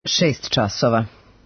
6 časova.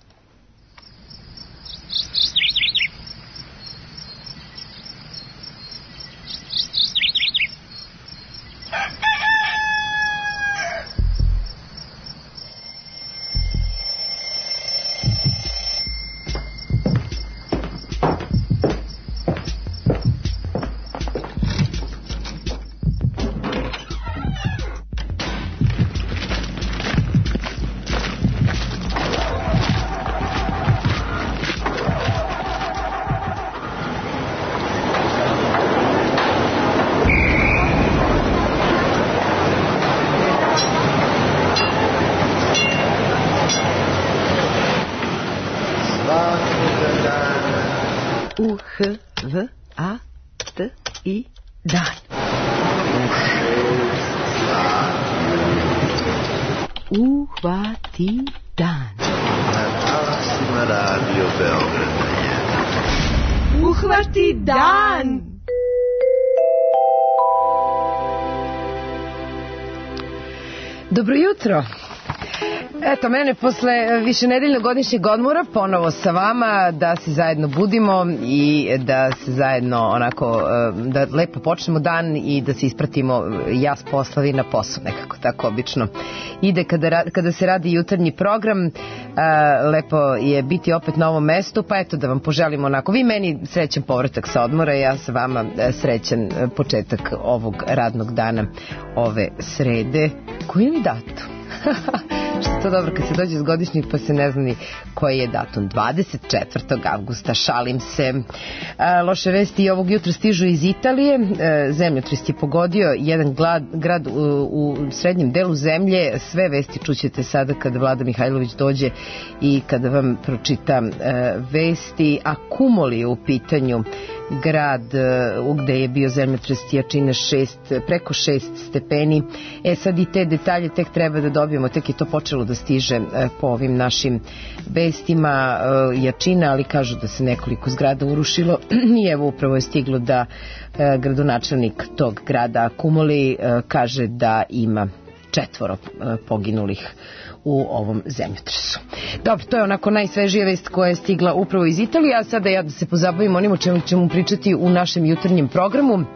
U-H-V-A-T-I dan. Uhvati dan. Uhvati dan. Dobro jutro. Eto, mene posle višenedeljnog godišnjeg odmora ponovo sa vama, da se zajedno budimo i da se zajedno onako, da lepo počnemo dan i da se ispratimo ja s posla i na posao, nekako tako obično ide kada se radi jutarnji program. Lepo je biti opet na ovom mestu, pa eto da vam poželim onako, vi meni srećan povratak sa odmora, ja sa vama srećan početak ovog radnog dana ove srede. Koji je datum? Što je to dobro kad se dođe s godišnjih pa se ne zna ni koji je datum. 24. avgusta, šalim se. Loše vesti i ovog jutra stižu iz Italije. Zemljotres je pogodio jedan grad u srednjem delu zemlje. Sve vesti čućete sada kada Vlada Mihajlović dođe i kada vam pročita vesti. A Kumoli je u pitanju, grad gde je bio zemljotres jačine preko 6 stepeni. Sad i te detalje tek treba da dobijemo, tek je to počelo da stiže po ovim našim vestima, jačina, ali kažu da se nekoliko zgrada urušilo i evo upravo je stiglo da gradonačelnik tog grada Kumoli kaže da ima 4 poginulih u ovom zemljotresu. Dobro, to je onako najsvežija vest koja je stigla upravo iz Italije, a sada ja da se pozabavim onim o čemu ćemo pričati u našem jutarnjem programu.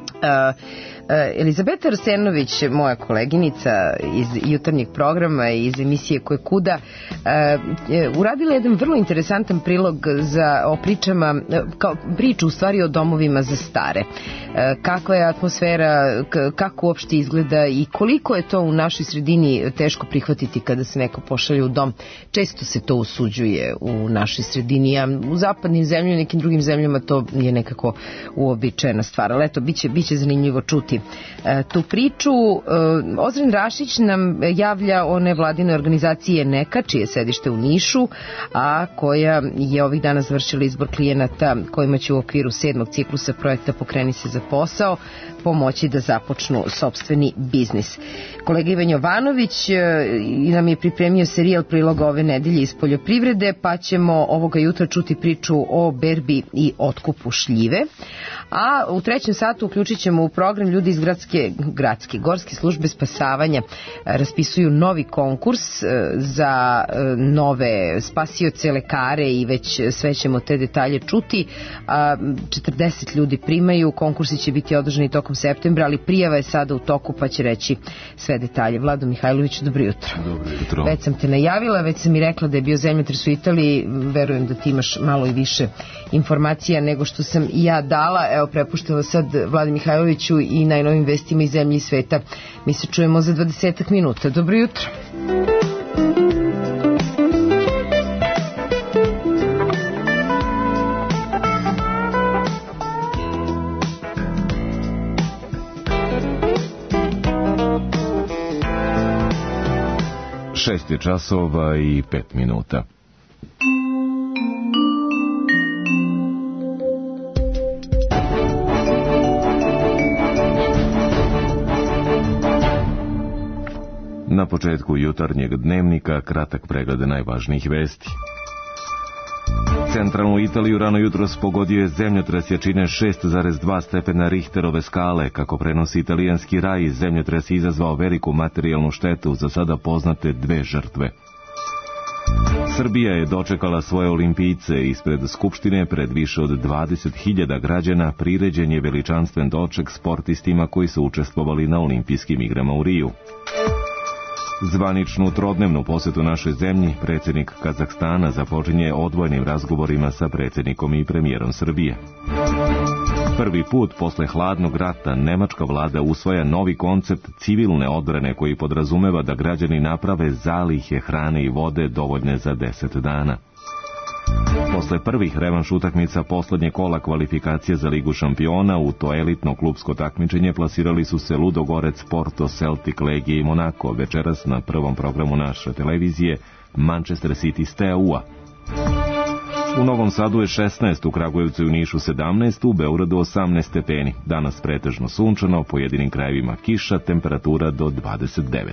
Elizabeta Arsenović, moja koleginica iz jutarnjeg programa i iz emisije Ko je kuda, uradila jedan vrlo interesantan prilog o pričama, kao priču u stvari o domovima za stare. Kakva je atmosfera, kako uopšte izgleda i koliko je to u našoj sredini teško prihvatiti kada se neko pošalje u dom. Često se to usuđuje u našoj sredini, a u zapadnim zemljama i nekim drugim zemljama to je nekako uobičajena stvar. Ali eto, biće zanimljivo čuti tu priču. Ozren Rašić nam javlja o nevladinoj organizaciji Eneka, čije sedište u Nišu, a koja je ovih dana završila izbor klijenata kojima će u okviru 7. ciklusa projekta Pokreni se za posao pomoći da započnu sopstveni biznis. Kolega Ivan Jovanović nam je pripremio serijal priloga ove nedelje iz poljoprivrede, pa ćemo ovoga jutra čuti priču o berbi i otkupu šljive. A u 3. satu uključit ćemo u program ljudi iz gradske gorske službe spasavanja. Raspisuju novi konkurs za nove spasioce, lekare i već sve ćemo te detalje čuti. 40 ljudi primaju, konkursi će biti održani tokom septembra, ali prijava je sada u toku pa će reći sve detalje. Vlado Mihajlović, dobro jutro. Dobro jutro. Već sam te najavila, već sam i rekla da je bio zemljotres u Italiji, verujem da ti imaš malo i više informacija nego što sam i ja dala. Evo, prepuštala sad Vladi Mihajloviću i najnovim vestima iz zemlje i sveta. Mi se čujemo za 20 minuta. Dobro jutro. Šest je časova i 5 minuta. Na početku jutarnjeg dnevnika kratak pregled najvažnijih vesti. Centralnu Italiju rano jutros pogodio je zemljotres jačine 6,2 stepena Richterove skale. Kako prenosi italijanski RAI, zemljotres je izazvao veliku materijalnu štetu, za sada poznate 2 žrtve. Srbija je dočekala svoje olimpijce. Ispred Skupštine pred više od 20.000 građana priređen je veličanstven doček sportistima koji su učestvovali na olimpijskim igrama u Riju. Zvaničnu trodnevnu posetu našoj zemlji predsjednik Kazahstana započinje odvojenim razgovorima sa predsjednikom i premijerom Srbije. Prvi put posle hladnog rata nemačka vlada usvaja novi koncept civilne odbrane koji podrazumeva da građani naprave zalihe hrane i vode dovoljne za 10 dana. Posle prvih revanš utakmica poslednje kola kvalifikacije za Ligu šampiona u to elitno klubsko takmičenje plasirali su se Ludogorec, Porto, Celtic, Legija i Monako. Večeras na prvom programu naše televizije Manchester City Steaua. U Novom Sadu je 16, u Kragujevcu i u Nišu 17, u Beogradu 18 stepeni. Danas pretežno sunčano, po jedinim krajevima kiša, temperatura do 29.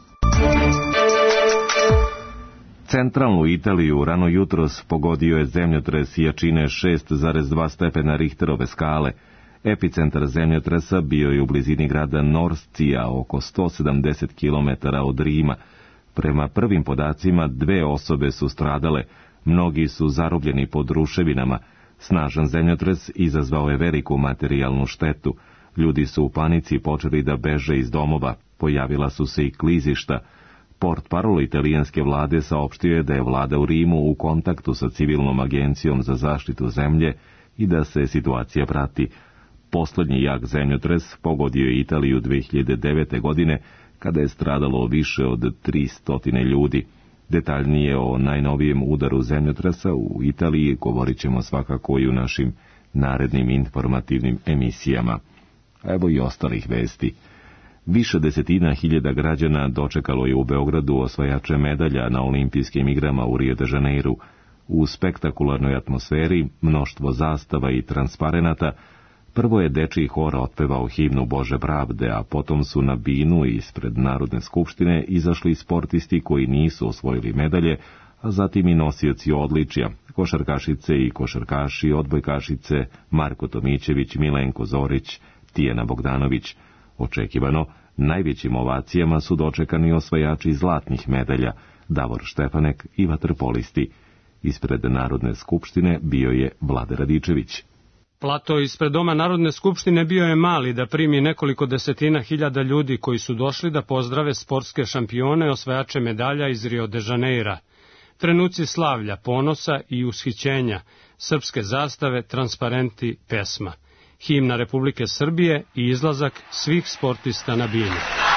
Centralnu Italiju rano jutros pogodio je zemljotres jačine 6,2 stepena Richterove skale. Epicentar zemljotresa bio je u blizini grada Norcia, oko 170 km od Rima. Prema prvim podacima 2 osobe su stradale, mnogi su zarobljeni pod ruševinama. Snažan zemljotres izazvao je veliku materijalnu štetu. Ljudi su u panici počeli da beže iz domova, pojavila su se i klizišta. Portparol italijanske vlade saopštio je da je vlada u Rimu u kontaktu sa civilnom agencijom za zaštitu zemlje i da se situacija prati. Poslednji jak zemljotres pogodio je Italiju 2009. godine, kada je stradalo više od 300 ljudi. Detaljnije o najnovijem udaru zemljotresa u Italiji govorit ćemo svakako i u našim narednim informativnim emisijama. Evo i ostalih vesti. Više desetina hiljada građana dočekalo je u Beogradu osvajače medalja na olimpijskim igrama u Rio de Janeiru. U spektakularnoj atmosferi, mnoštvo zastava i transparenata, prvo je dečiji hor otpevao himnu Bože pravde, a potom su na binu ispred Narodne skupštine izašli sportisti koji nisu osvojili medalje, a zatim i nosioci odličja, košarkašice i košarkaši, odbojkašice, Marko Tomićević, Milenko Zorić, Tijana Bogdanović. Očekivano, najvećim ovacijama su dočekani osvajači zlatnih medalja, Davor Štefanek i vaterpolisti. Ispred Narodne skupštine bio je Vlade Radičević. Plato ispred Doma Narodne skupštine bio je mali da primi nekoliko desetina hiljada ljudi koji su došli da pozdrave sportske šampione, osvajače medalja iz Rio de Janeira. Trenuci slavlja, ponosa i ushićenja, srpske zastave, transparenti, pesma. Himna Republike Srbije i izlazak svih sportista na binu.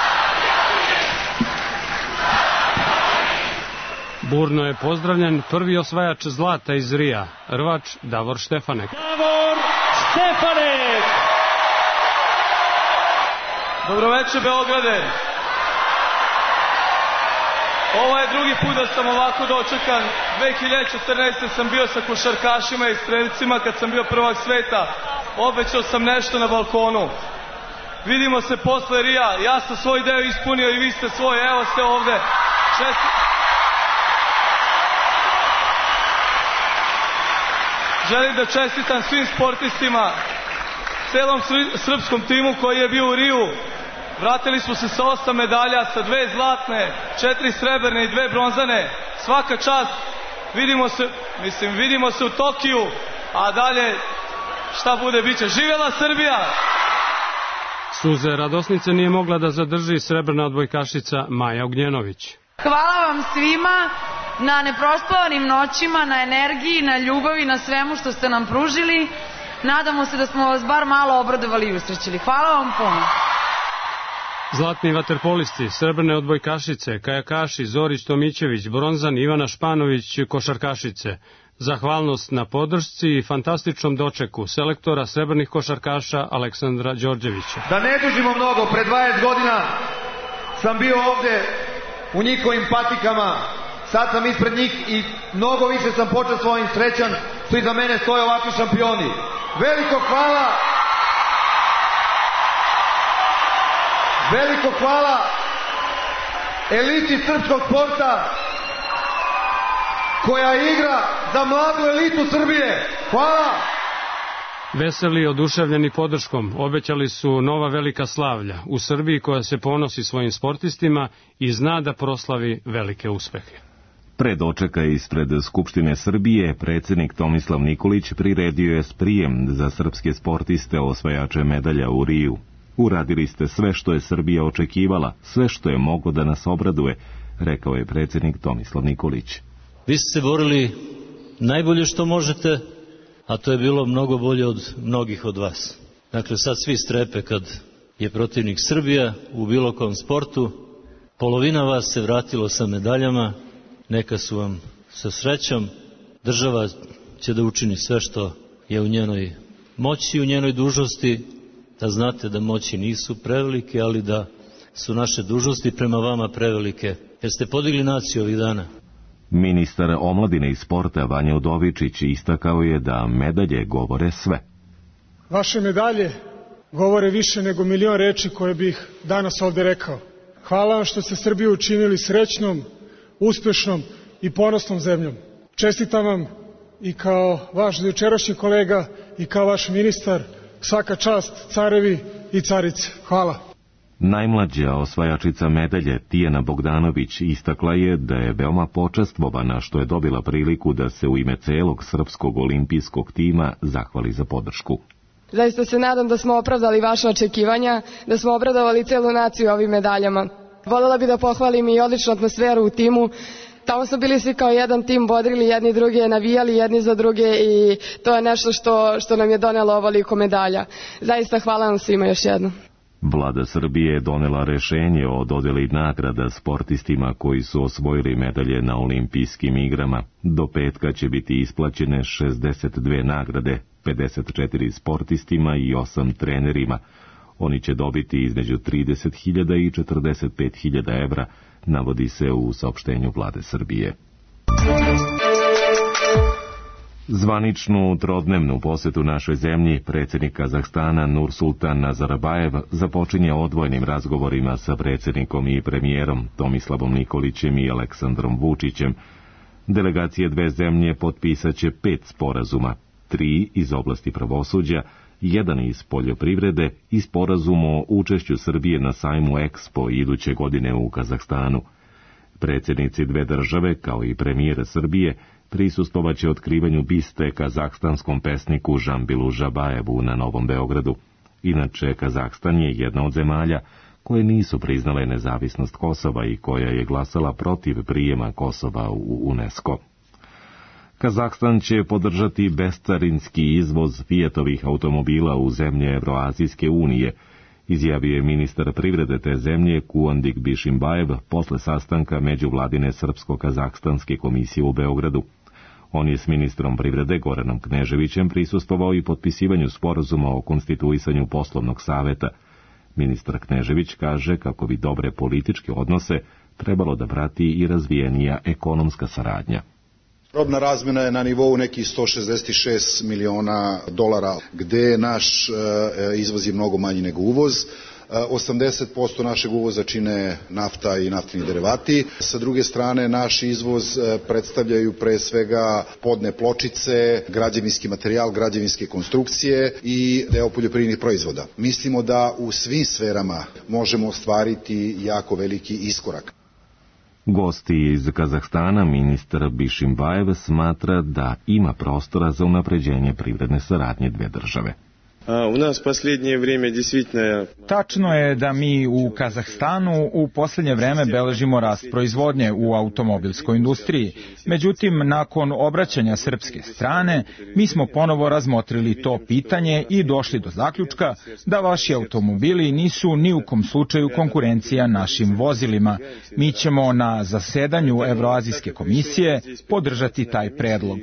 Burno je pozdravljen prvi osvajač zlata iz Rija, rvač Davor Štefanek. Davor Štefanek! Dobroveče Beograde! Ovo je drugi put da sam ovako dočekan. 2014. sam bio sa košarkašima i strelcima kad sam bio prvak sveta. Obećao sam nešto na balkonu. Vidimo se posle Rija. Ja sam svoj deo ispunio i vi ste svoj. Evo ste ovde. Želim da čestitam svim sportistima, celom srpskom timu koji je bio u Riju. Vratili smo se sa 8 medalja, sa 2 zlatne, 4 srebrne i 2 bronzane. Svaka čast. Vidimo se u Tokiju, a dalje šta bude, bit će. Živjela Srbija! Suze radosnice nije mogla da zadrži srebrna odbojkašica Maja Ognjenović. Hvala vam svima na neprospavanim noćima, na energiji, na ljubavi, na svemu što ste nam pružili. Nadamo se da smo vas bar malo obradovali i usrećili. Hvala vam puno. Zlatni vaterpolisti, srebrne odbojkašice, kajakaši Zorić Tomićević, bronzan Ivana Španović, košarkašice. Zahvalnost na podršci i fantastičnom dočeku selektora srebrnih košarkaša Aleksandra Đorđevića. Da ne dužimo mnogo, pre 20 godina sam bio ovde u njihovim patikama, sad sam ispred njih i mnogo više sam počeo svojim srećan što iza mene stoje ovakvi šampioni. Veliko hvala eliti srpskog sporta koja igra za mladu elitu Srbije. Hvala! Veseli, oduševljeni podrškom, obećali su nova velika slavlja u Srbiji koja se ponosi svojim sportistima i zna da proslavi velike uspehe. Pred dočeka ispred Skupštine Srbije, predsjednik Tomislav Nikolić priredio je sprijem za srpske sportiste osvajače medalja u Riju. Uradili ste sve što je Srbija očekivala, sve što je moglo da nas obraduje, rekao je predsjednik Tomislav Nikolić. Vi ste se borili najbolje što možete, a to je bilo mnogo bolje od mnogih od vas. Dakle, sad svi strepe kad je protivnik Srbija u bilo kom sportu. Polovina vas se vratilo sa medaljama, neka su vam sa srećom. Država će da učini sve što je u njenoj moći, u njenoj dužnosti, da znate da moći nisu prevelike, ali da su naše dužnosti prema vama prevelike, jer ste podigli naciju ovih dana. Ministar omladine i sporta Vanja Udovičić istakao je da medalje govore sve. Vaše medalje govore više nego milion reči koje bih danas ovde rekao. Hvala vam što ste Srbiju učinili srećnom, uspešnom i ponosnom zemljom. Čestitam vam i kao vaš dojučerašnji kolega i kao vaš ministar, svaka čast carevi i carice. Hvala. Najmlađa osvajačica medalje Tijana Bogdanović istakla je da je veoma počastvovana što je dobila priliku da se u ime celog srpskog olimpijskog tima zahvali za podršku. Zaista se nadam da smo opravdali vaše očekivanja, da smo obradovali celu naciju ovim medaljama. Voljela bih da pohvalim i odličnu atmosferu u timu. Tamo smo bili svi kao jedan tim, bodrili jedni druge, navijali jedni za druge i to je nešto što nam je donelo ovoliko medalja. Zaista hvala vam svima još jednom. Vlada Srbije je donela rešenje o dodeli nagrada sportistima koji su osvojili medalje na olimpijskim igrama. Do petka će biti isplaćene 62 nagrade, 54 sportistima i 8 trenerima. Oni će dobiti između 30.000 i 45.000 evra, navodi se u saopštenju Vlade Srbije. Zvaničnu trodnevnu posetu našoj zemlji predsjednik Kazahstana Nursultan Nazarbajev započinje odvojenim razgovorima sa predsjednikom i premijerom Tomislavom Nikolićem i Aleksandrom Vučićem. Delegacije dve zemlje potpisat će 5 sporazuma, 3 iz oblasti pravosuđa, 1 iz poljoprivrede i sporazum o učešću Srbije na sajmu Expo iduće godine u Kazahstanu. Predsjednici dve države, kao i premijer Srbije, prisustvovaće otkrivanju biste kazahstanskom pesniku Žambilu Žabajevu na Novom Beogradu. Inače, Kazahstan je jedna od zemalja koje nisu priznale nezavisnost Kosova i koja je glasala protiv prijema Kosova u UNESCO. Kazahstan će podržati bescarinski izvoz Fiatovih automobila u zemlje Evroazijske unije, izjavio je ministar privrede te zemlje Kuandik Bišimbajev posle sastanka međuvladine Srpsko-Kazahstanske komisije u Beogradu. On je s ministrom privrede Goranom Kneževićem prisustvovao i potpisivanju sporazuma o konstituisanju poslovnog saveta. Ministar Knežević kaže kako bi dobre političke odnose trebalo da prati i razvijenija ekonomska saradnja. Robna razmjena je na nivou nekih 166 miliona dolara, gde naš izvoz je mnogo manji nego uvoz. 80% našeg uvoza čine nafta i naftini derivati. Sa druge strane, naš izvoz predstavljaju pre svega podne pločice, građevinski materijal, građevinske konstrukcije i deo poljoprivrednih proizvoda. Mislimo da u svim sferama možemo ostvariti jako veliki iskorak. Gosti iz Kazahstana, ministar Bišimbajev, smatra da ima prostora za unapređenje privredne saradnje dve države. Tačno je da mi u Kazahstanu u posljednje vreme beležimo rast proizvodnje u automobilskoj industriji. Međutim, nakon obraćanja srpske strane, mi smo ponovo razmotrili to pitanje i došli do zaključka da vaši automobili nisu ni u kom slučaju konkurencija našim vozilima. Mi ćemo na zasedanju Evroazijske komisije podržati taj predlog.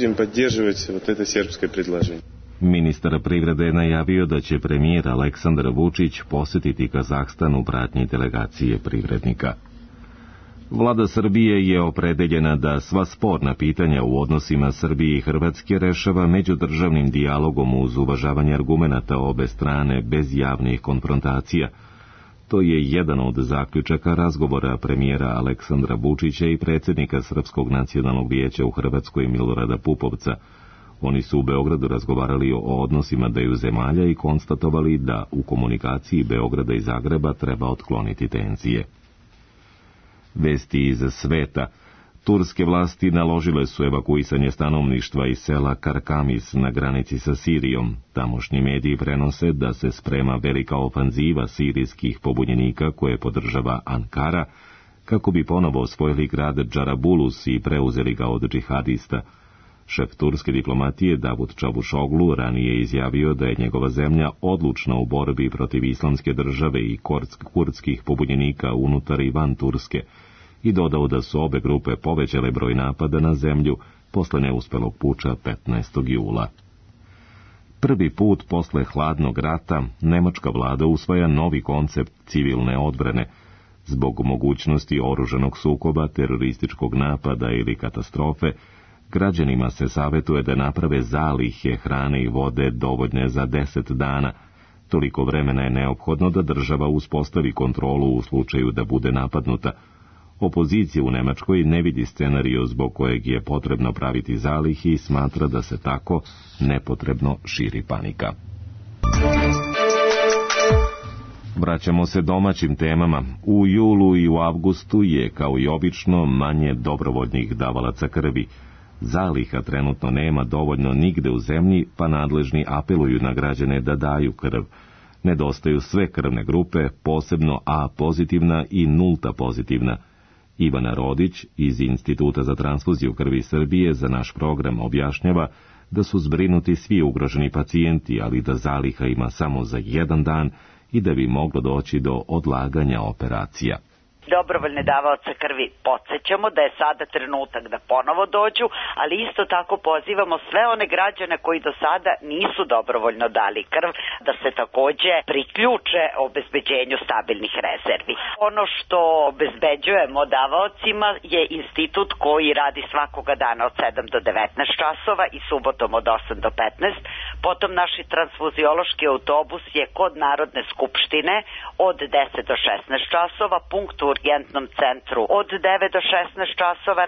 Ministar privrede je najavio da će premijer Aleksandar Vučić posjetiti Kazahstan u pratnji delegacije privrednika. Vlada Srbije je opredeljena da sva sporna pitanja u odnosima Srbije i Hrvatske rešava međudržavnim dijalogom uz uvažavanje argumenata obe strane bez javnih konfrontacija. To je jedan od zaključaka razgovora premijera Aleksandra Vučića i predsjednika Srpskog nacionalnog vijeća u Hrvatskoj Milorada Pupovca. Oni su u Beogradu razgovarali o odnosima dveju zemalja i konstatovali da u komunikaciji Beograda i Zagreba treba otkloniti tenzije. Vesti iz sveta. Turske vlasti naložile su evakuisanje stanovništva iz sela Karkamis na granici sa Sirijom. Tamošnji mediji prenose da se sprema velika ofanziva sirijskih pobunjenika koje podržava Ankara, kako bi ponovo osvojili grad Džarabulus i preuzeli ga od džihadista. Šef turske diplomatije Davut Čavuşoglu ranije izjavio da je njegova zemlja odlučna u borbi protiv islamske države i kurdskih pobunjenika unutar i van Turske i dodao da su obe grupe povećale broj napada na zemlju posle neuspelog puča 15. jula. Prvi put posle hladnog rata nemačka vlada usvaja novi koncept civilne odbrane. Zbog mogućnosti oružanog sukoba, terorističkog napada ili katastrofe, građanima se savjetuje da naprave zalihe hrane i vode dovoljne za 10 dana. Toliko vremena je neophodno da država uspostavi kontrolu u slučaju da bude napadnuta. Opozicija u Nemačkoj ne vidi scenariju zbog kojeg je potrebno praviti zalihi i smatra da se tako nepotrebno širi panika. Vraćamo se domaćim temama. U julu i u avgustu je, kao i obično, manje dobrovoljnih davalaca krvi. Zaliha trenutno nema dovoljno nigde u zemlji, pa nadležni apeluju na građane da daju krv. Nedostaju sve krvne grupe, posebno A pozitivna i nulta pozitivna. Ivana Rodić iz Instituta za transfuziju krvi Srbije za naš program objašnjava da su zbrinuti svi ugroženi pacijenti, ali da zaliha ima samo za 1 dan i da bi moglo doći do odlaganja operacija. Dobrovoljne davaoce krvi podsjećamo da je sada trenutak da ponovo dođu, ali isto tako pozivamo sve one građane koji do sada nisu dobrovoljno dali krv da se takođe priključe obezbeđenju stabilnih rezervi. Ono što obezbeđujemo davaocima je institut koji radi svakoga dana od 7 do 19 časova i subotom od 8 do 15. Potom naši transfuziološki autobus je kod Narodne skupštine od 10 do 16 časova, punkt u urgentnom centru od 9 do 16 časova.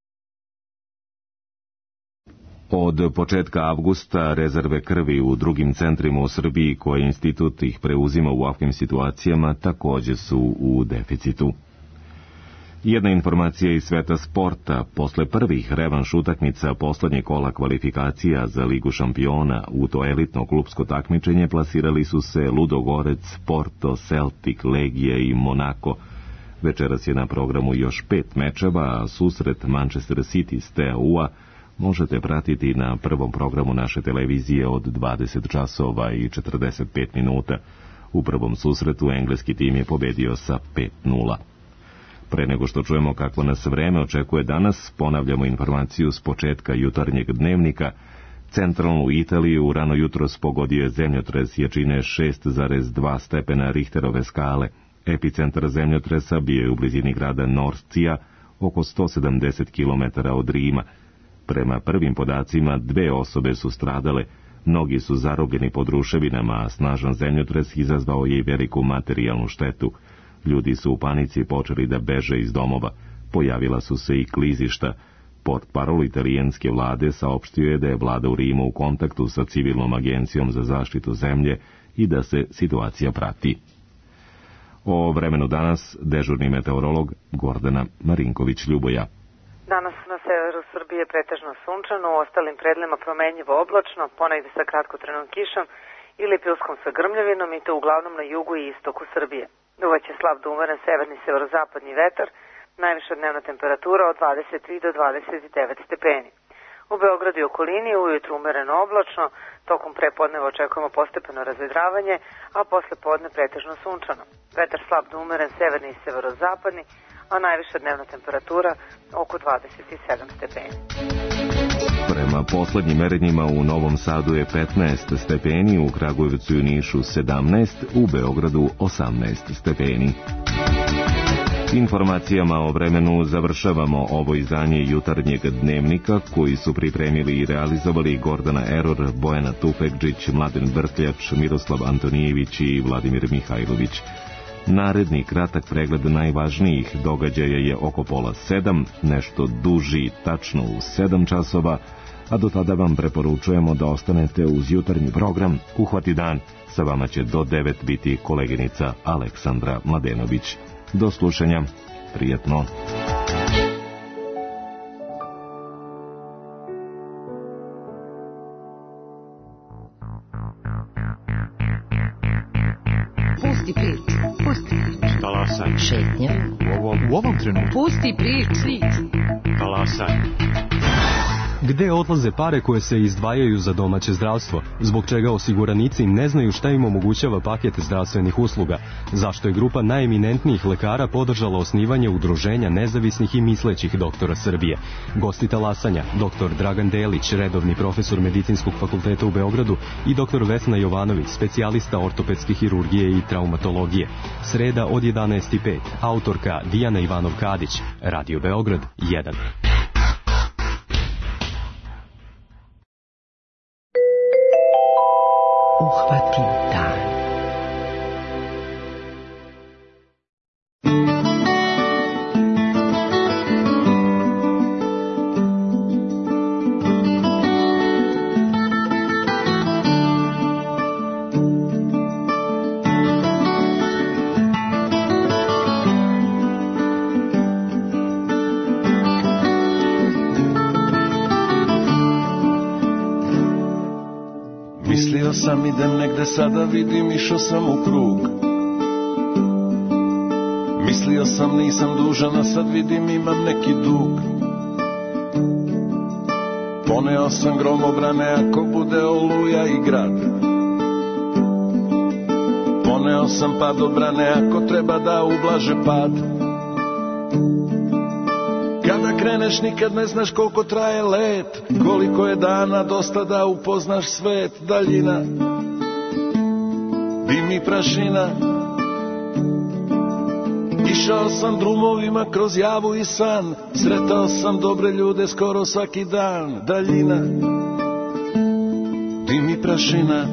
Od početka avgusta rezerve krvi u drugim centrima u Srbiji koje institut ih preuzima u ovakvim situacijama takođe su u deficitu. Jedna informacija iz sveta sporta. Posle prvih revanš utakmica poslednje kola kvalifikacija za Ligu šampiona u to elitno klupsko takmičenje plasirali su se Ludogorec, Porto, Celtic, Legija i Monako. Večeras je na programu još 5 mečeva, a susret Manchester City s TAU-a možete pratiti na prvom programu naše televizije od 20 časova i 45 minuta. U prvom susretu engleski tim je pobedio sa 5-0. Pre nego što čujemo kakvo nas vreme očekuje danas, ponavljamo informaciju s početka jutarnjeg dnevnika. Centralnu Italiju rano jutros pogodio je zemljotres jačine 6,2 stepena Richterove skale. Epicentar zemljotresa bio je u blizini grada Norcia, oko 170 km od Rima. Prema prvim podacima 2 osobe su stradale, mnogi su zarobljeni pod ruševinama, a snažan zemljotres izazvao je i veliku materijalnu štetu. Ljudi su u panici počeli da beže iz domova. Pojavila su se i klizišta. Portparol italijanske vlade saopštio je da je vlada u Rimu u kontaktu sa civilnom agencijom za zaštitu zemlje i da se situacija prati. O vremenu danas dežurni meteorolog Gordana Marinković-Ljuboja. Danas na severu Srbije pretežno sunčano, u ostalim predelima promenljivo oblačno, ponegde sa kratkotrajnom kišom ili pljuskom sa grmljavinom i to uglavnom na jugu i istoku Srbije. Duvaće slab do umeren severni severozapadni vetar, najviša dnevna temperatura od 23 do 29 stepeni. U Beogradu i okolini ujutru umereno oblačno, tokom prepodneva očekujemo postepeno razvedravanje, a posle podne pretežno sunčano. Vetar slab do umeren severni i severozapadni, a najviša dnevna temperatura oko 27 stepeni. Prema poslednjim merenjima u Novom Sadu je 15 stepeni, u Kragujevcu i Nišu 17, u Beogradu 18 stepeni. Informacijama o vremenu završavamo ovo izdanje jutarnjeg dnevnika koji su pripremili i realizovali Gordana Eror, Bojana Tufekđić, Mladen Brkljač, Miroslav Antonijević i Vladimir Mihajlović. Naredni kratak pregled najvažnijih događaja je oko 6:30, nešto duži tačno u 7 časova, a do tada vam preporučujemo da ostanete uz jutarnji program Uhvati dan. Sa vama će do 9 biti koleginica Aleksandra Mladenović. Do slušanja, prijatno. Šetnja. U ovom trenutku. Pusti priči. Talasaj. Gde odlaze pare koje se izdvajaju za domaće zdravstvo? Zbog čega osiguranici ne znaju šta im omogućava paket zdravstvenih usluga? Zašto je grupa najeminentnijih lekara podržala osnivanje udruženja nezavisnih i mislećih doktora Srbije? Gosti talasanja, dr. Dragan Delić, redovni profesor Medicinskog fakulteta u Beogradu, i dr. Vesna Jovanović, specijalista ortopedske hirurgije i traumatologije. Sreda od 11:05. Autorka Dijana Ivanov-Kadić. Radio Beograd 1. Uhvati dan. Mislio sam idem negde, sada vidim išao sam u krug. Mislio sam nisam dužan, a sad vidim imam neki dug. Poneo sam gromobrane ako bude oluja i grad. Poneo sam padobrane ako treba da ublaže pad. Kada kreneš nikad ne znaš koliko traje let, koliko je dana dosta da upoznaš svet. Daljina, dim i prašina. Išao sam drumovima kroz javu i san, sretao sam dobre ljude skoro svaki dan. Daljina, dim i prašina.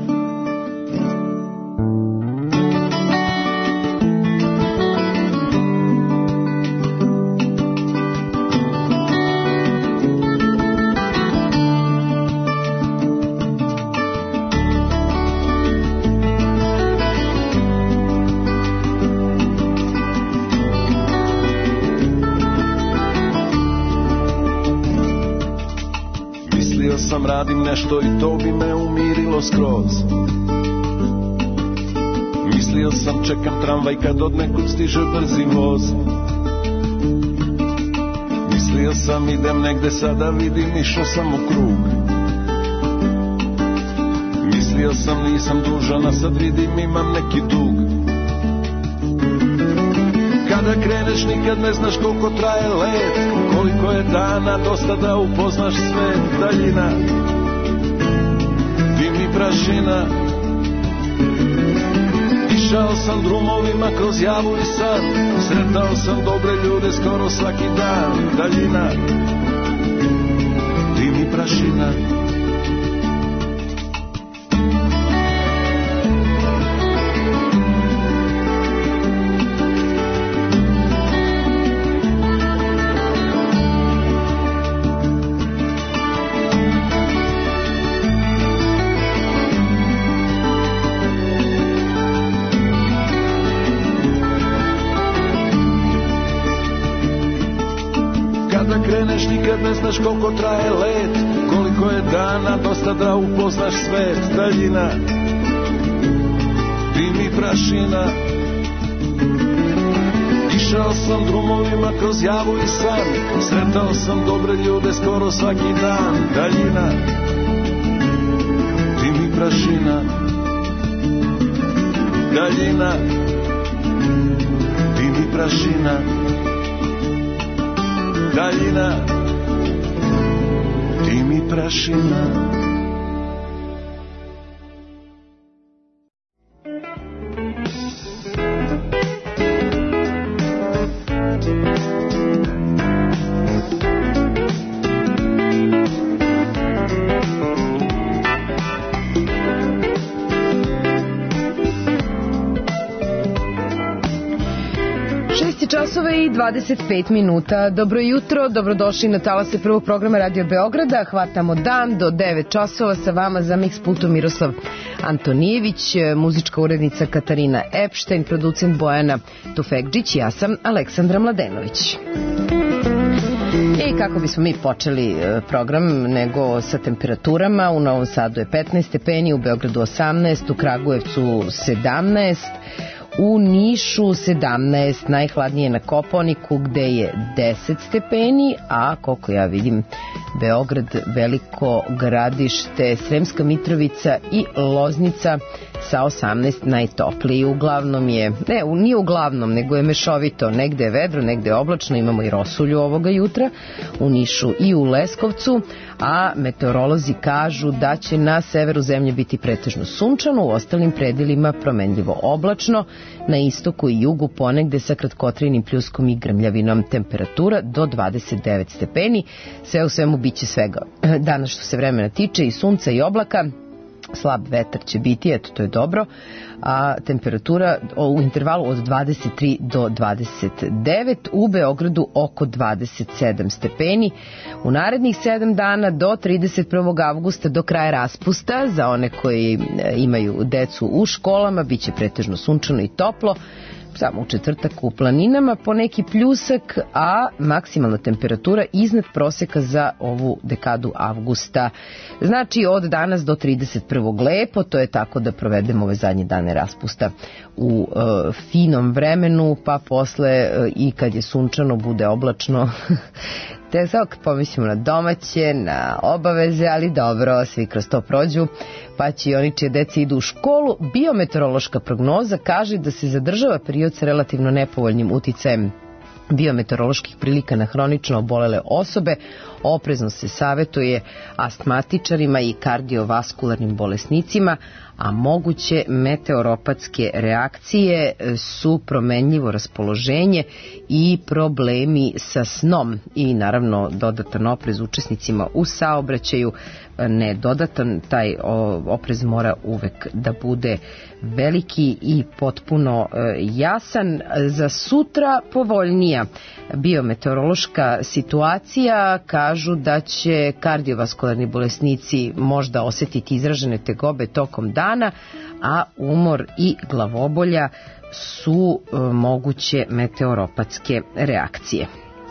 Radim nešto i to bi me umirilo skroz. Mislio sam čekam tramvaj kad od nekud stiže brzi voz. Mislio sam idem negde, sada vidim išao sam u krug. Mislio sam nisam dužan, a sad vidim imam neki dug. Kada kreneš nikad ne znaš koliko traje let, koliko je dana dosta da upoznaš svet. Daljina, dim i prašina. Išao sam drumovima kroz javu i san, sretao sam dobre ljude skoro svaki dan. Daljina, dim i prašina. Ne znaš koliko traje let, koliko je dana dosta da upoznaš svet. Daljina, dim i prašina. Išao sam drumovima kroz javu i san, sretao sam dobre ljude skoro svaki dan. Daljina, dim i prašina. Daljina, dim i prašina. Daljina, dim i prašina. Časova i 25 minuta. Dobro jutro, dobrodošli na talase prvog programa Radio Beograda. Hvatamo dan do 9 časova. Sa vama za Mix pultom Miroslav Antonijević, muzička urednica Katarina Epštajn, producent Bojana Tufekđić, ja sam Aleksandra Mladenović. I kako bismo mi počeli program nego sa temperaturama, u Novom Sadu je 15 stepeni, u Beogradu 18, u Kragujevcu 17, u Nišu 17, najhladnije na Kopaoniku gde je 10 stepeni, a koliko ja vidim Beograd, Veliko Gradište, Sremska Mitrovica i Loznica sa 18 najtopliji. Uglavnom je, nije uglavnom, nego je mešovito, negde je vedro, negde je oblačno, imamo i rosulju ovoga jutra u Nišu i u Leskovcu, a meteorolozi kažu da će na severu zemlje biti pretežno sunčano, u ostalim predelima promenljivo oblačno, na istoku i jugu ponegde sa kratkotrajnim pljuskom i grmljavinom, temperatura do 29 stepeni, sve u svemu biće svega danas što se vremena tiče i sunca i oblaka, slab vetar će biti, eto to je dobro, a temperatura u intervalu od 23 do 29, u Beogradu oko 27 stepeni. U narednih 7 dana do 31. avgusta, do kraja raspusta, za one koji imaju decu u školama, bit će pretežno sunčano i toplo, samo u četvrtak u planinama po neki pljusak, a maksimalna temperatura iznad proseka za ovu dekadu avgusta. Znači od danas do 31. lepo, to je tako da provedemo ove zadnje dane raspusta u finom vremenu, pa posle i kad je sunčano bude oblačno. Te samo kad pomislimo na domaće, na obaveze, ali dobro, svi kroz to prođu, pa će i oni čije dece idu u školu. Biometeorološka prognoza kaže da se zadržava period sa relativno nepovoljnim uticajem biometeoroloških prilika na hronično obolele osobe. Oprezno se savetuje astmatičarima i kardiovaskularnim bolesnicima, a moguće meteoropatske reakcije su promenljivo raspoloženje i problemi sa snom i naravno dodatan oprez učesnicima u saobraćaju. Ne dodatan, taj oprez mora uvek da bude veliki i potpuno jasan. Za sutra povoljnija biometeorološka situacija, kažu da će kardiovaskularni bolesnici možda osetiti izražene tegobe tokom dana, a umor i glavobolja su moguće meteoropatske reakcije.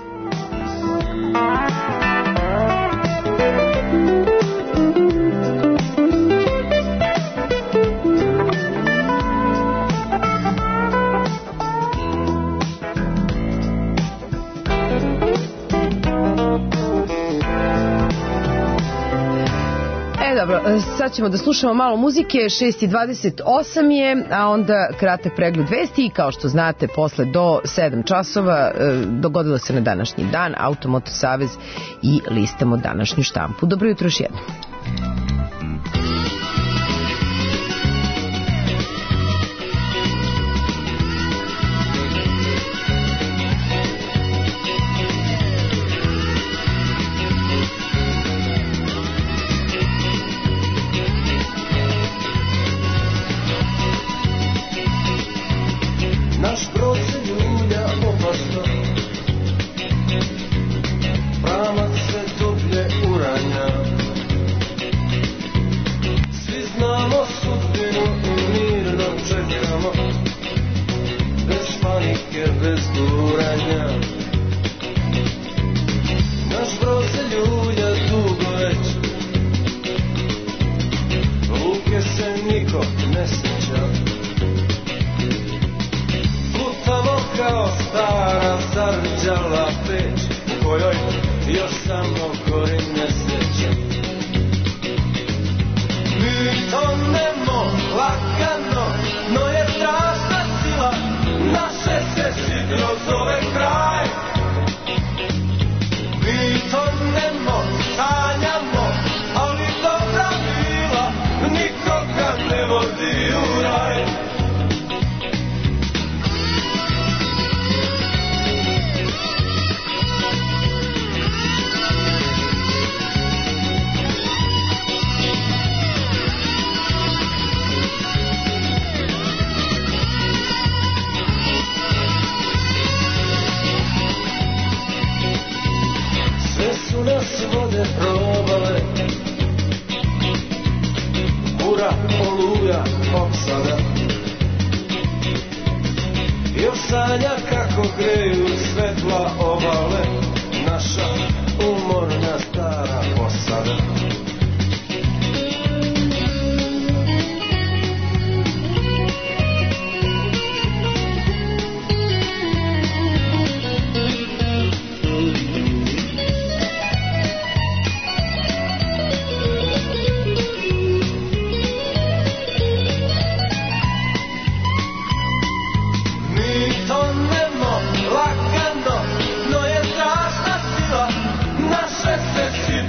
Dobro, sad ćemo da slušamo malo muzike, 6:28 je, a onda kratak pregled vesti i kao što znate, posle do 7 časova dogodilo se na današnji dan Automoto Savez i listamo današnju štampu. Dobro jutro još jednom.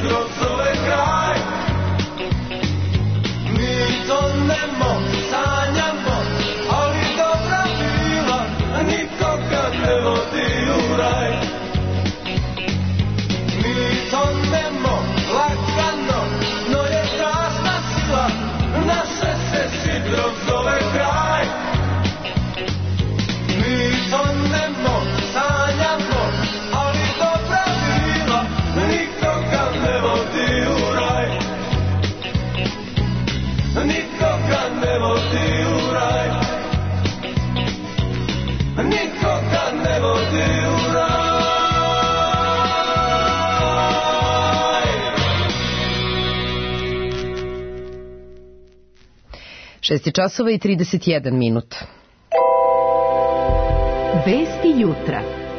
kroz ovaj kraj. Mi tonemo, sanjamo, ali dobra bila nikoga ne vodi u raj. Mi tonemo, lagano, no je prazna sila, naše se sidro zove kraj. Mi tonemo, sanjamo, ali dobra bila nikoga ne vodi u raj. Nikoga ne vodi u raj. Nikoga ne vodi u raj. 6 časova i 31 minut. Vesti jutra.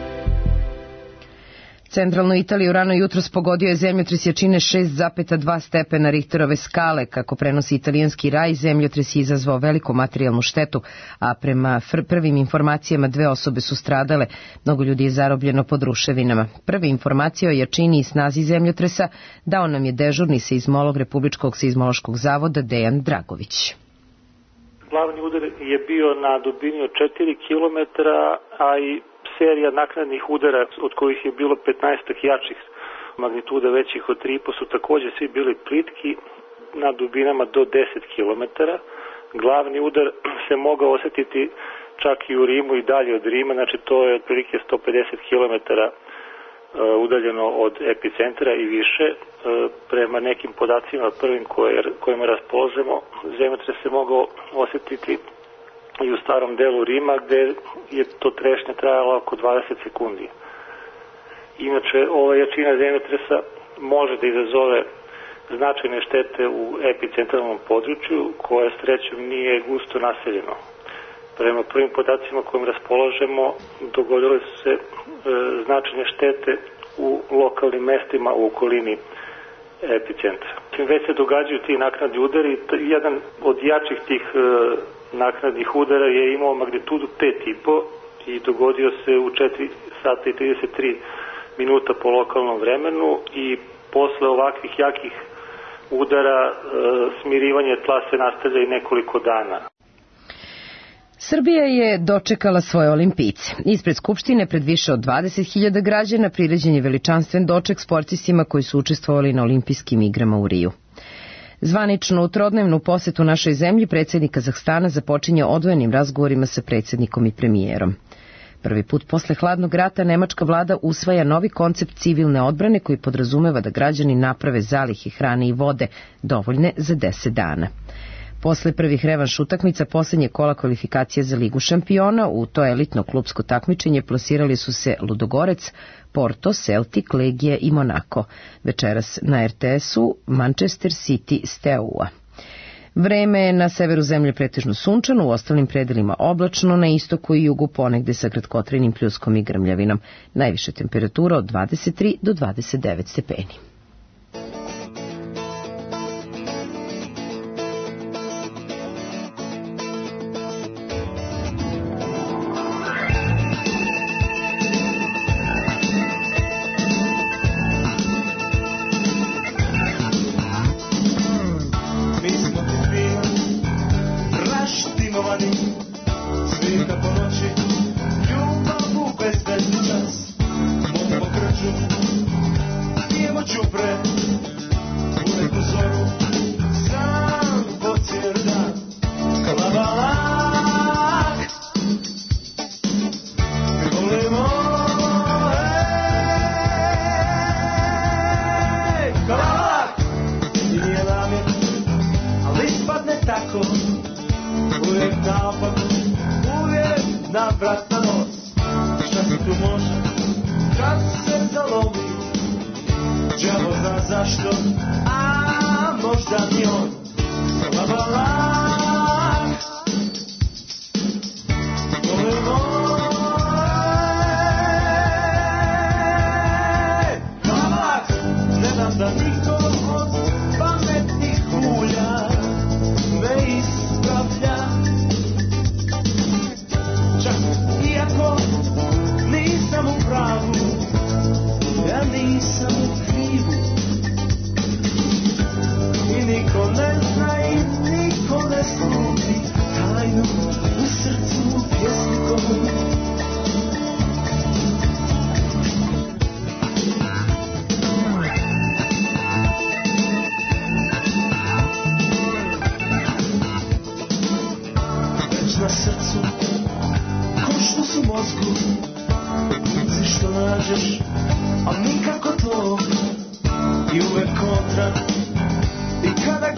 Centralnu Italiju rano jutros pogodio je zemljotres jačine 6,2 stepena Richterove skale. Kako prenosi italijanski RAI, zemljotres je izazvao veliku materijalnu štetu, a prema prvim informacijama 2 osobe su stradale. Mnogo ljudi je zarobljeno pod ruševinama. Prve informacije o jačini i snazi zemljotresa dao nam je dežurni seizmolog Republičkog seizmološkog zavoda Dejan Dragović. Glavni udar je bio na dubini od 4 km, a i serija naknadnih udara, od kojih je bilo 15 jačih magnituda većih od 3,5 su također svi bili plitki na dubinama do 10 km. Glavni udar se mogao osjetiti čak i u Rimu i dalje od Rima, znači to je otprilike 150 km udaljeno od epicentra i više. Prema nekim podacima prvim kojima raspolažemo, zemljotres se mogao osjetiti i u starom delu Rima, gde je to trešnje trajalo oko 20 sekundi. Inače, ova jačina zemljotresa može da izazove značajne štete u epicentralnom području, koje srećom nije gusto naseljeno. Prema prvim podacima kojim raspolažemo, dogodile su se značajne štete u lokalnim mestima u okolini epicentra. Već se događaju ti naknadni udari. Jedan od jačih tih naknadnih udara je imao magnitudu 5,5 i dogodio se u 4 sata i 33 minuta po lokalnom vremenu i posle ovakvih jakih udara smirivanje tla se nastavlja i nekoliko dana. Srbija je dočekala svoje olimpijce. Ispred Skupštine pred više od 20.000 građana priređen je veličanstven doček sportistima koji su učestvovali na olimpijskim igrama u Riju. Zvanično u trodnevnu posetu našoj zemlji predsjednik Kazahstana započinje odvojenim razgovorima sa predsjednikom i premijerom. Prvi put posle hladnog rata nemačka vlada usvaja novi koncept civilne odbrane koji podrazumeva da građani naprave zalihe hrane i vode dovoljne za 10 dana. Posle prvih revanš utakmica posljednje kola kvalifikacije za Ligu šampiona, u to elitno klubsko takmičenje plasirali su se Ludogorec, Porto, Celtic, Legija i Monako. Večeras na RTS-u Manchester City Steaua. Vreme je na severu zemlje pretežno sunčano, u ostalim predelima oblačno, na istoku i jugu ponegde sa kratkotrajnim pljuskom i grmljavinom. Najviše temperatura od 23 do 29 stepeni.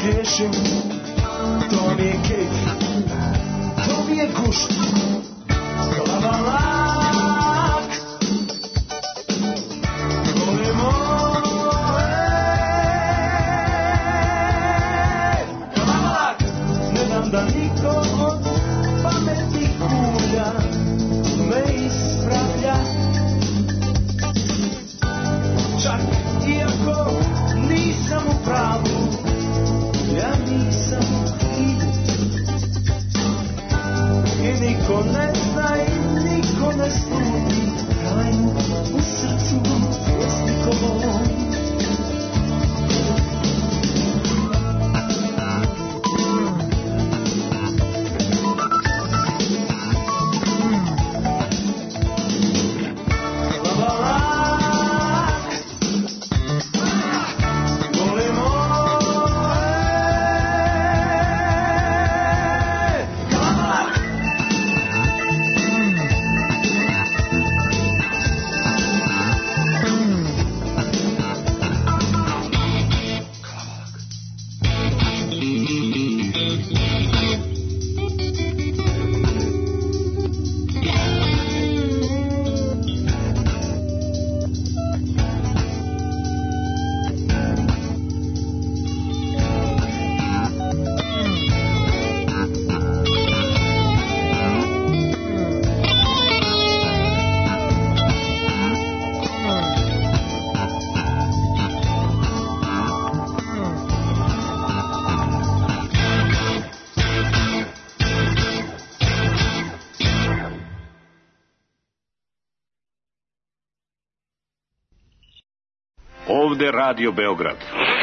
griješim, to mi je kejf, to mi je gušt. Glavalak, gole moje. Glavalak, ne dam da niko od pameti kulja me ispravlja. Čak iako nisam u pravu, ja nisam u krivu. I niko ne zna i niko ne sludi krajnu u srcu pjesnikovom. Ovde Radio Beograd. 3, 2, 1,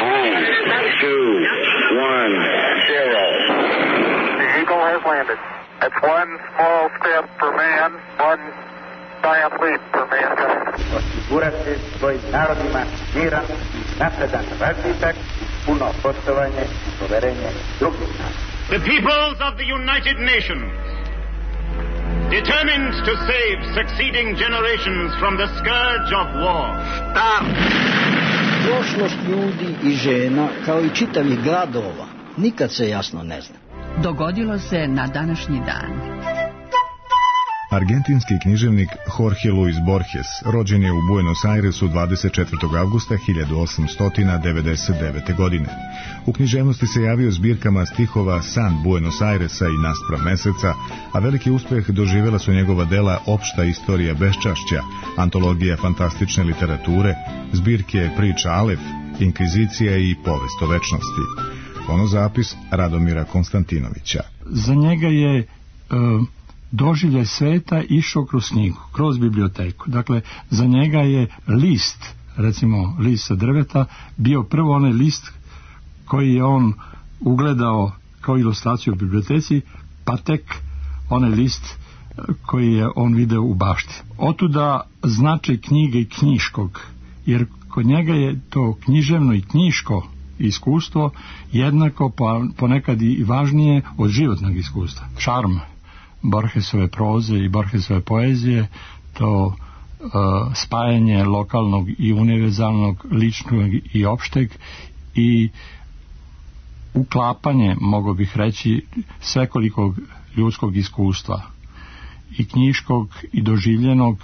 0. The Eagle has landed. That's one small step for man, one giant leap for mankind. Osigurati svojim narodima miran i napredan razvitak, puno poštovanje i poverenje drugih naroda. The peoples of the United Nations, determined to save succeeding generations from the scourge of war. Start! Prošlost ljudi i žena, kao i čitavih gradova, nikad se jasno ne zna. Dogodilo se na današnji dan. Argentinski književnik Jorge Luis Borges rođen je u Buenos Airesu 24. avgusta 1899. godine. U književnosti se javio zbirkama stihova San Buenos Airesa i Naspram meseca, a veliki uspeh doživjela su njegova dela Opšta istorija beščašća, antologija fantastične literature, zbirke Priča Alef, Inkvizicija i Povest o večnosti. Fonozapis Radomira Konstantinovića. Za njega je doživljaj sveta išao kroz knjigu, kroz biblioteku. Dakle, za njega je list, recimo list sa drveta, bio prvo onaj list koji je on ugledao kao ilustraciju u biblioteci, pa tek onaj list koji je on video u bašti. Otuda značaj knjige i knjiškog, jer kod njega je to književno i knjiško iskustvo jednako ponekad i važnije od životnog iskustva. Šarm Borgesove proze i Borgesove poezije, to spajanje lokalnog i univerzalnog, ličnog i opšteg i uklapanje, mogao bih reći, svekolikog ljudskog iskustva i knjiškog i doživljenog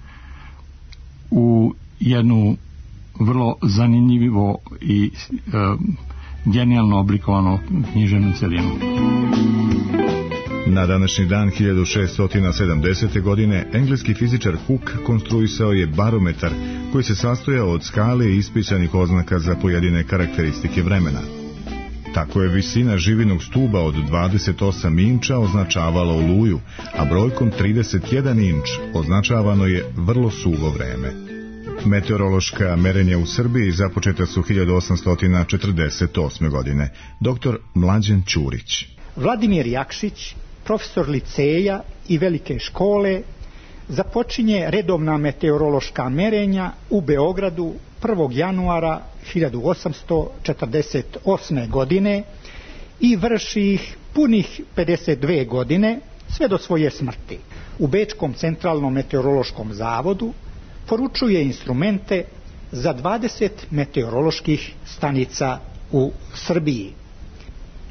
u jednu vrlo zanimljivo i genijalno oblikovano književnu celinu. Na današnji dan 1670. godine engleski fizičar Hooke konstruisao je barometar koji se sastojao od skale i ispisanih oznaka za pojedine karakteristike vremena. Tako je visina živinog stuba od 28 inča označavala oluju, a brojkom 31 inč označavano je vrlo suvo vreme. Meteorološka merenja u Srbiji započeta su 1848. godine. Dr. Mlađan Ćurić. Vladimir Jakšić, profesor liceja i velike škole, započinje redovna meteorološka merenja u Beogradu 1. januara 1848. godine i vrši ih punih 52 godine sve do svoje smrti. U Bečkom centralnom meteorološkom zavodu poručuje instrumente za 20 meteoroloških stanica u Srbiji.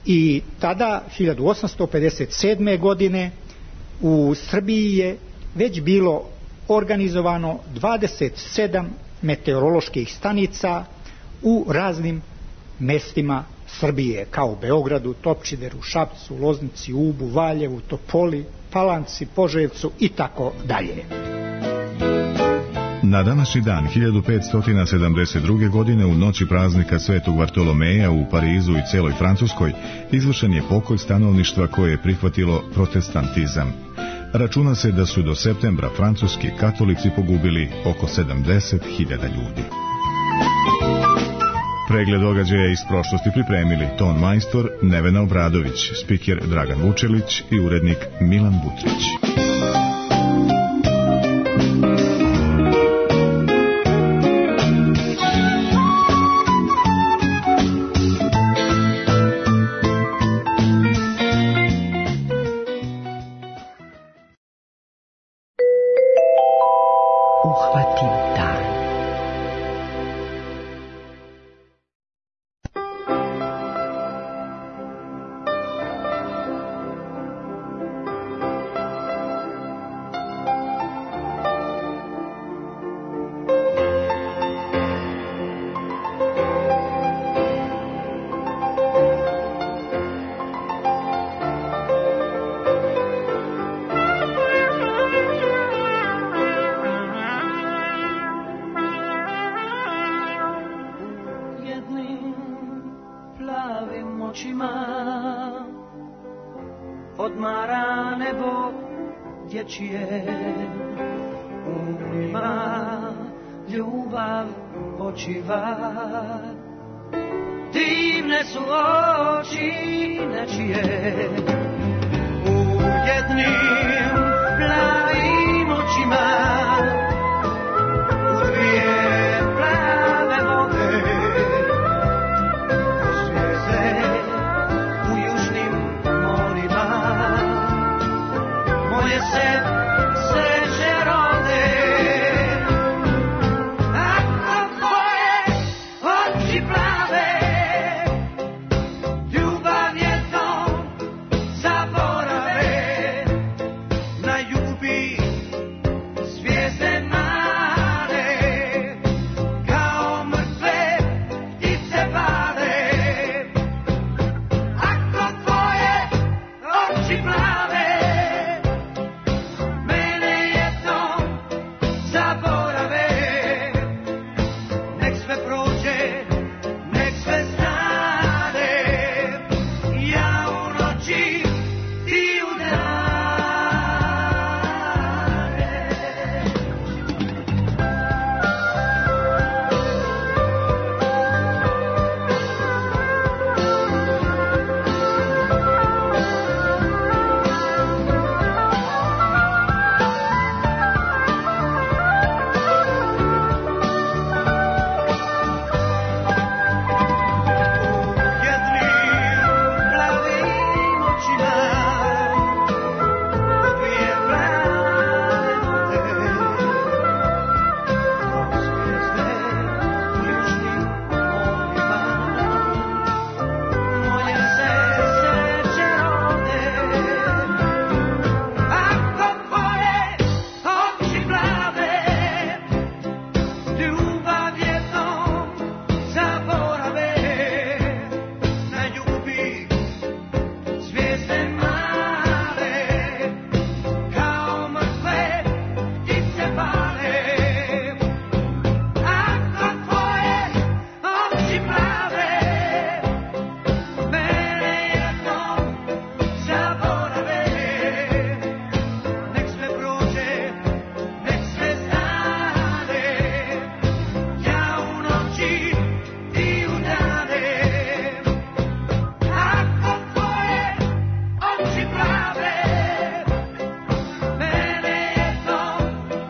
I tada, 1857. godine, u Srbiji je već bilo organizovano 27 meteoroloških stanica u raznim mestima Srbije, kao u Beogradu, Topčideru, Šapcu, Loznici, Ubu, Valjevu, Topoli, Palanci, Požarevcu i tako dalje. Na današnji dan 1572. godine u noći praznika Svetog Vartolomeja u Parizu i celoj Francuskoj izvršen je pokolj stanovništva koje je prihvatilo protestantizam. Računa se da su do septembra francuski katolici pogubili oko 70.000 ljudi. Pregled događaja iz prošlosti pripremili ton majstor Nevena Obradović, spiker Dragan Vučelić i urednik Milan Butrić. Divne su oči nečije u jednim plavim očima, u dvije plave vode, zvijezde u južnim morima, moje se sreće rode.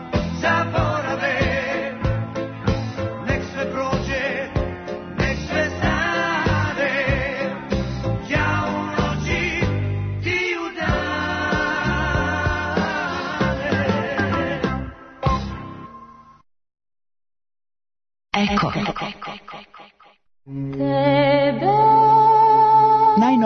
Nek sve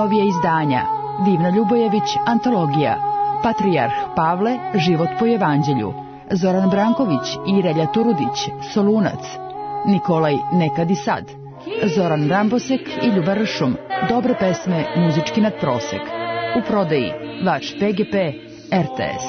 najnovije izdanja: Divna Ljubojević, antologija; Patrijarh Pavle, život po evanđelju; Zoran Branković i Relja Turudić, Solunac; Nikolaj, Nekad i sad; Zoran Rambosek i Ljuba Ršum, dobre pesme, muzički nadprosek. U prodaji vaš PGP, RTS.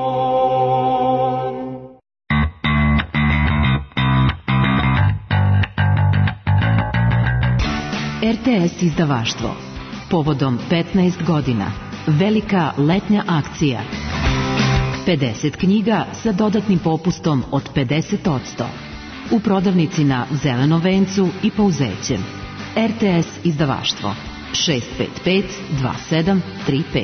RTS izdavaštvo. Povodom 15 godina. Velika letnja akcija. 50 knjiga sa dodatnim popustom od 50%. U prodavnici na Zelenom vencu i Pouzećem. RTS izdavaštvo. 655 2735.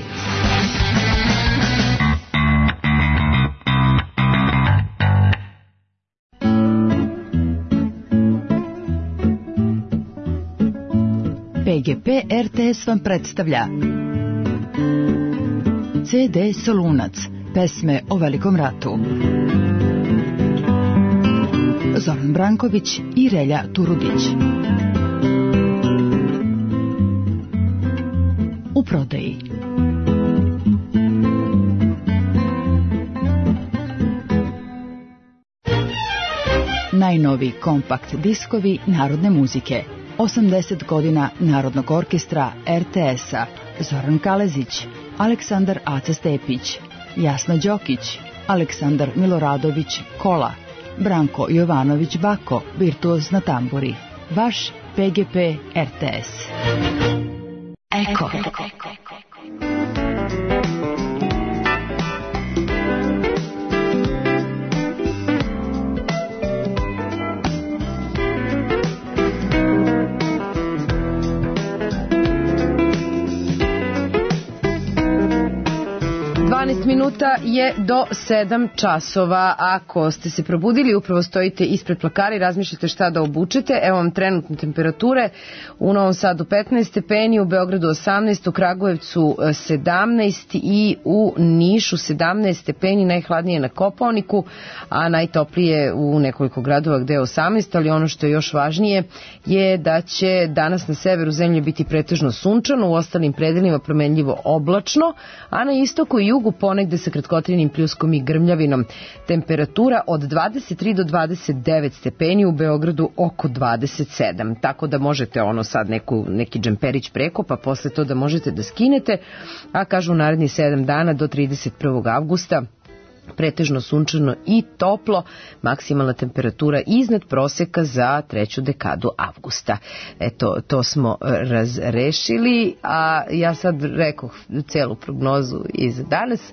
PGP RTS vam predstavlja CD Solunac, pesme o Velikom ratu. Zoran Branković i Relja Turudić. U prodaji. Najnovi kompakt diskovi narodne muzike. 80 godina Narodnog orkestra RTS-a. Zoran Kalezić, Aleksandar Aca Stepić, Jasna Đokić, Aleksandar Miloradović Kola, Branko Jovanović Bako, virtuoz na tamburi. Vaš PGP RTS. Eko. 12 minuta je do 7 časova. Ako ste se probudili, upravo stojite ispred plakara i razmišljate šta da obučete, evo vam trenutne temperature: u Novom Sadu 15 stepeni, u Beogradu 18, u Kragujevcu 17 i u Nišu 17 stepeni, najhladnije na Kopaoniku, a najtoplije u nekoliko gradova gde je 18, ali ono što je još važnije je da će danas na severu zemlje biti pretežno sunčano, u ostalim predelima promenljivo oblačno, a na istoku i jugu ponegde sa kratkotrajnim pljuskom i grmljavinom. Temperatura od 23 do 29 stepeni, u Beogradu oko 27. Tako da možete sad neki džemperić preko, pa posle to da možete da skinete, a kažu naredni 7 dana do 31. avgusta pretežno sunčano i toplo, maksimalna temperatura iznad proseka za treću dekadu avgusta. Eto, to smo razrešili, a ja sad rekoh celu prognozu i za danas.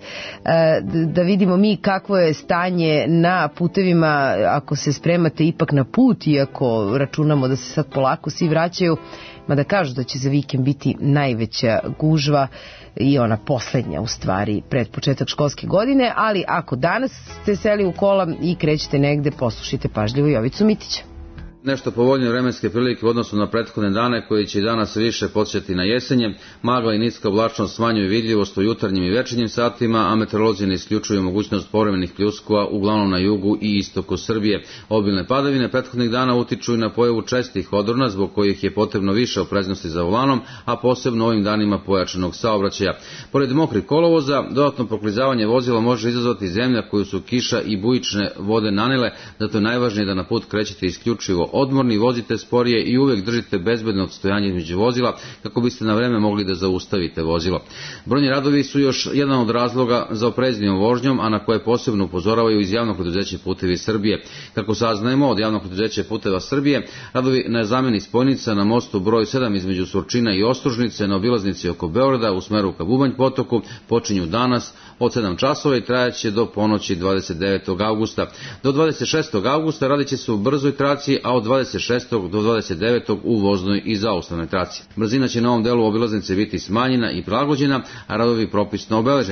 Da vidimo mi kakvo je stanje na putevima ako se spremate ipak na put, iako računamo da se sad polako svi vraćaju, mada kažu da će za vikend biti najveća gužva i ona poslednja u stvari pred početak školske godine, ali ako danas ste seli u kola i krećete negde, poslušajte pažljivo Jovicu Mitića. Nešto povoljnije vremenske prilike u odnosu na prethodne dane, koji će i danas više podsjećati na jesenje. Magla i niska oblačnost smanjuju vidljivost u jutarnjim i večernjim satima, a meteorolozi ne isključuju mogućnost povremenih pljuskova uglavnom na jugu i istoku Srbije. Obilne padavine prethodnih dana utiču i na pojavu čestih odrona, zbog kojih je potrebno više opreznosti za volanom, a posebno ovim danima pojačanog saobraćaja. Pored mokrih kolovoza, dodatno proklizavanje vozila može izazvati zemlja koju su kiša i bujične vode nanile, zato je najvažnije da na put krećete isključivo odmorni, vozite sporije i uvek držite bezbedno odstojanje između vozila kako biste na vreme mogli da zaustavite vozilo. Brojni radovi su još jedan od razloga za opreznijom vožnjom, a na koje posebno upozoravaju iz Javnog preduzeća Putevi Srbije. Kako saznajemo od Javnog preduzeća Puteva Srbije, radovi na zameni spojnica na mostu broj 7 između Surčina i Ostružnice na obilaznici oko Beograda u smeru ka Bubanj potoku počinju danas od 7 časova i trajaće do ponoći 29. avgusta. Do 26. avgusta radit će se u brzoj traci, a od 26. do 29. u voznoj i zaustavnoj traci. Brzina će na ovom delu obilaznice biti smanjena i prilagođena, a radovi propisno obeleženi.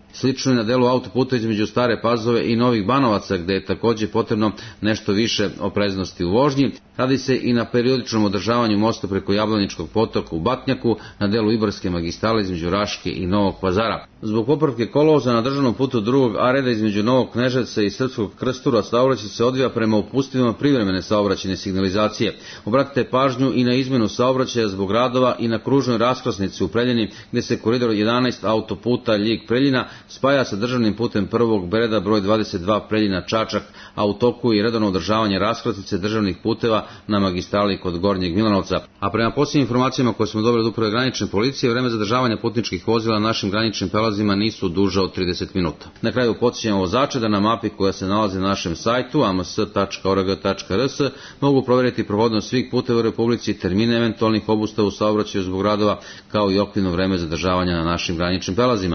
Slično je na delu autoputa između Stare Pazove i Novih Banovaca, gde je također potrebno nešto više opreznosti u vožnji. Radi se i na periodičnom održavanju mosta preko Jablaničkog potoka u Batnjaku, na delu Ibarske magistrale između Raške i Novog Pazara. Zbog popravke kolovoza na državnom putu drugog A reda između Novog Kneževca i Srpskog Krstura saobraćaj se odvija prema upustvima privremene saobraćajne signalizacije. Obratite pažnju i na izmenu saobraćaja zbog radova i na kružnoj raskrasnici u Preljini, gde se koridor 11 autoputa Ljig-Preljina spaja sa državnim putem prvog reda broj 22 Preljina-Čačak, a u toku je redovno održavanje raskrasnice državnih puteva na magistrali kod Gornjeg Milanovca. A prema posljednjim informacijama koje smo dobili od uprave granične policije, vreme zadržavanja putničkih vozila na našim graničnim prelazima nisu duže od 30 minuta. Na kraju podsjećamo vozače da na mapi koja se nalazi na našem sajtu ams.org.rs mogu provjeriti prohodnost svih puteva u Republici, termine eventualnih obustava u saobraćaju zbog radova, kao i okvirno vreme zadržavanja na našim graničnim prelazima.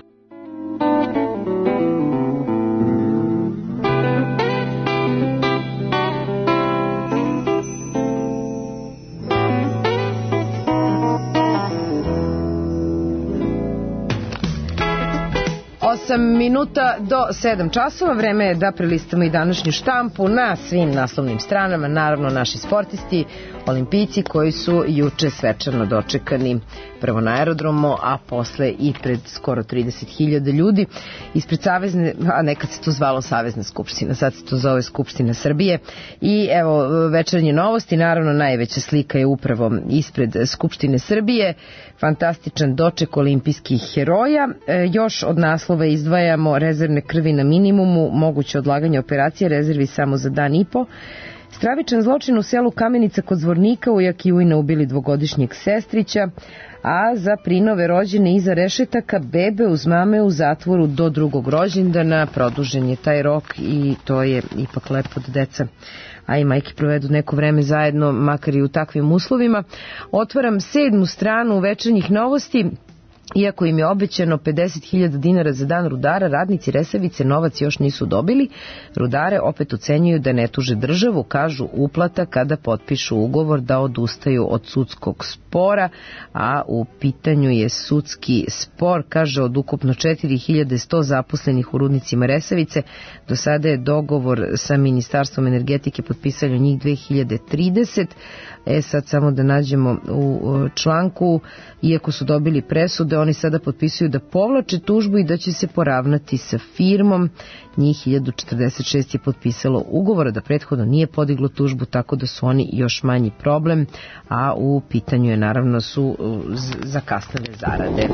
Minuta do 7 časova, vreme je da prelistamo i današnju štampu na svim naslovnim stranama, naravno naši sportisti, olimpijci koji su juče svečano dočekani prvo na aerodromu, a posle i pred skoro 30.000 ljudi ispred Savezne, a nekad se to zvalo Savezna skupština, sad se to zove Skupština Srbije. I evo večernje novosti, naravno najveća slika je upravo ispred Skupštine Srbije, fantastičan doček olimpijskih heroja. Još od naslova izdvajamo rezervne krvi na minimumu, moguće odlaganje operacije, rezervi samo za dan i po. Stravičan zločin u selu Kamenica kod Zvornika, ujak i ujna ubili dvogodišnjeg sestrića, a za prinove rođene iza rešetaka bebe uz mame u zatvoru do drugog rođendana. Produžen je taj rok i to je ipak lepo da deca, a i majke provedu neko vreme zajedno, makar i u takvim uslovima. Otvaram 7. stranu večernjih novosti. Iako im je obećano 50.000 dinara za dan rudara, radnici Resavice novac još nisu dobili. Rudare opet ocenjuju da ne tuže državu, kažu uplata kada potpišu ugovor da odustaju od sudskog spora, a u pitanju je sudski spor, kaže, od ukupno 4.100 zaposlenih u rudnicima Resavice. Do sada je dogovor sa Ministarstvom energetike potpisalo njih 2030. Sad samo da nađemo u članku, iako su dobili presude, oni sada potpisuju da povlače tužbu i da će se poravnati sa firmom. Njih 1046 je potpisalo ugovora da prethodno nije podiglo tužbu, tako da su oni još manji problem, a u pitanju je naravno su zakasnele zarade.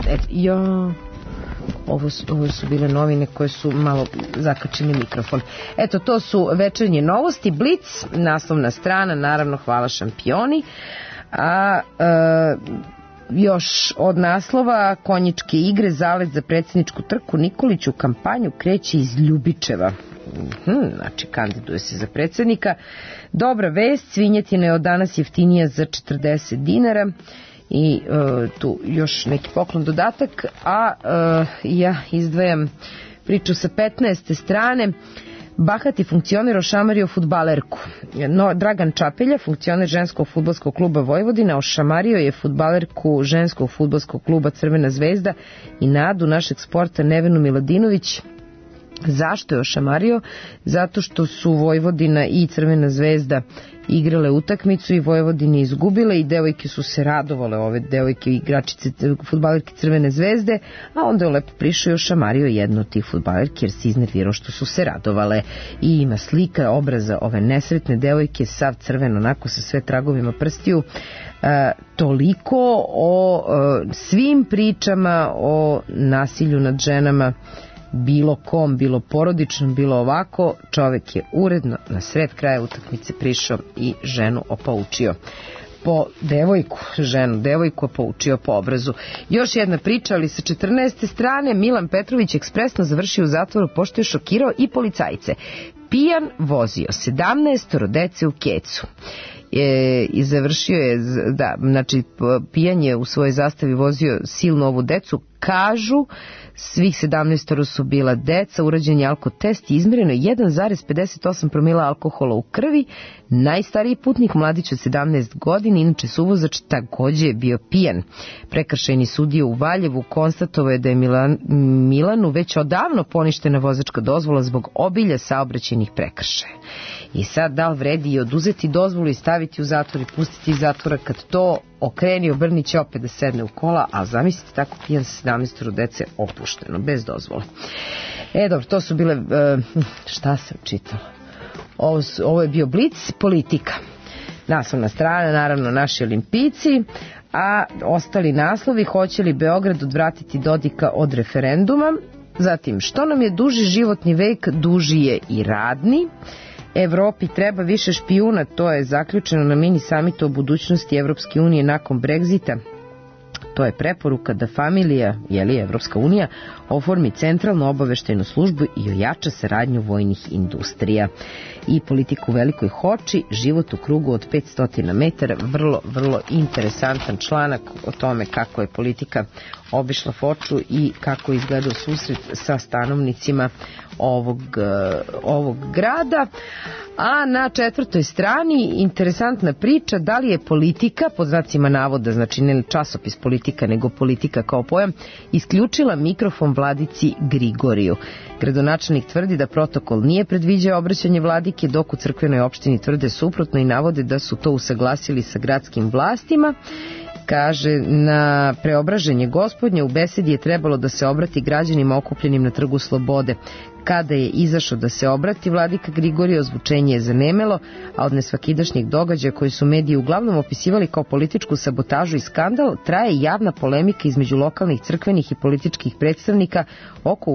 Ovo su bile novine koje su malo zakačili mikrofon. Eto, to su večernje novosti. Blic, naslovna strana, naravno hvala šampioni. Još od naslova konjičke igre, zalet za predsjedničku trku, Nikolić u kampanju kreće iz Ljubičeva. Znači kandiduje se za predsjednika. Dobra vest, svinjetina je od danas jeftinija za 40 dinara. I tu još neki poklon dodatak, a ja izdvajam priču sa 15. strane. Bahati funkcioner ošamario fudbalerku. Dragan Čapelja, funkcioner ženskog fudbalskog kluba Vojvodina, ošamario je fudbalerku ženskog fudbalskog kluba Crvena zvezda i nadu našeg sporta Nevenu Miladinović. Zašto je ošamario? Zato što su Vojvodina i Crvena zvezda igrale utakmicu i Vojvodine izgubile i devojke su se radovale, ove devojke igračice, fudbalerke Crvene zvezde, a onda je lepo prišao i ošamario jednu od tih fudbalerki jer se iznervirao što su se radovale. I ima slika obraza ove nesretne devojke, sav crven, onako sa sve tragovima prstiju. Toliko o svim pričama o nasilju nad ženama, bilo kom, bilo porodičnom, bilo ovako, čovek je uredno na sred kraja utakmice prišao i ženu opoučio po devojku poučio po obrazu. Još jedna priča, ali sa 14. strane, Milan Petrović ekspresno završio u zatvoru pošto je šokirao i policajce. Pijan vozio 17 dece u kecu. I završio je, znači pijan je u svojoj zastavi vozio silnu ovu decu, kažu, svih 17 su bila deca, urađen je alkotest i izmereno 1,58 promila alkohola u krvi. Najstariji putnik, mladić od 17 godina, inače suvozač, takođe je bio pijan. Prekršajni sudija u Valjevu konstatovao je da je Milanu već odavno poništena vozačka dozvola zbog obilja saobraćajnih prekršaja. I sad da li vredi i oduzeti dozvolu i staviti u zatvor i pustiti iz zatvora, kad to okreni, obrni će opet da sedne u kola, a zamislite tako pijan sa 17 dece opušteno, bez dozvole. Dobro, to su bile, šta sam čitala? Ovo je bio Blic, politika. Naslovna strana, naravno, naši olimpijci, a ostali naslovi: hoće li Beograd odvratiti Dodika od referenduma, zatim što nam je duži životni vek, duži je i radni, Evropi treba više špijuna, to je zaključeno na mini samitu o budućnosti Evropske unije nakon Brexita. To je preporuka da familija, Evropska unija, oformi centralnu obaveštajnu službu i ojača saradnju vojnih industrija. I politika u Velikoj Hoči, život u krugu od 500 metara, vrlo interesantan članak o tome kako je politika obišla Foču i kako je izgledao susret sa stanovnicima ovog grada. A na 4. strani interesantna priča, da li je politika, pod znacima navoda, znači ne časopis Politika, nego politika kao pojam, isključila mikrofon vladici Grigoriju. Gradonačelnik tvrdi da protokol nije predviđao obraćanje vladike, dok u crkvenoj opštini tvrde suprotno i navode da su to usaglasili sa gradskim vlastima. Kaže, na preobraženje Gospodnje u besedi je trebalo da se obrati građanima okupljenim na Trgu Slobode. Kada je izašao da se obrati vladika Grigorije, ozvučenje je zanemelo, a od nesvakidašnjih događaja koji su mediji uglavnom opisivali kao političku sabotažu i skandal, traje javna polemika između lokalnih crkvenih i političkih predstavnika oko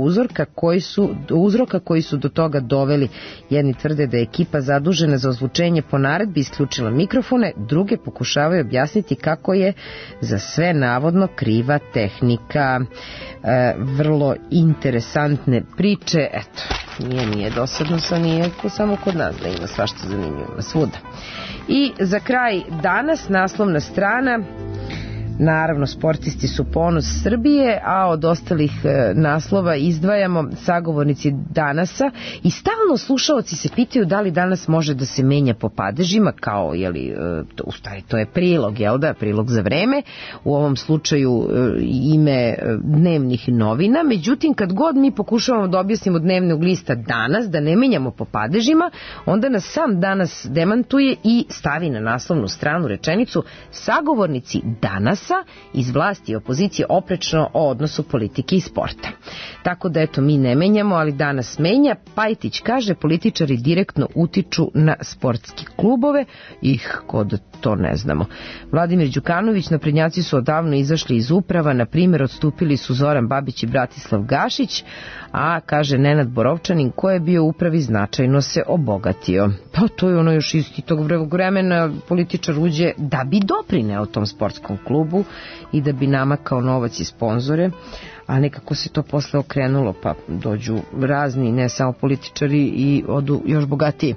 uzroka koji su do toga doveli. Jedni tvrde da je ekipa zadužena za ozvučenje po naredbi isključila mikrofone, druge pokušavaju objasniti kako je za sve navodno kriva tehnika. Vrlo interesantne priče. Eto, nije dosadno, nije samo kod nas da ima svašta zanimljivo, svuda. I za kraj danas naslovna strana, naravno sportisti su ponos Srbije, a od ostalih naslova izdvajamo sagovornici Danasa i stalno slušaoci se pitaju da li danas može da se menja po padežima, kao, u stvari to je prilog, prilog za vreme, u ovom slučaju ime dnevnih novina. Međutim, kad god mi pokušavamo da objasnimo dnevnog lista Danas, da ne menjamo po padežima, onda nas sam Danas demantuje i stavi na naslovnu stranu rečenicu: sagovornici Danasa iz vlasti i opozicije oprečno o odnosu politike i sporta. Tako da eto, mi ne menjamo, ali Danas menja. Pajtić kaže, političari direktno utiču na sportske klubove, kod to ne znamo. Vladimir Đukanović, naprednjaci su odavno izašli iz uprava, na primjer odstupili su Zoran Babić i Bratislav Gašić, a kaže Nenad Borovčanin, ko je bio u upravi, značajno se obogatio. Pa to je ono još iz tog vremena, političar uđe da bi doprineo tom sportskom klubu i da bi namakao novac i sponzore, a nekako se to posle okrenulo, pa dođu razni, ne samo političari, i odu još bogatiji.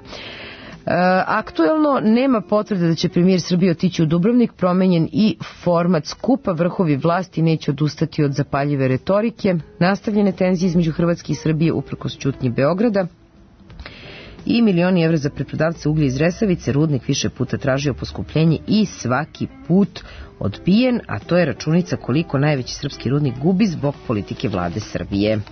Aktuelno, nema potvrde da će premijer Srbije otići u Dubrovnik, promenjen i format skupa, vrhovi vlasti neće odustati od zapaljive retorike, nastavljene tenzije između Hrvatske i Srbije uprkos ćutnji Beograda i milioni evra za preprodavce uglja iz Resavice. Rudnik više puta tražio poskupljenje i svaki put odbijen, a to je računica koliko najveći srpski rudnik gubi zbog politike vlade Srbije.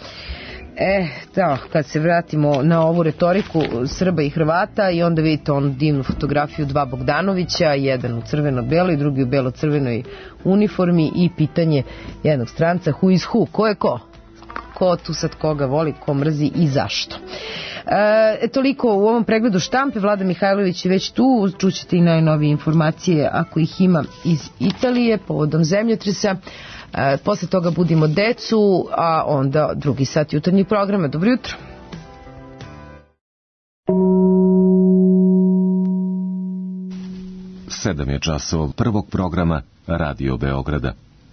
Kad se vratimo na ovu retoriku Srba i Hrvata, i onda vidite onu divnu fotografiju dva Bogdanovića, jedan u crveno-beloj, drugi u belo-crvenoj uniformi, i pitanje jednog stranca: who is who, ko je ko? Ko tu sad koga voli, ko mrzi i zašto? Toliko u ovom pregledu štampe. Vlada Mihajlović je već tu, čućete i najnovije informacije ako ih ima iz Italije povodom zemljotresa. Posle toga budimo decu, a onda drugi sat jutarnjih programa. Dobro jutro. Sedam je časova prvog programa Radio Beograda.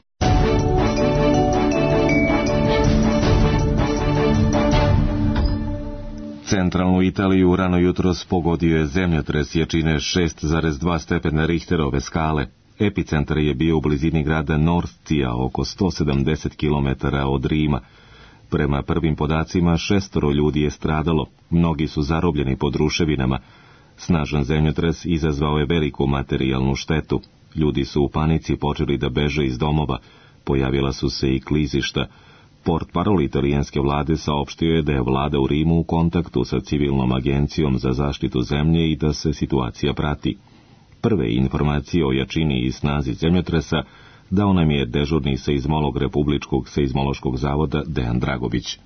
Centralnu Italiju rano jutros pogodio je zemljotres jačine 6,2 stepena Richterove skale. Epicentar je bio u blizini grada Norcia, oko 170 km od Rima. Prema prvim podacima 6 ljudi je stradalo, mnogi su zarobljeni pod ruševinama. Snažan zemljotres izazvao je veliku materijalnu štetu. Ljudi su u panici počeli da beže iz domova, pojavila su se i klizišta. Portparol italijanske vlade saopštio je da je vlada u Rimu u kontaktu sa civilnom agencijom za zaštitu zemlje i da se situacija prati. Prve informacije o jačini i snazi zemljotresa dao nam je dežurni seizmolog Republičkog seizmološkog zavoda Dejan Dragović.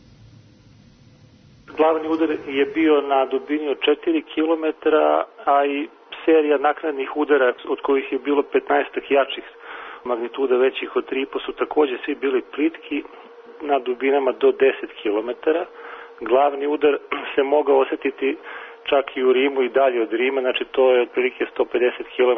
Glavni udar je bio na dubini od 4 km, a i serija naknadnih udara, od kojih je bilo 15 jačih magnituda većih od 3,5 su također svi bili plitki na dubinama do 10 km. Glavni udar se mogao osjetiti čak i u Rimu i dalje od Rima, znači to je otprilike 150 km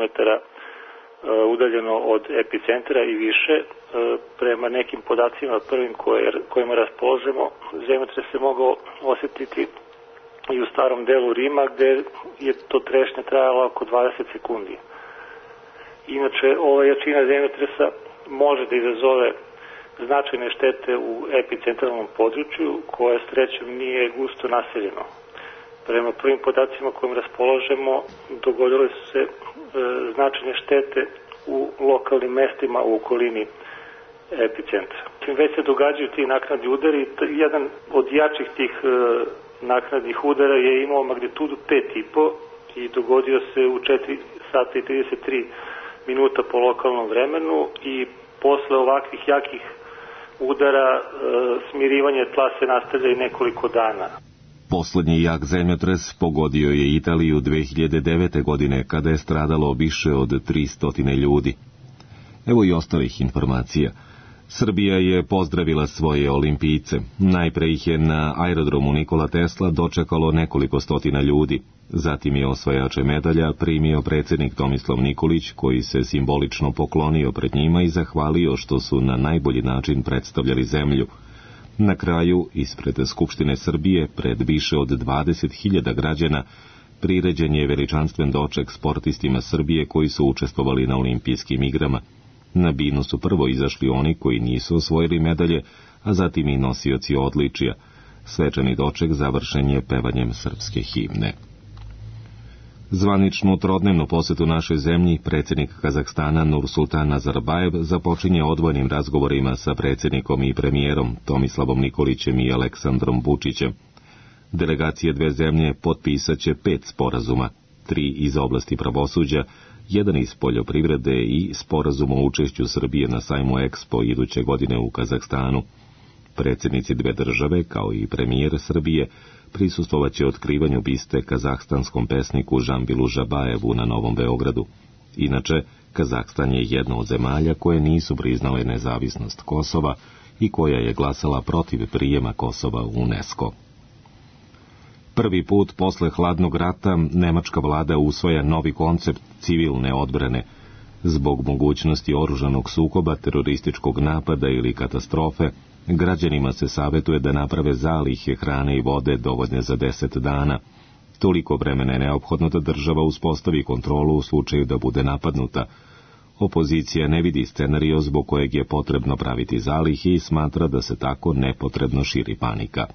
udaljeno od epicentra i više. Prema nekim podacima prvim kojima raspolažemo, zemljotres se mogao osjetiti i u starom delu Rima, gde je to trešnje trajalo oko 20 sekundi. Inače, ova jačina zemljotresa može da izazove značajne štete u epicentralnom području, koje srećom nije gusto naseljeno. Prema prvim podacima kojim raspolažemo, dogodile su se značajne štete u lokalnim mestima u okolini epicentra. Već se događaju ti naknadni udari. Jedan od jačih tih naknadnih udara je imao magnitudu 5,5 i dogodio se u 4 sata i 33 minuta po lokalnom vremenu i posle ovakvih jakih udara smirivanje tla se nastavlja i nekoliko dana. Poslednji jak zemljotres pogodio je Italiju 2009. godine, kada je stradalo više od 300 ljudi. Evo i ostalih informacija. Srbija je pozdravila svoje olimpijce. Najpre ih je na aerodromu Nikola Tesla dočekalo nekoliko stotina ljudi. Zatim je osvajače medalja primio predsjednik Tomislav Nikolić, koji se simbolično poklonio pred njima i zahvalio što su na najbolji način predstavljali zemlju. Na kraju, ispred Skupštine Srbije, pred više od 20.000 građana, priređen je veličanstven doček sportistima Srbije koji su učestvovali na olimpijskim igrama. Na binu su prvo izašli oni koji nisu osvojili medalje, a zatim i nosioci odličija. Svečani doček završen je pevanjem srpske himne. Zvaničnu trodnevnu posetu našoj zemlji predsjednik Kazahstana Nursultan Nazarbajev započinje odvojenim razgovorima sa predsjednikom i premijerom Tomislavom Nikolićem i Aleksandrom Vučićem. Delegacije dve zemlje potpisat će 5 sporazuma, 3 iz oblasti pravosuđa, 1 iz poljoprivrede i sporazum o učešću Srbije na sajmu Expo iduće godine u Kazahstanu. Predsjednici dve države, kao i premijer Srbije, prisustvovaće otkrivanju biste kazahstanskom pesniku Žambilu Žabajevu na Novom Beogradu. Inače, Kazahstan je jedna od zemalja koje nisu priznale nezavisnost Kosova i koja je glasala protiv prijema Kosova u UNESCO. Prvi put posle hladnog rata nemačka vlada usvaja novi koncept civilne odbrane. Zbog mogućnosti oružanog sukoba, terorističkog napada ili katastrofe, građanima se savjetuje da naprave zalihe hrane i vode dovoljne za 10 dana. Toliko vremena je neophodno da država uspostavi kontrolu u slučaju da bude napadnuta. Opozicija ne vidi scenario zbog kojeg je potrebno praviti zalihe i smatra da se tako nepotrebno širi panika.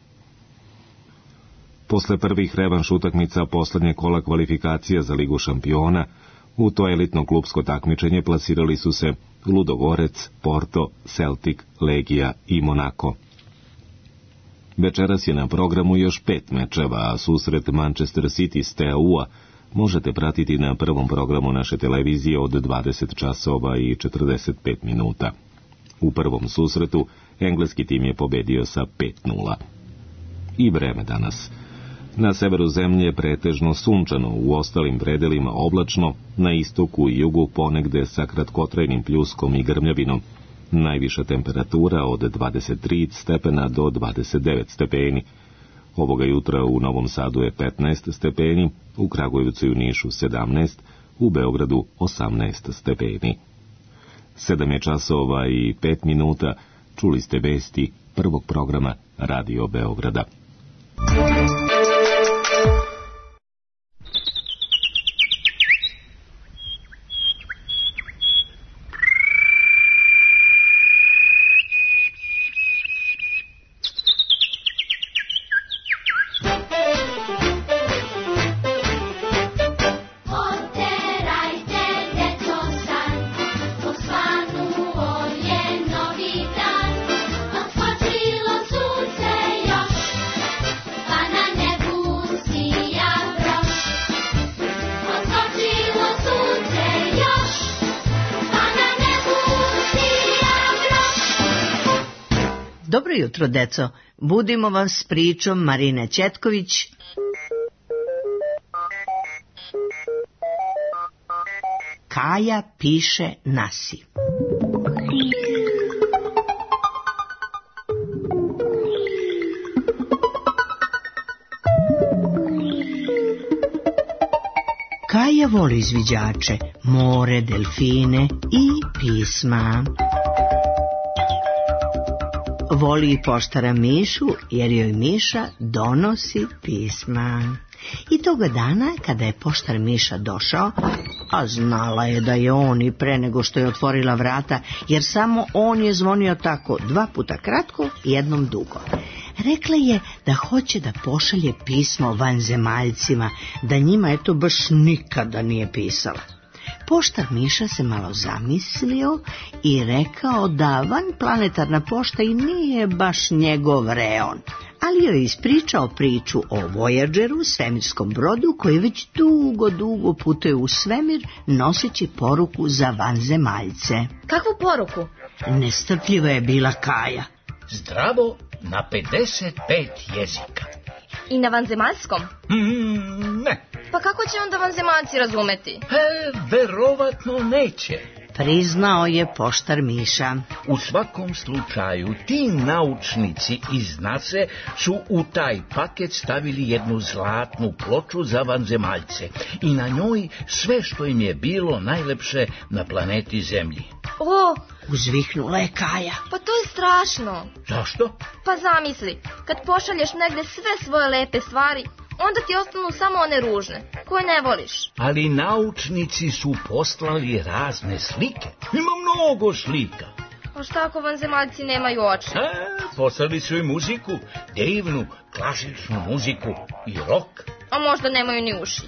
Posle prvih revanš utakmica poslednje kola kvalifikacija za Ligu šampiona, u to elitno klubsko takmičenje plasirali su se Ludogorec, Porto, Celtic, Legija i Monako. Večeras je na programu još 5 mečeva, a susret Manchester City s TAU-a možete pratiti na prvom programu naše televizije od 20 časova i 45 minuta. U prvom susretu engleski tim je pobedio sa 5:0. I vreme danas. Na severu zemlje pretežno sunčano, u ostalim predelima oblačno, na istoku i jugu ponegde sa kratkotrajnim pljuskom i grmljavinom. Najviša temperatura od 23 stepena do 29 stepeni. Ovoga jutra u Novom Sadu je 15 stepeni, u Kragujevcu i u Nišu 17, u Beogradu 18 stepeni. 7 je časova i 5 minuta, čuli ste vesti prvog programa Radio Beograda. Dobro jutro, deco. Budimo vas s pričom Marine Ćetković. Kaja piše Nasi. Kaja voli izviđače, more, delfine i pisma. Voli i poštara Mišu, jer joj Miša donosi pisma. I toga dana, kada je poštar Miša došao, a znala je da je on i pre nego što je otvorila vrata, jer samo on je zvonio tako, 2 puta kratko, jednom dugo. Rekla je da hoće da pošalje pismo vanzemaljcima, da njima eto baš nikada nije pisala. Poštar Miša se malo zamislio i rekao da vanplanetarna pošta i nije baš njegov reon, ali joj je ispričao priču o Voyageru, svemirskom brodu koji već dugo putuje u svemir noseći poruku za vanzemaljce. Kakvu poruku? Nestrpljiva je bila Kaja. Zdravo na 55 jezika. I na vanzemaljskom? Ne. Pa kako će onda vanzemaljci razumeti? Verovatno neće. Priznao je poštar Miša. U svakom slučaju, ti naučnici iz NASA su u taj paket stavili jednu zlatnu ploču za vanzemaljce i na njoj sve što im je bilo najlepše na planeti Zemlji. O! Uzviknula je Kaja. Pa to je strašno. Zašto? Pa zamisli, kad pošalješ negde sve svoje lepe stvari, onda ti ostanu samo one ružne, koje ne voliš. Ali naučnici su poslali razne slike. Ima mnogo slika. A šta ako vanzemaljci nemaju oči? Poslali su i muziku, divnu, klasičnu muziku i rock. A možda nemaju ni uši.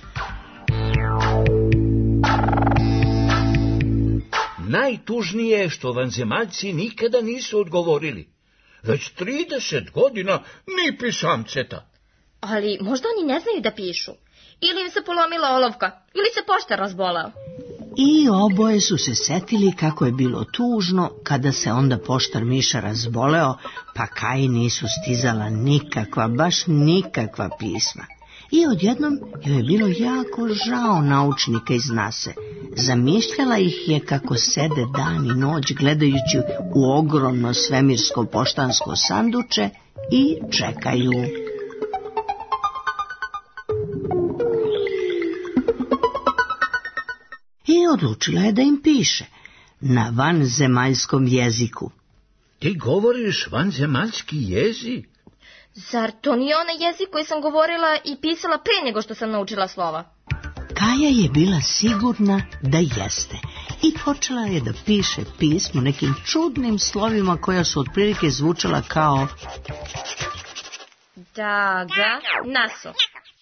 Najtužnije je što vanzemaljci nikada nisu odgovorili. Već 30 godina ni pisamceta. Ali možda oni ne znaju da pišu. Ili im se polomila olovka, ili se poštar razbolao. I oboje su se setili kako je bilo tužno kada se onda poštar Miša razboleo, pa Kaji nisu stizala nikakva, baš nikakva pisma. I odjednom joj je bilo jako žao naučnika iz NASA. Zamišljala ih je kako sede dan i noć gledajući u ogromno svemirsko poštansko sanduče i čekaju. I odlučila je da im piše na vanzemaljskom jeziku. Ti govoriš vanzemaljski jezik? Zar to nije onaj jezik koji sam govorila i pisala prije nego što sam naučila slova? Kaja je bila sigurna da jeste i počela je da piše pismo nekim čudnim slovima koja su otprilike zvučala kao da ga naso.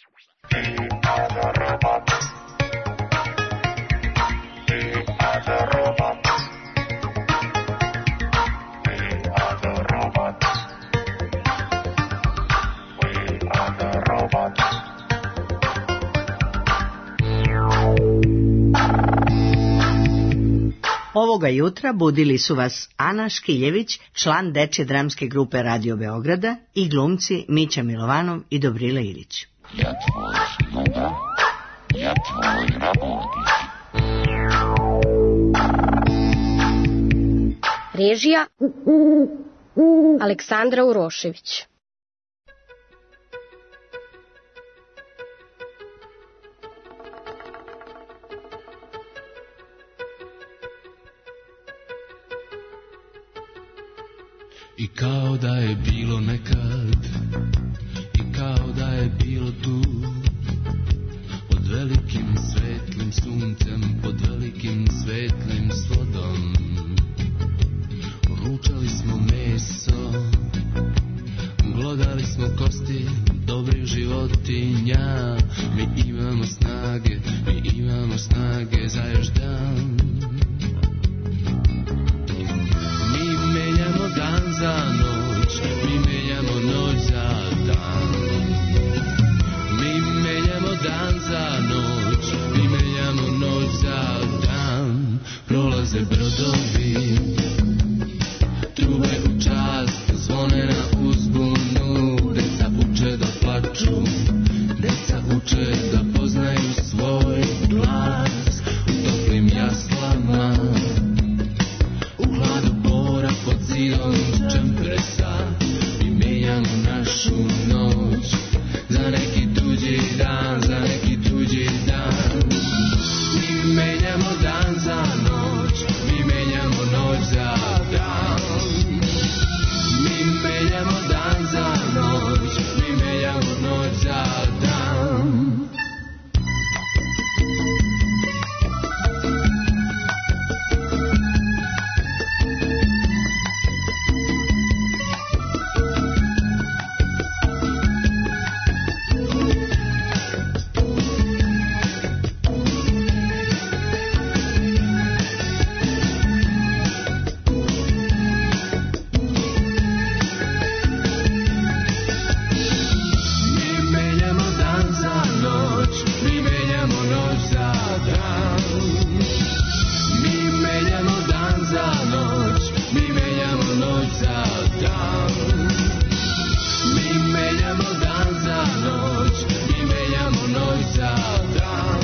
Ovoga jutra budili su vas Ana Škiljević, član dečje dramske grupe Radio Beograda, i glumci Mića Milovanov i Dobrila Ilić. Ja tvoj sluga, ja tvoj rabotnik. Režija Aleksandra Urošević. I kao da je bilo nekad, i kao da je bilo tu, pod velikim svetlim suncem, pod velikim svetlim svodom, ručali smo meso, glodali smo kosti dobrih životinja. Mi imamo snage za još dan. Mi menjamo dan za noć, mi menjamo noć za dan. Mi menjamo dan za noć, mi menjamo noć za dan. Prolaze brodovi, trube u čast, zvone dan. Mi menjamo dan za noć, mi menjamo noć za dan.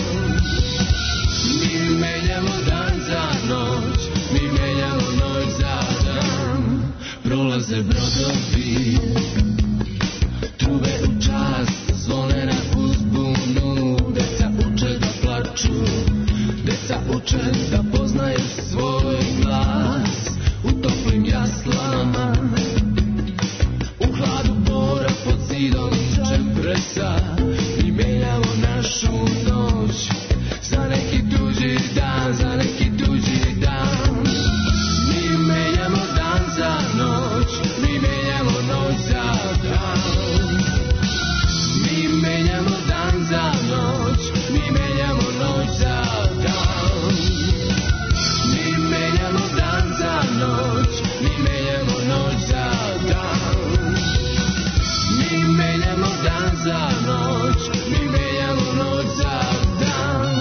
Mi menjamo dan za noć, mi menjamo noć za dan. Prolaze brodovi, trube u čast, zvone na uzbunu. Deca uče da plaču, deca uče da poznaju svoj glas. U toplim jaslama, u hladu bora pod zidom čempresa. Mi menjamo našu noć za neki tuđi dan, za neki tuđi dan. Mi menjamo dan za noć, mi menjamo noć za dan. Mi menjamo dan za noć, mi menjamo noć za dan. Mi menjamo dan za noć, mi menjamo noć za dan. Mi menjamo dan za noć, mi menjamo noć za dan.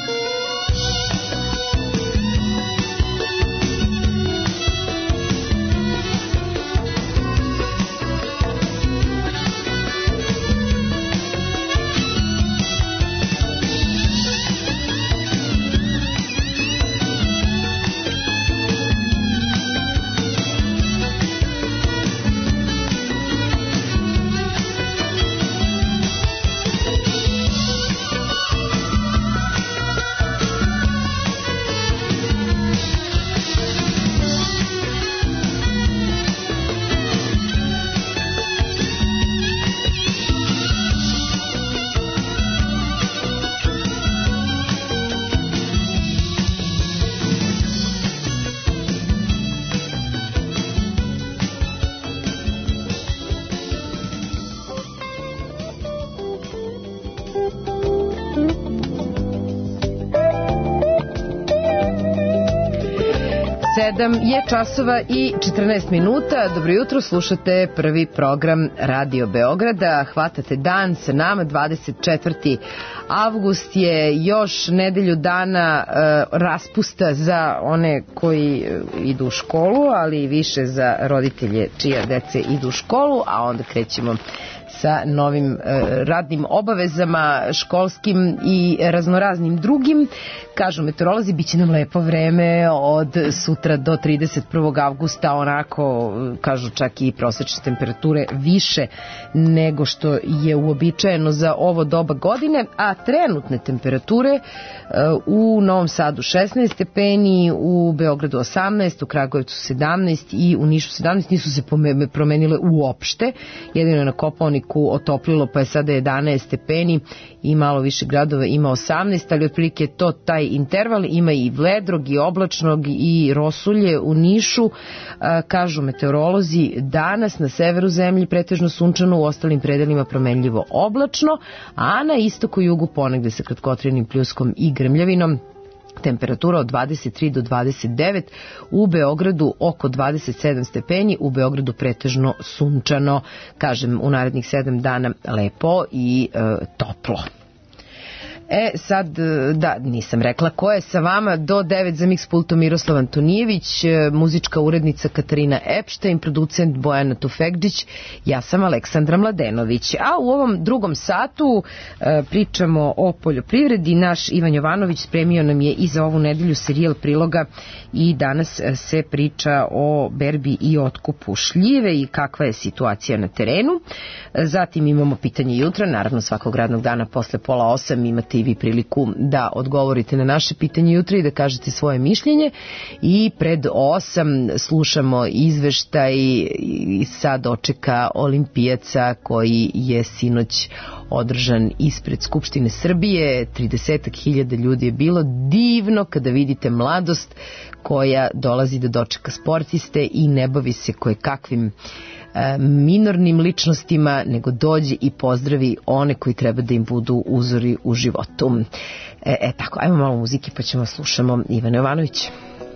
Je časova i 14 minuta. Dobro jutro, slušate prvi program Radio Beograda. Hvatate dan sa nama, 24. avgust je još nedelju dana raspusta za one koji idu u školu, ali više za roditelje čija dece idu u školu, a onda krećemo sa novim radnim obavezama, školskim i raznoraznim drugim. Kažu meteorolozi, bit će nam lepo vreme od sutra do 31. avgusta, onako, kažu čak i prosečne temperature više nego što je uobičajeno za ovo doba godine, a trenutne temperature u Novom Sadu 16 stepeni, u Beogradu 18, u Kragujevcu 17 i u Nišu 17, nisu se promenile uopšte, jedino na Kopaoniku otoplilo, pa je sada 11 stepeni i malo više gradova ima 18, ali otprilike to taj interval, ima i vledrog i oblačnog i rosulje u Nišu. Kažu meteorolozi, danas na severu zemlji pretežno sunčano, u ostalim predelima promenljivo oblačno, a na istoku i jugu ponegde sa kratkotrenim pljuskom i grmljavinom. Temperatura od 23 do 29, u Beogradu oko 27 stepeni, u Beogradu pretežno sunčano, kažem, u narednih 7 dana lepo i toplo. Sad, da, nisam rekla ko je sa vama. Do 9 za mix pultom Miroslav Antonijević, muzička urednica Katarina Epštajn, producent Bojana Tufekđić, ja sam Aleksandra Mladenović. A u ovom drugom satu pričamo o poljoprivredi. Naš Ivan Jovanović spremio nam je i za ovu nedelju serijal priloga i danas se priča o berbi i otkupu šljive i kakva je situacija na terenu. Zatim imamo pitanje jutra, naravno svakog radnog dana posle 7:30 imate i vi priliku da odgovorite na naše pitanje jutra i da kažete svoje mišljenje. I pred 8 slušamo izveštaj sa dočeka olimpijaca koji je sinoć održan ispred Skupštine Srbije. 30.000 ljudi je bilo. Divno kada vidite mladost koja dolazi da dočeka sportiste i ne bavi se kojekakvim minornim ličnostima, nego dođe i pozdravi one koji treba da im budu uzori u životu. Tako, ajmo malo muzike pa ćemo slušamo Ivana Jovanovića.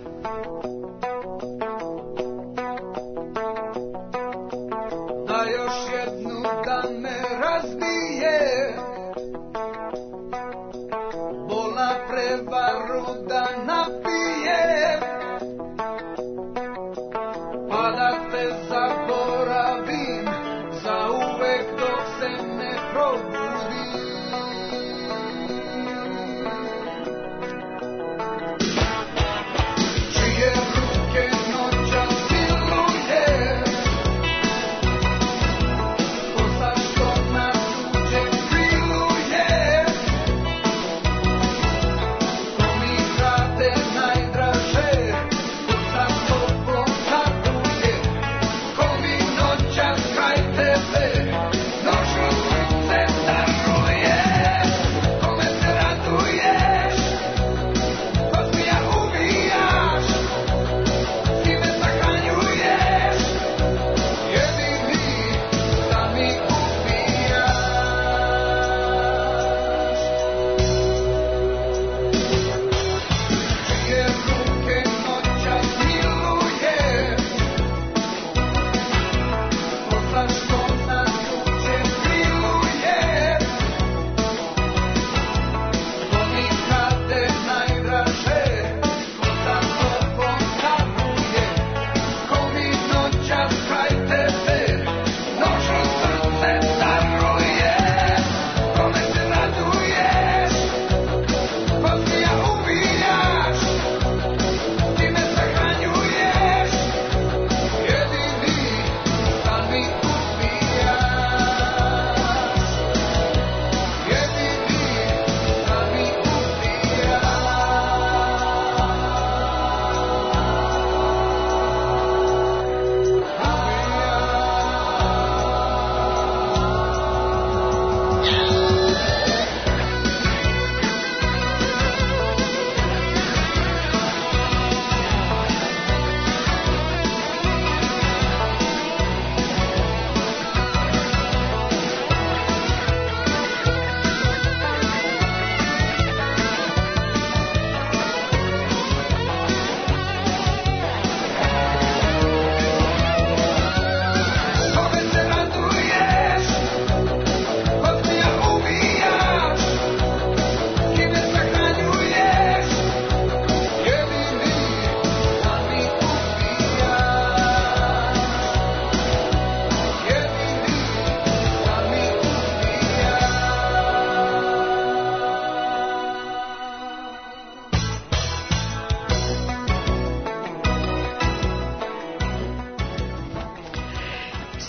Da još jednu da me razbije, bola prevaru da napije, pa da te zaboravim.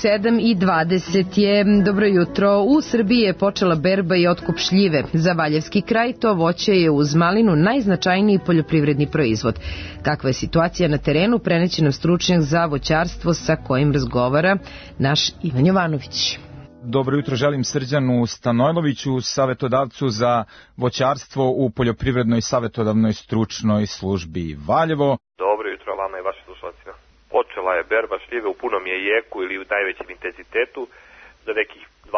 7:20 je. Dobro jutro. U Srbiji je počela berba i otkup šljive. Za Valjevski kraj to voće je uz malinu najznačajniji poljoprivredni proizvod. Kakva je situacija na terenu, preneće nam stručnjak za voćarstvo sa kojim razgovara naš Ivan Jovanović. Dobro jutro, želim Srđanu Stanojloviću, savetodavcu za voćarstvo u Poljoprivrednoj savetodavnoj stručnoj službi Valjevo. Dobro jutro vama i vašim slušalcima. Počela je berba šljive u punom je jeku ili u najvećem intenzitetu. Za nekih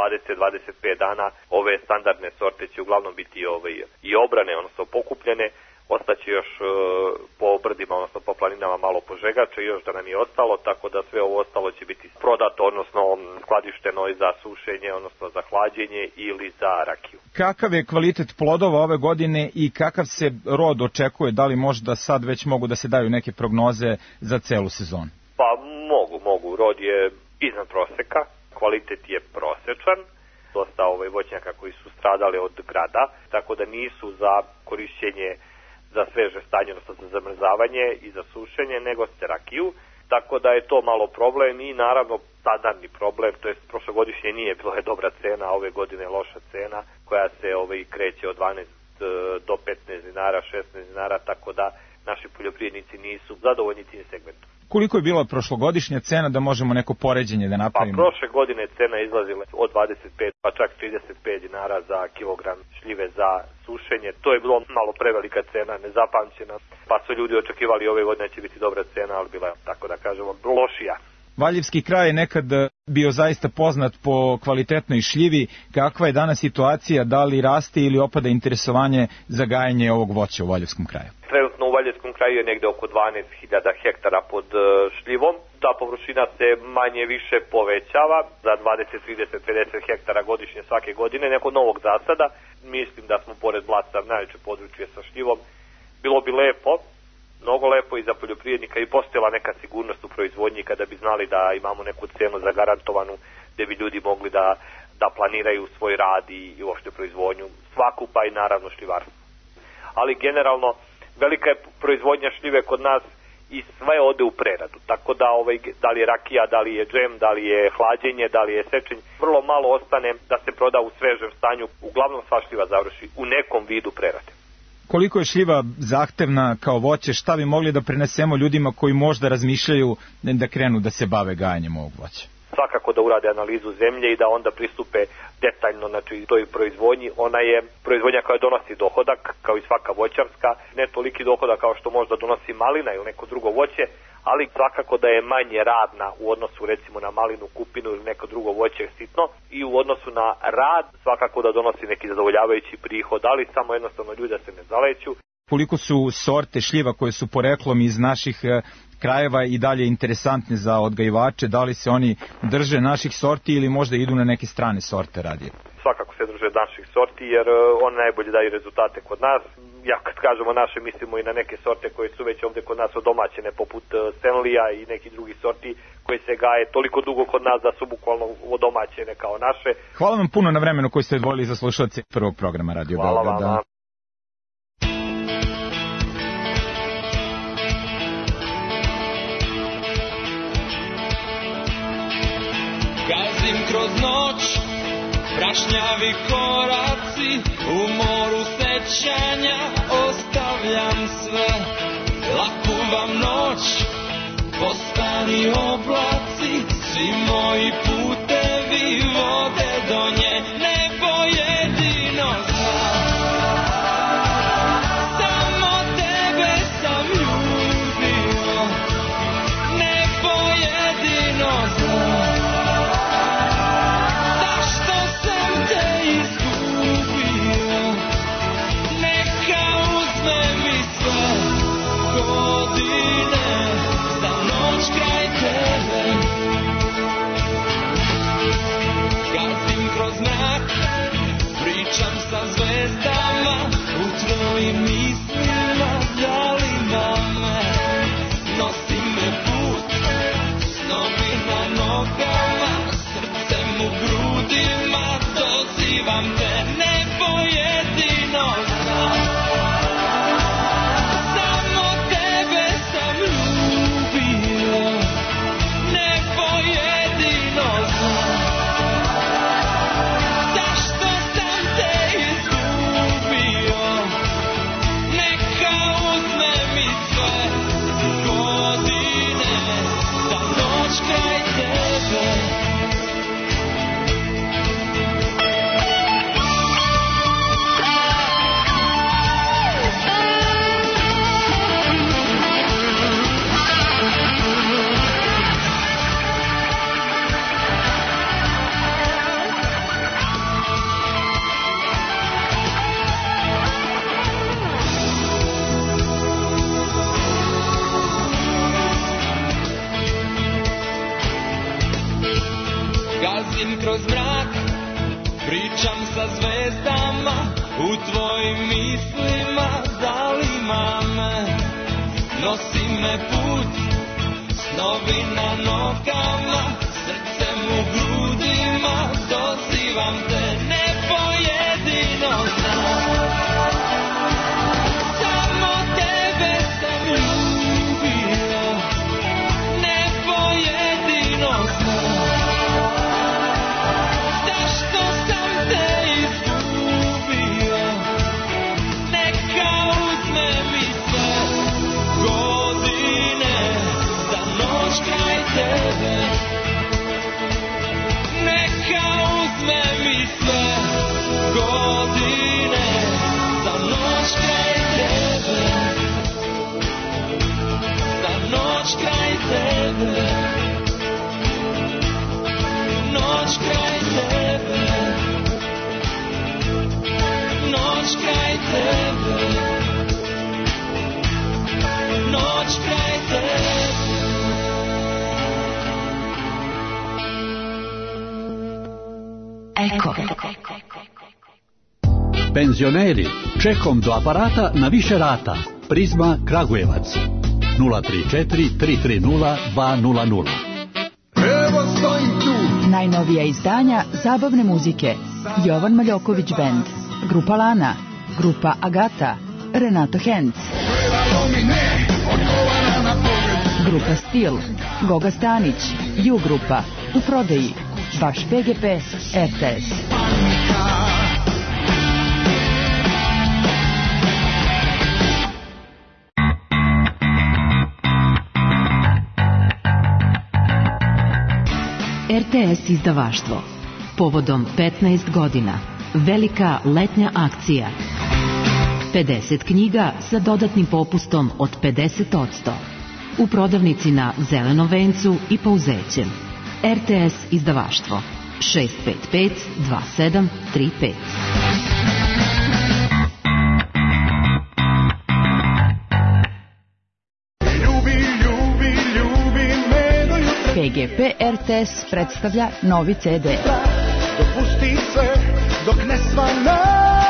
20-25 dana ove standardne sorte će uglavnom biti i obrane, odnosno pokupljene. Ostaće još po brdima, odnosno po planinama malo požegače, još da nam je ostalo, tako da sve ovo ostalo će biti prodato, odnosno skladišteno i za sušenje, odnosno za hlađenje ili za rakiju. Kakav je kvalitet plodova ove godine i kakav se rod očekuje? Da li možda sad već mogu da se daju neke prognoze za celu sezonu? Pa mogu. Rod je iznad proseka, kvalitet je prosečan, dosta voćnjaka koji su stradali od grada, tako da nisu za korišćenje za sveže stanje, odnosno za zamrzavanje i za sušenje, nego za rakiju, tako da je to malo problem i naravno standardni problem, to jest prošlogodišnje nije bilo je dobra cena, a ove godine je loša cena koja se kreće od 12 do 15 dinara, 16 dinara, tako da naši poljoprivrednici nisu zadovoljni tim segmentom. Koliko je bila prošlogodišnja cena da možemo neko poređenje da napravimo? Pa prošle godine cena izlazila od 25 pa čak 35 dinara za kilogram šljive za sušenje. To je bilo malo prevelika cena, nezapamćena, pa su ljudi očekivali ove godine će biti dobra cena, ali bila je, tako da kažemo, lošija. Valjevski kraj je nekad bio zaista poznat po kvalitetnoj šljivi. Kakva je danas situacija? Da li raste ili opada interesovanje za gajanje ovog voća u Valjevskom kraju? Trenutno u Valjevskom kraju je negde oko 12.000 hektara pod šljivom. Ta površina se manje više povećava za 20, 30, 50 hektara godišnje svake godine, neko novog zasada. Mislim da smo pored Blaca najveće područje sa šljivom. Bilo bi lepo, mnogo lepo i za poljoprivrednika i postojala neka sigurnost u proizvodnji kada bi znali da imamo neku cenu zagarantovanu gde bi ljudi mogli da planiraju svoj rad i uopšte proizvodnju, svaku pa i naravno šljivarstvo. Ali generalno velika je proizvodnja šljive kod nas i sve ode u preradu, tako da da li je rakija, da li je džem, da li je hlađenje, da li je sečenje, vrlo malo ostane da se proda u svežem stanju, uglavnom sva šljiva završi u nekom vidu prerade. Koliko je šljiva zahtevna kao voće, šta bi mogli da prenesemo ljudima koji možda razmišljaju da krenu da se bave gajanjem ovog voća? Svakako da urade analizu zemlje i da onda pristupe detaljno toj proizvodnji. Ona je proizvodnja koja donosi dohodak, kao i svaka voćarska, ne toliki dohodak kao što možda donosi malina ili neko drugo voće, ali svakako da je manje radna u odnosu recimo na malinu, kupinu ili neko drugo voće sitno i u odnosu na rad svakako da donosi neki zadovoljavajući prihod, ali samo jednostavno ljudi da se ne zaleću. Koliko su sorte šljiva koje su poreklom iz naših krajeva i dalje interesantne za odgajivače, da li se oni drže naših sorti ili možda idu na neke strane sorte radije? Svakako se drže naših sorti jer one najbolje daju rezultate kod nas. Ja kad kažemo naše mislimo i na neke sorte koje su već ovde kod nas odomaćene poput Stanleya i neki drugi sorti koji se gaje toliko dugo kod nas da su bukvalno odomaćene kao naše. Hvala vam puno na vremenu koje ste odvojili za slušalce prvog programa Radio Beograda. Hvala vam. Gazim kroz noć, prašnjavi koraci, u moru sećanja ostavljam sve. Laku vam noć, postani oblaci, svi moji putevi vode do nje, nebo jedino zna. Samo tebe sam ljubio, nebo jedino zna. Sa zvezdama u tvojim mislima zalima me, nosi me put, snovi na nogama, srcem u grudima, dozivam te, nebo jedino zna. Samo tebe sam ljubio, nebo jedino noć kraj tebe. Gazim kroz mrak, pričam sa zvezdama, u tvojim mislima zalima me. Nosi me put, snovi na nogama, srcem u grudima, dozivam te, nebo jedino znam. Samo tebe sam ljubio, nebo jedino znam. Neka uzme mi sve godine za noć kraj tebe, za noć kraj tebe, noć kraj tebe, noć kraj tebe, noć kraj tebe. Eko. Penzioneri, čekom do aparata na više rata. Prizma Kragujevac 034 330 200. Evo stojim tu. Najnovija izdanja zabavne muzike. Jovan Maljoković Band, grupa Lana, grupa Agata, Renato Henc, grupa Stil, Goga Stanić, Ju grupa, u prodaji, vaš PGP, RTS. RTS izdavaštvo. Povodom 15 godina. Velika letnja akcija. 50 knjiga sa dodatnim popustom od 50%. U prodavnici na Zelenom vencu i Pauzećem. RTS izdavaštvo 655 2735. PGP RTS predstavlja novi CD. Dopusti sve dok ne svanaj.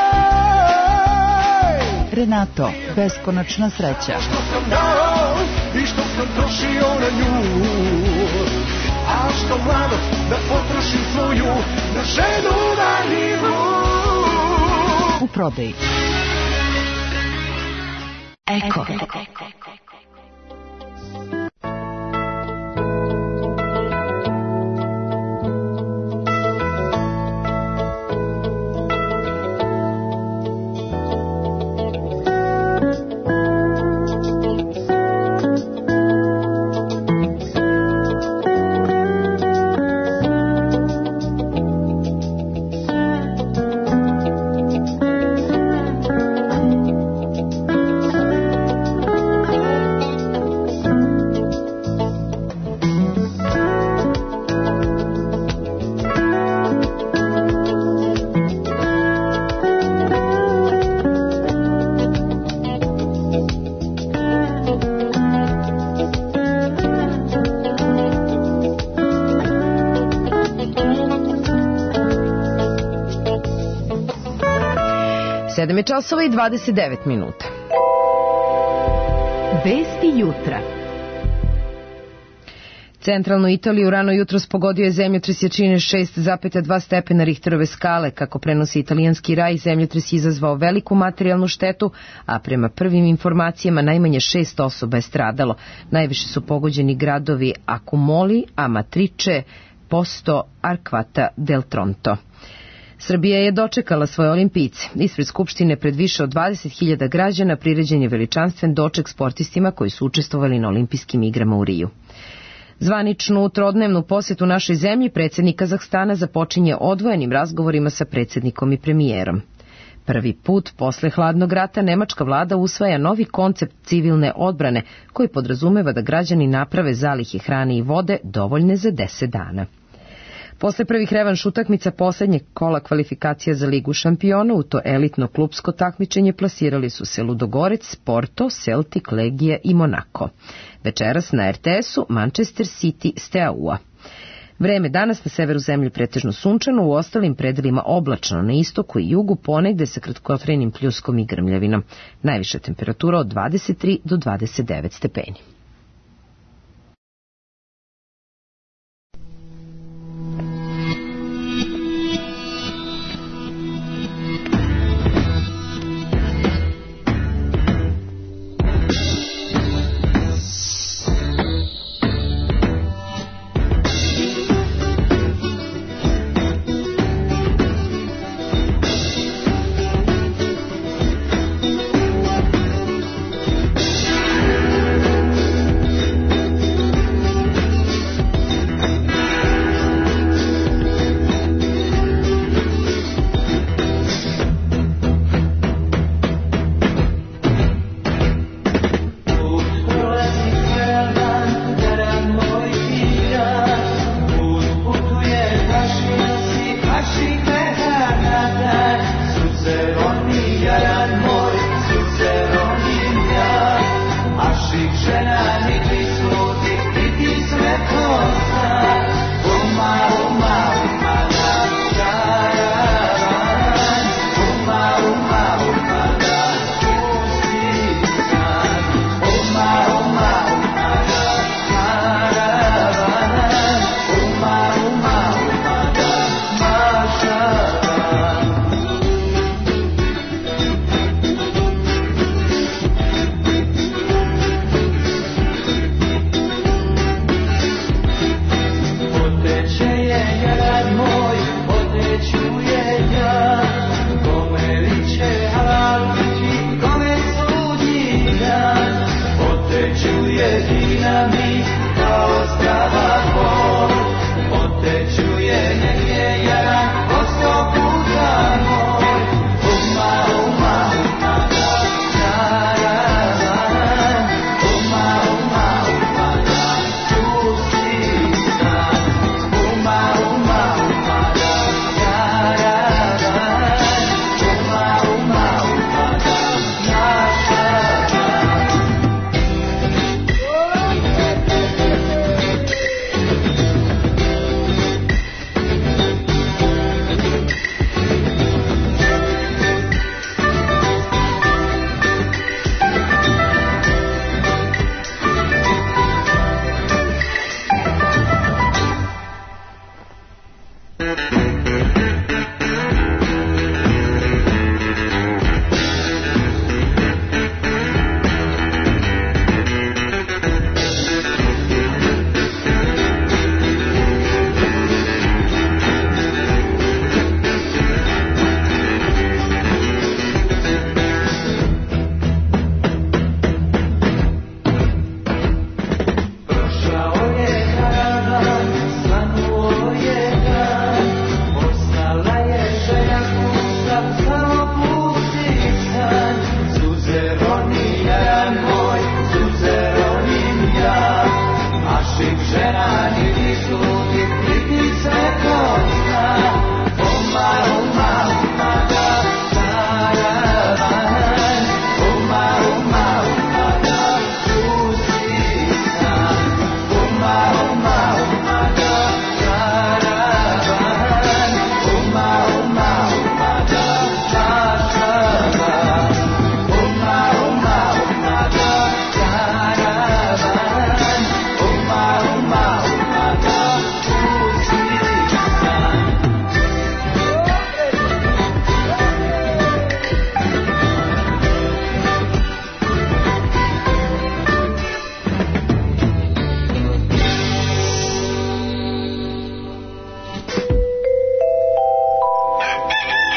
Renato, beskonačna sreća. Što sam dao i što sam trošio na nju. A što mladost da potrošim svoju na ženu ranjivu. U prodaji. Eko. Sedam je časova i 29 minuta. Vesti jutra. Centralnu Italiju rano jutros pogodio je zemljotres jačine 6,2 stepena Richterove skale. Kako prenosi italijanski RAI, zemljotres izazvao veliku materijalnu štetu, a prema prvim informacijama najmanje 6 osoba je stradalo. Najviše su pogođeni gradovi Accumoli, Amatrice, Posto, Arquata del Tronto. Srbija je dočekala svoje olimpijce. Ispred Skupštine pred više od 20.000 građana priređen je veličanstven doček sportistima koji su učestvovali na olimpijskim igrama u Riju. Zvaničnu trodnevnu posjetu našoj zemlji predsjednik Kazahstana započinje odvojenim razgovorima sa predsjednikom i premijerom. Prvi put posle hladnog rata nemačka vlada usvaja novi koncept civilne odbrane koji podrazumeva da građani naprave zalihe hrane i vode dovoljne za 10 dana. Posle prvih revanš utakmica poslednjeg kola kvalifikacija za Ligu šampiona u to elitno klupsko takmičenje plasirali su se Ludogorec, Porto, Celtic, Legija i Monako. Večeras na RTS-u Manchester City Steaua. Vreme danas na severu zemlje pretežno sunčano, u ostalim predelima oblačno, na istoku i jugu ponegde sa kratkotrajnim pljuskom i grmljavinom. Najviša temperatura od 23 do 29 stepeni.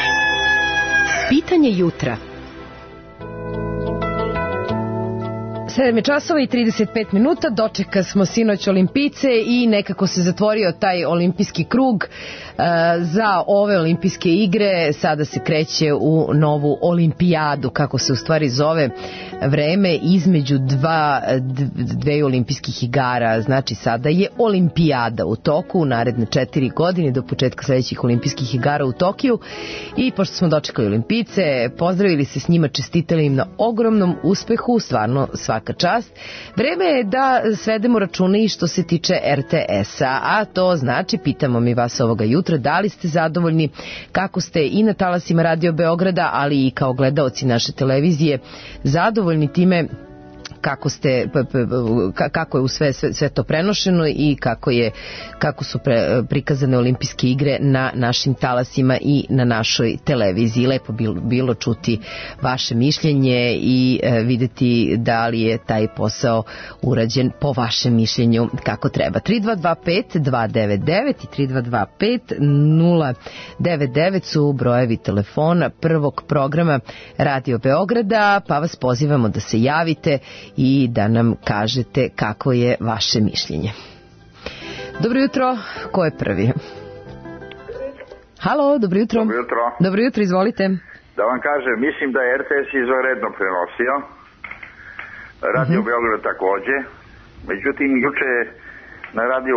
Jutra. 7 časova i 35 minuta, dočeka smo sinoć Olimpice i nekako se zatvorio taj olimpijski krug za ove olimpijske igre. Sada se kreće u novu olimpijadu, kako se u stvari zove vreme između dve olimpijskih igara. Znači sada je olimpijada u toku u naredne 4 godine do početka sledećih olimpijskih igara u Tokiju i pošto smo dočekali Olimpice, pozdravili se s njima, čestitali im na ogromnom uspehu, stvarno svaka čast. Vreme je da svedemo račune i što se tiče RTS-a, a to znači, pitamo mi vas ovoga jutra, da li ste zadovoljni, kako ste i na talasima Radio Beograda, ali i kao gledaoci naše televizije zadovoljni time kako je u sve to prenošeno i kako su prikazane olimpijske igre na našim talasima i na našoj televiziji. Lepo bilo čuti vaše mišljenje i videti da li je taj posao urađen po vašem mišljenju kako treba. 3225-299 i 3225-099 su brojevi telefona prvog programa Radio Beograda, pa vas pozivamo da se javite i da nam kažete kako je vaše mišljenje. Dobro jutro, ko je prvi? Halo, dobro jutro. Dobro jutro. Dobro jutro, izvolite. Da vam kažem, mislim da je RTS izvanredno prenosio, Radio Beograd takođe, međutim, juče na radio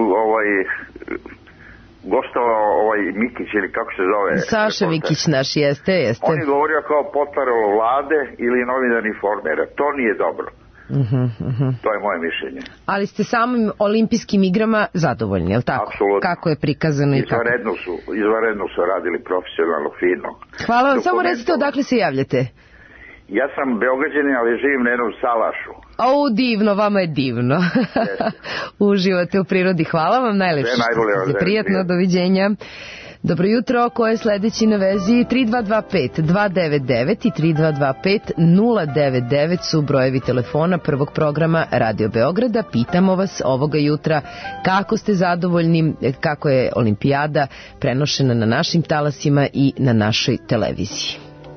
gostovao Mikić ili kako se zove? Saša Mikić naš, jeste. On je govorio kao potparolo vlade ili novinar Informera. To nije dobro. To je moje mišljenje. Ali ste samim olimpijskim igrama zadovoljni, je li tako? Apsolutno. Kako je prikazano i kako? Izvanredno su radili profesionalno, fino. Hvala vam, samo recite odakle se javljate. Ja sam Beograđanin, ali živim na jednom salašu. Divno, vama je divno. Uživate u prirodi, hvala vam, najlepše što ste prijatno, doviđenja. Dobro jutro, ko je sledeći na vezi? 3225-299 i 3225-099 su brojevi telefona prvog programa Radio Beograda. Pitamo vas ovoga jutra kako ste zadovoljni, kako je olimpijada prenošena na našim talasima i na našoj televiziji.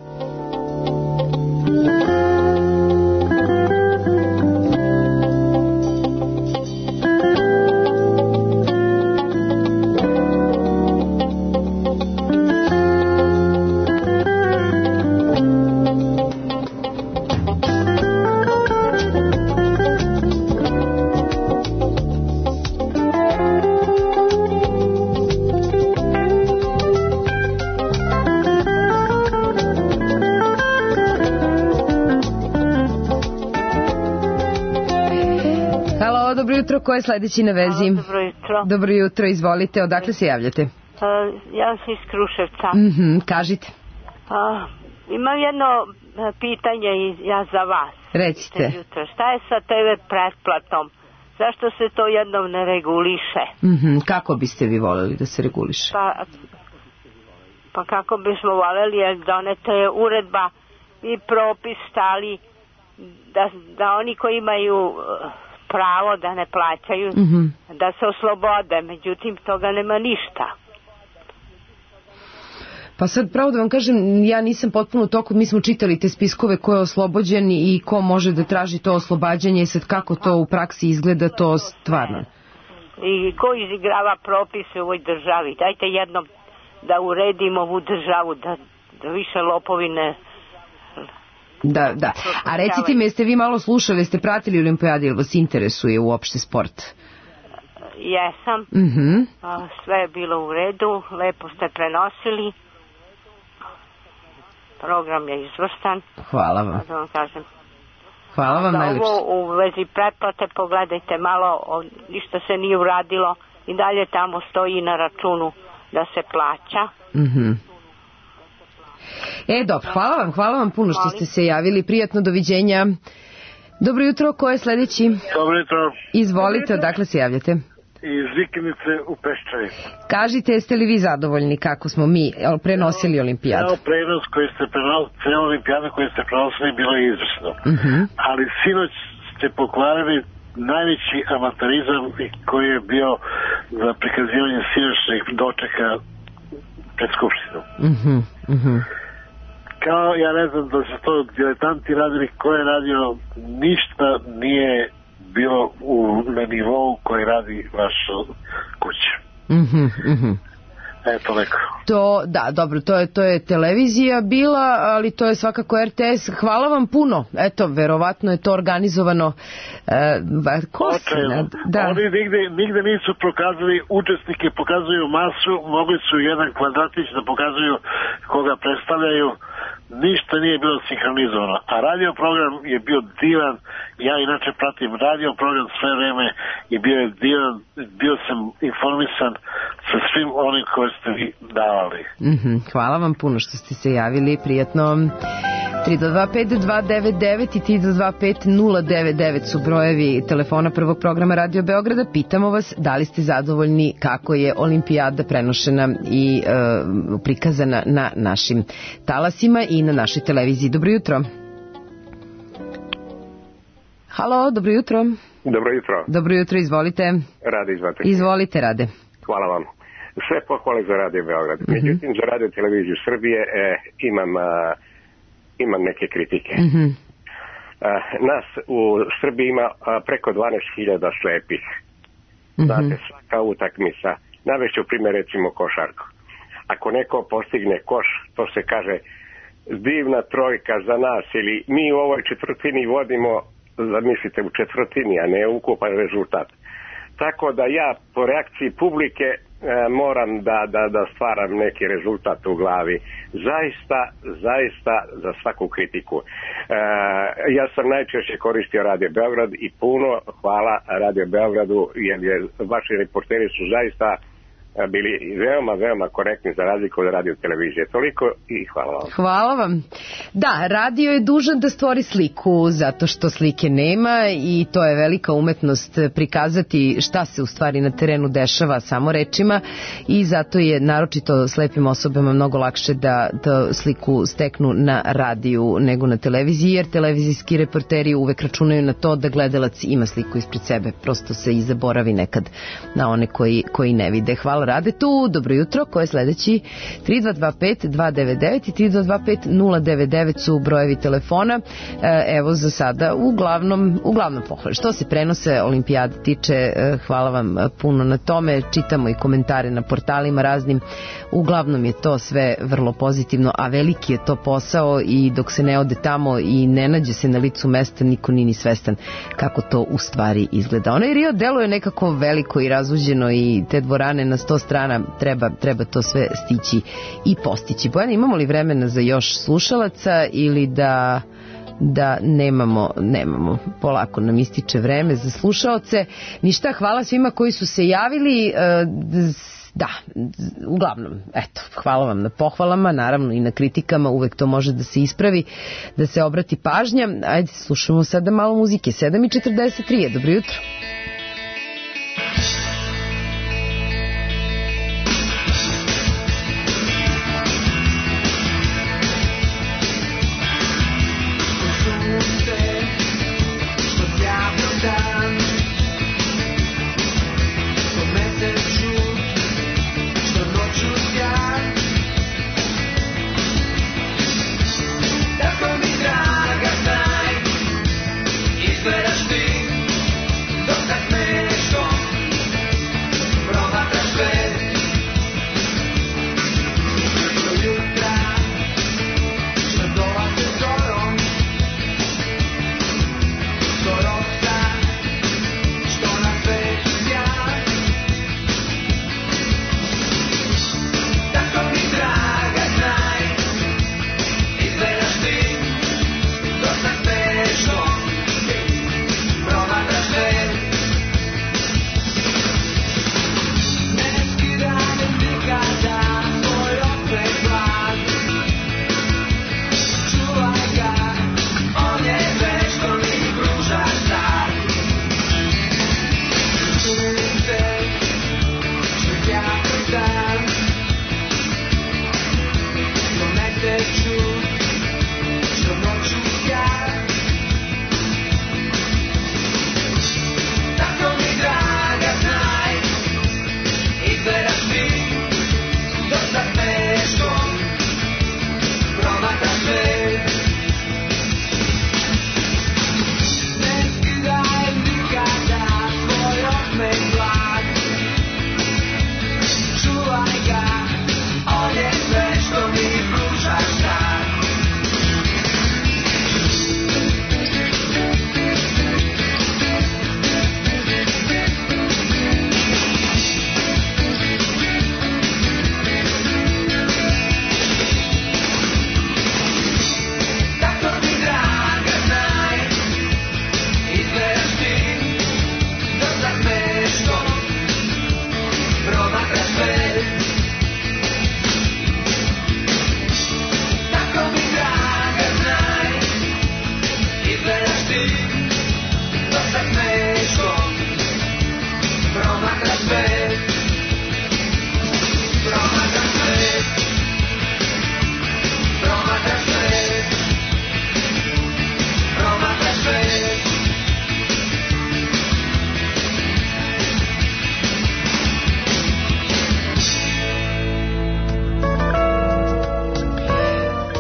Ko je sledeći na vezi? Dobro jutro. Dobro jutro, izvolite. Odakle se javljate? Ja sam iz Kruševca. Kažite. Imam jedno pitanje ja za vas. Recite. Šta je sa TV pretplatom? Zašto se to jednom ne reguliše? Kako biste vi voljeli da se reguliše? Pa kako bismo voljeli, jer doneta je uredba i propis stali da oni koji imaju pravo da ne plaćaju, da se oslobode, međutim toga nema ništa. Pa sad pravo da vam kažem, ja nisam potpuno u toku, mi smo čitali te spiskove ko je oslobođen i ko može da traži to oslobađanje i sad kako to u praksi izgleda, to stvarno. I ko izigrava propise u ovoj državi? Dajte jednom da uredimo ovu državu, da više lopovi ne... Da. A recite mi, jeste vi malo slušali, jeste pratili olimpijadu, ili vas interesuje uopšte sport? Jesam. Sve je bilo u redu, lepo ste prenosili. Program je izvrstan. Hvala vam. Da vam kažem. Hvala vam najlepše. Ovo u vezi pretplate pogledajte malo, ništa se nije uradilo i dalje tamo stoji na računu da se plaća. Dobro, hvala vam puno što ste se javili, prijatno, doviđenja. Dobro jutro, ko je sledeći? Dobro jutro. Izvolite, odakle se javljate? Iz Vikendice u Peščani. Kažite, jeste li vi zadovoljni kako smo mi prenosili olimpijadu? Prenos koji ste prenosili, ceo olimpijada koju ste prenosili bilo je izvrsno. Ali sinoć ste pokvarili najveći amaterizam koji je bio za prikazivanje sinoćnih dočeka pred Skupštinom. kao, ja ne znam da su to diletanti radili, ko je radio, ništa nije bilo na nivou koji radi vaša kuća. Eto neko. To, da, dobro, to je televizija bila, ali to je svakako RTS. Hvala vam puno. Eto, verovatno je to organizovano. Da. Oni nigde nisu pokazali učesnike, pokazuju masu, mogli su jedan kvadratić da pokazuju koga predstavljaju. Ništa nije bilo sinhronizovano, a radio program je bio divan. Ja inače pratim radio program sve vreme i bio je divan, bio sam informisan sa svim onim koje ste vi davali. Hvala vam puno što ste se javili, prijatno. 3225299 i 3225099 su brojevi telefona prvog programa Radio Beograda. Pitamo vas da li ste zadovoljni kako je olimpijada prenošena i prikazana na našim talasima i na našoj televiziji. Dobro jutro. Halo, dobro jutro. Dobro jutro. Dobro jutro, izvolite. Rade, izvolite. Izvolite, Rade. Hvala vam. Sve pohvale za Radio Beograd. Međutim, za Radio televiziju Srbije imam neke kritike. Nas u Srbiji ima preko 12.000 slepih. Znate, svaka utakmica, navešću primjer recimo košarku. Ako neko postigne koš, to se kaže divna trojka za nas, ili mi u ovoj četvrtini vodimo, zamislite, u četvrtini, a ne ukupan rezultat. Tako da ja po reakciji publike moram da stvaram neki rezultat u glavi. Zaista za svaku kritiku. Ja sam najčešće koristio Radio Beograd i puno hvala Radio Beogradu, jer vaši reporteri su zaista bili veoma korektni za razliku od radio televizije. Toliko i hvala vam. Hvala vam. Da, radio je dužan da stvori sliku zato što slike nema i to je velika umetnost prikazati šta se u stvari na terenu dešava samo rečima i zato je naročito slepim osobama mnogo lakše da sliku steknu na radiju nego na televiziji, jer televizijski reporteri uvek računaju na to da gledalac ima sliku ispred sebe. Prosto se i zaboravi nekad na one koji ne vide. Hvala Radetu, dobro jutro, ko je sledeći? 3225-299 i 3225-099 su brojevi telefona. Evo za sada uglavnom pohvale. Što se prenose olimpijade tiče, hvala vam puno na tome, čitamo i komentare na portalima raznim, uglavnom je to sve vrlo pozitivno, a veliki je to posao i dok se ne ode tamo i ne nađe se na licu mesta, niko nije ni svestan kako to u stvari izgleda. Onaj Rio deluje nekako veliko i razuđeno i te dvorane na 100 strana treba to sve stići i postići. Bojana, imamo li vremena za još slušalaca ili da nemamo, polako nam ističe vreme za slušaoce. Ništa, hvala svima koji su se javili. Da, uglavnom, eto, hvala vam na pohvalama, naravno i na kritikama, uvek to može da se ispravi, da se obrati pažnja. Ajde, slušamo sada malo muzike. 7:43, dobro jutro. Izgledaš ti dok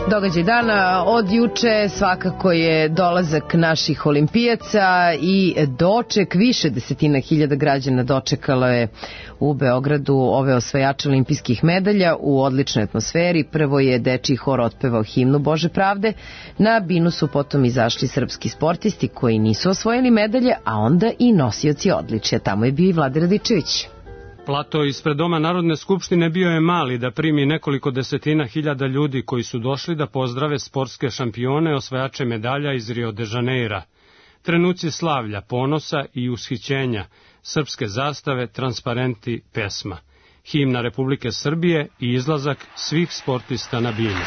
Događaj dana od juče svakako je dolazak naših olimpijaca i doček, više desetina hiljada građana dočekalo je u Beogradu ove osvajače olimpijskih medalja u odličnoj atmosferi. Prvo je dečiji hor otpevao himnu Bože pravde, na binu su potom izašli srpski sportisti koji nisu osvojili medalje, a onda i nosioci odličja. Tamo je bio i Vlade Radičević. Plato ispred Doma Narodne skupštine bio je mali da primi nekoliko desetina hiljada ljudi koji su došli da pozdrave sportske šampione, osvajače medalja iz Rio de Janeira. Trenuci slavlja, ponosa i ushićenja, srpske zastave, transparenti, pesma, himna Republike Srbije i izlazak svih sportista na binu.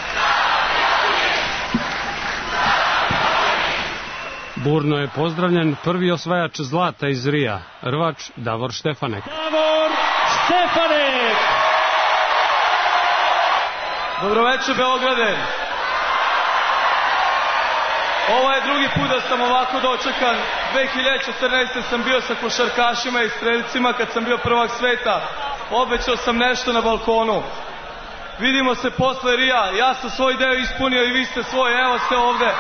Burno je pozdravljen prvi osvajač zlata iz Rija, rvač Davor Štefanek. Davor Štefanek! Dobroveče Beograde! Ovo je drugi put da sam ovako dočekan. 2014. sam bio sa košarkašima i streljcima kad sam bio prvak sveta. Obećao sam nešto na balkonu. Vidimo se posle Rija. Ja sam svoj deo ispunio i vi ste svoj. Evo ste ovde.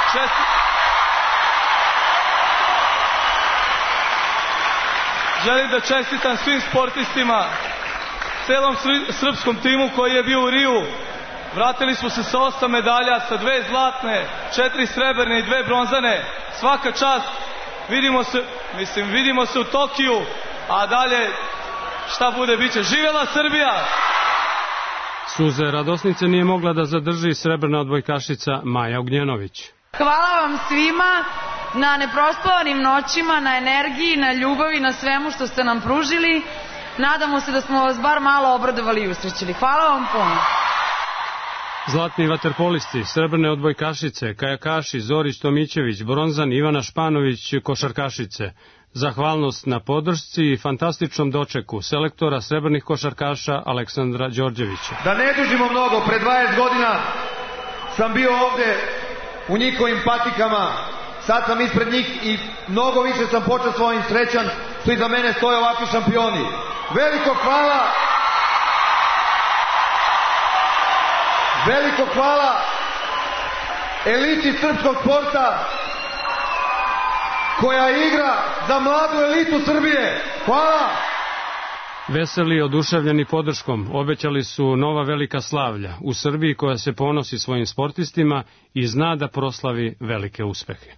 Želim da čestitam svim sportistima, celom srpskom timu koji je bio u Riju. Vratili smo se sa 8 medalja, sa 2 zlatne, 4 srebrne i 2 bronzane. Svaka čast. Vidimo se u Tokiju, a dalje šta bude biće. Živjela Srbija! Suze radosnice nije mogla da zadrži srebrna odbojkašica Maja Ognjenović. Hvala vam svima na neprospavanim noćima, na energiji, na ljubavi, na svemu što ste nam pružili. Nadamo se da smo vas bar malo obradovali i usrećili. Hvala vam puno. Zlatni vaterpolisti, srebrne odbojkašice, kajakaši Zorić Tomićević, bronzan Ivana Španović, košarkašice. Zahvalnost na podršci i fantastičnom dočeku selektora srebrnih košarkaša Aleksandra Đorđevića. Da ne dužimo mnogo, pre 20 godina sam bio ovde u njihovim patikama. Sad sam ispred njih i mnogo više sam počastvovao i srećan što iza mene stoje ovakvi šampioni. Veliko hvala eliti srpskog sporta koja igra za mladu elitu Srbije. Hvala! Veseli, oduševljeni podrškom, obećali su nova velika slavlja u Srbiji koja se ponosi svojim sportistima i zna da proslavi velike uspehe.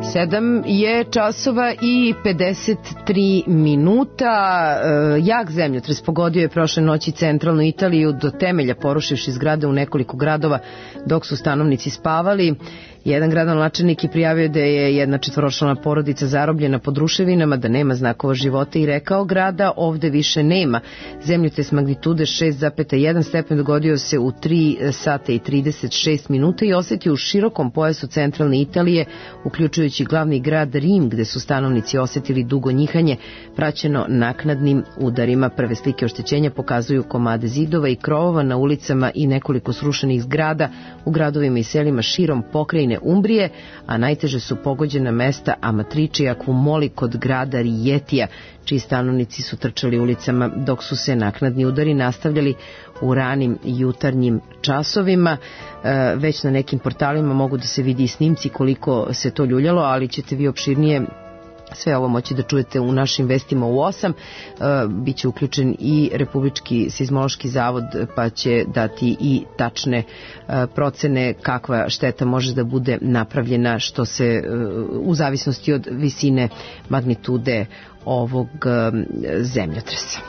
7 je časova i 53 minuta. Jak zemljotres pogodio je prošle noći centralnu Italiju do temelja, porušivši zgrade u nekoliko gradova dok su stanovnici spavali. Jedan gradonačelnik je prijavio da je jedna četvoročlana porodica zarobljena pod ruševinama, da nema znakova života i rekao grada ovde više nema. Zemljotres magnitude 6,1 stepen dogodio se u 3 sata i 36 minuta i osetio u širokom pojasu centralne Italije, uključujući glavni grad Rim, gde su stanovnici osetili dugo njihanje, praćeno naknadnim udarima. Prve slike oštećenja pokazuju komade zidova i krovova na ulicama i nekoliko srušenih zgrada u gradovima i selima širom pokrajine Umbrije, a najteže su pogođena mesta Amatrice i Akvumoli kod grada Rijetija, čiji stanovnici su trčali ulicama dok su se naknadni udari nastavljali u ranim jutarnjim časovima. Već na nekim portalima mogu da se vidi i snimci koliko se to ljuljalo, ali ćete vi opširnije sve ovo moći da čujete u našim vestima u 8. Biće uključen i Republički seizmološki zavod, pa će dati i tačne procene kakva šteta može da bude napravljena, što se u zavisnosti od visine magnitude ovog zemljotresa.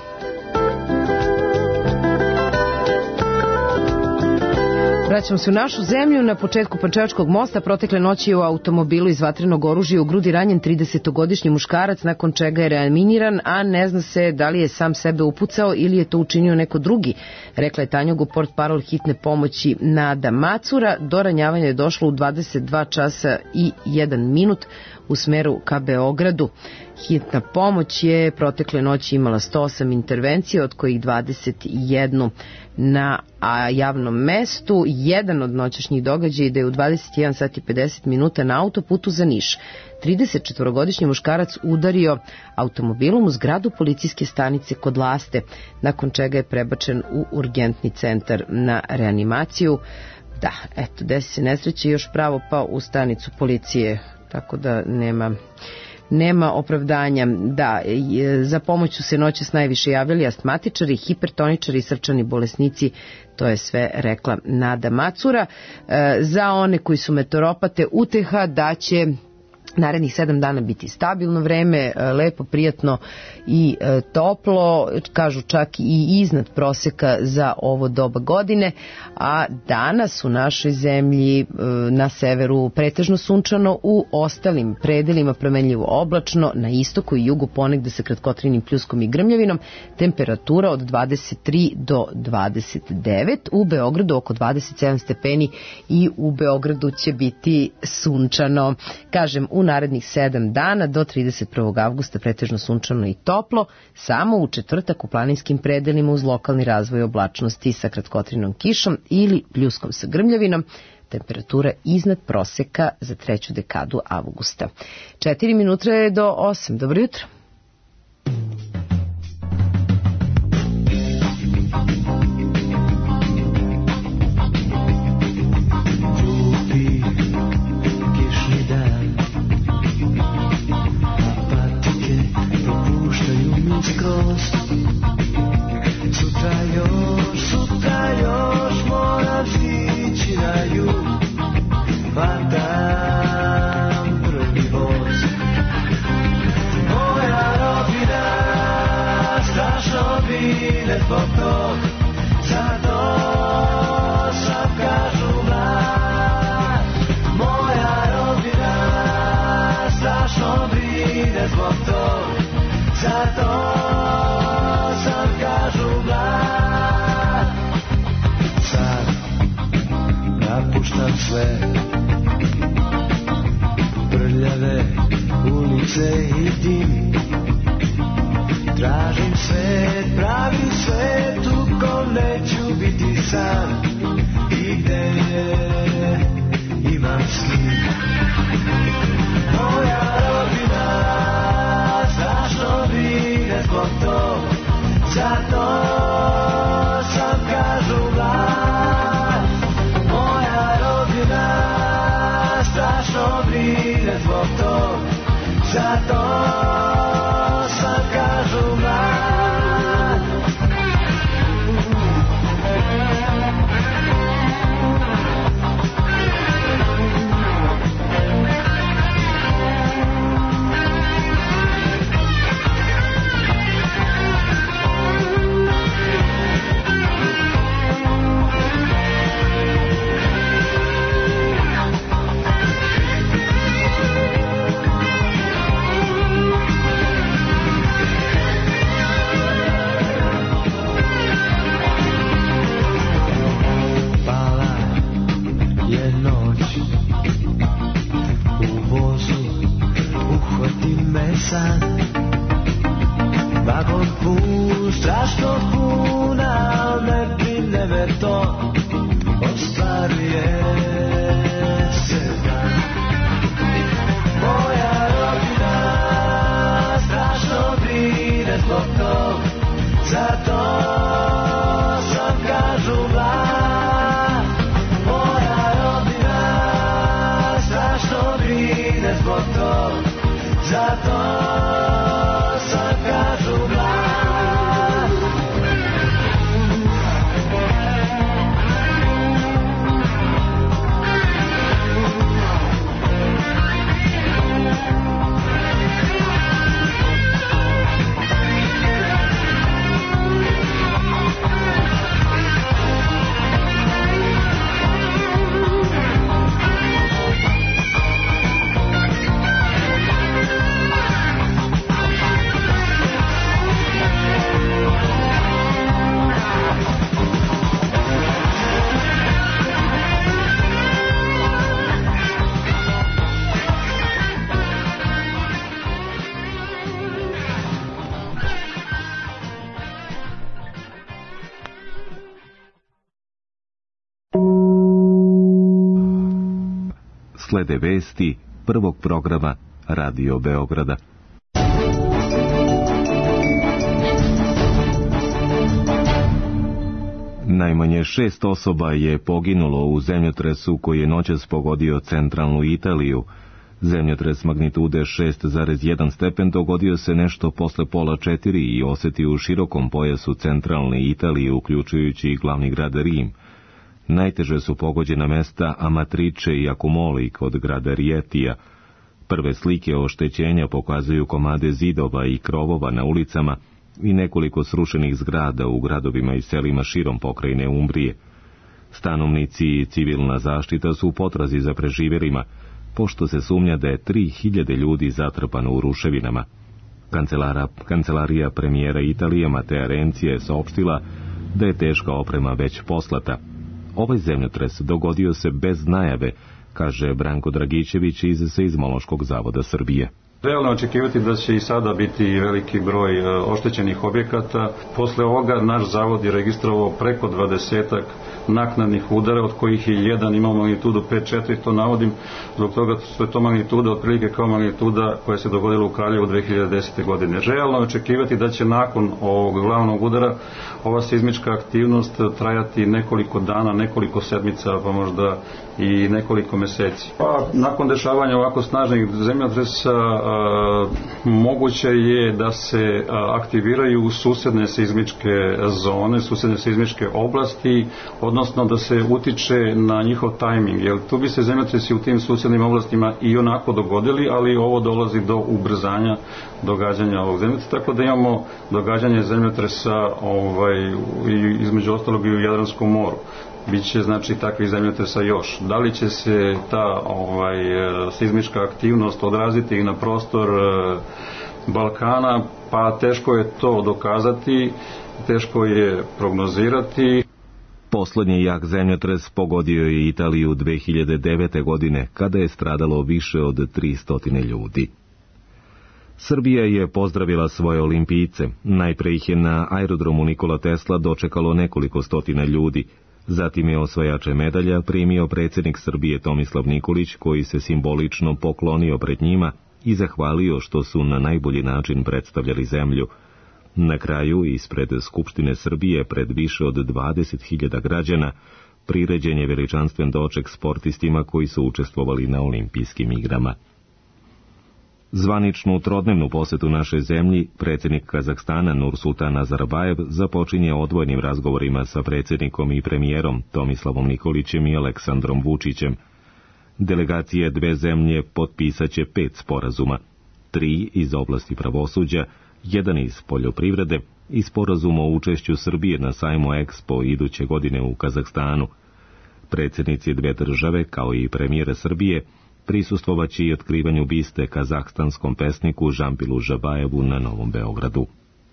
Vraćamo se u našu zemlju. Na početku Pančevačkog mosta protekle noći u automobilu iz vatrenog oružja u grudi ranjen 30-godišnji muškarac, nakon čega je reanimiran, a ne zna se da li je sam sebe upucao ili je to učinio neko drugi, rekla je Tanjugu portparol hitne pomoći Nada Macura. Do ranjavanja je došlo u 22 časa i 1 minut u smeru ka Beogradu. Hitna pomoć je protekle noći imala 108 intervencija, od kojih 21 na javnom mestu. Jedan od noćašnjih događaja je da je u 21 sat i 50 minuta na autoputu za Niš 34-godišnji muškarac udario automobilom u zgradu policijske stanice kod Laste, nakon čega je prebačen u urgentni centar na reanimaciju. Da, eto, desi se nesreće i još pravo pa u stanicu policije, tako da nema opravdanja. Da, za pomoć su se noćas najviše javljali astmatičari, hipertoničari i srčani bolesnici. To je sve rekla Nada Macura. Za one koji su meteoropate, uteha da će narednih 7 dana biti stabilno vreme, lepo, prijatno i toplo, kažu čak i iznad proseka za ovo doba godine, a danas u našoj zemlji na severu pretežno sunčano, u ostalim predelima promenljivo oblačno, na istoku i jugu ponegde sa kratkotrajnim pljuskom i grmljavinom, temperatura od 23 do 29, u Beogradu oko 27 stepeni i u Beogradu će biti sunčano. Kažem, u narednih 7 dana do 31. avgusta pretežno sunčano i toplo, samo u četvrtak u planinskim predelima uz lokalni razvoj oblačnosti sa kratkotrajnom kišom ili pljuskom sa grmljavinom, temperatura iznad proseka za treću dekadu avgusta. 4 minuta je do 8. Dobro jutro. Sutra još moram stići na jug, vatam prvi voz. Moja rodina strašno brine zbog tog, zato sam kažu mlad. Moja rodina strašno brine zbog tog, zato sam kažu mlad. Sad napuštam sve prljave ulice i dim, tražim svet, pravi svet u kom neću biti sam i gde imam s kim. Moja rodina strašno brine zbog tog, zato sam kažu mlad. Moja rodina strašno brine zbog tog, zato sam kažu mlad. san. Nakon strašno puna, al ne brine me to, ostvaruje se dan. Moja rodina strašno brine zbog tog, zato sam kažu mlad. Moja rodina strašno brine zbog tog, zato sam kažu mlad. Slede vesti prvog programa Radio Beograda. Najmanje 6 osoba je poginulo u zemljotresu koji je noćas pogodio centralnu Italiju. Zemljotres magnitude 6,1 stepen dogodio se nešto posle 3:30 i osetio u širokom pojasu centralne Italije, uključujući i glavni grad Rim. Najteže su pogođena mesta Amatrice i Accumoli kod grada Rijetija. Prve slike oštećenja pokazuju komade zidova i krovova na ulicama i nekoliko srušenih zgrada u gradovima i selima širom pokrajine Umbrije. Stanovnici i civilna zaštita su u potrazi za preživjelima, pošto se sumnja da je 3000 ljudi zatrpano u ruševinama. Kancelarija premijera Italije Matea Renzi je saopštila da je teška oprema već poslata. Ovaj zemljotres dogodio se bez najave, kaže Branko Dragićević iz Seizmološkog zavoda Srbije. Realno očekivati da će i sada biti veliki broj oštećenih objekata. Posle ovoga naš zavod je registrovao preko 20 naknadnih udara, od kojih je jedan imao magnitudu 5,4, to navodim zbog toga što je to magnituda otprilike kao magnituda koja se dogodila u Kraljevu 2010. godine. Realno očekivati da će nakon ovog glavnog udara ova seizmička aktivnost trajati nekoliko dana, nekoliko sedmica, pa možda i nekoliko meseci. Pa nakon dešavanja ovako snažnih zemljotresa moguće je da se aktiviraju susedne seizmičke zone, susedne seizmičke oblasti, odnosno da se utiče na njihov tajming, jer tu bi se zemljotresi u tim susednim oblastima i onako dogodili, ali ovo dolazi do ubrzanja događanja ovog zemljotresa, tako da imamo događanje zemljotresa između ostalog i u Jadranskom moru. Biće znači takvih zemljotresa još. Da li će se ta seizmička aktivnost odraziti i na prostor Balkana, pa teško je to dokazati, teško je prognozirati. Poslednji jak zemljotres pogodio je Italiju 2009. godine, kada je stradalo više od 300 ljudi. Srbija je pozdravila svoje olimpijce. Najpre ih je na aerodromu Nikola Tesla dočekalo nekoliko stotina ljudi. Zatim je osvajače medalja primio predsjednik Srbije Tomislav Nikolić, koji se simbolično poklonio pred njima i zahvalio što su na najbolji način predstavljali zemlju. Na kraju, ispred Skupštine Srbije, pred više od 20.000 građana, priređen je veličanstven doček sportistima koji su učestvovali na olimpijskim igrama. Zvaničnu trodnevnu posetu našoj zemlji predsjednik Kazahstana Nursultan Nazarbajev započinje odvojnim razgovorima sa predsjednikom i premijerom Tomislavom Nikolićem i Aleksandrom Vučićem. Delegacije dve zemlje potpisaće 5 sporazuma, 3 iz oblasti pravosuđa, 1 iz poljoprivrede i sporazum o učešću Srbije na sajmu Expo iduće godine u Kazahstanu. Predsjednici dve države, kao i premijera Srbije, prisustvovaće i otkrivanju biste kazahstanskom pesniku Žampilu Žabajevu na Novom Beogradu.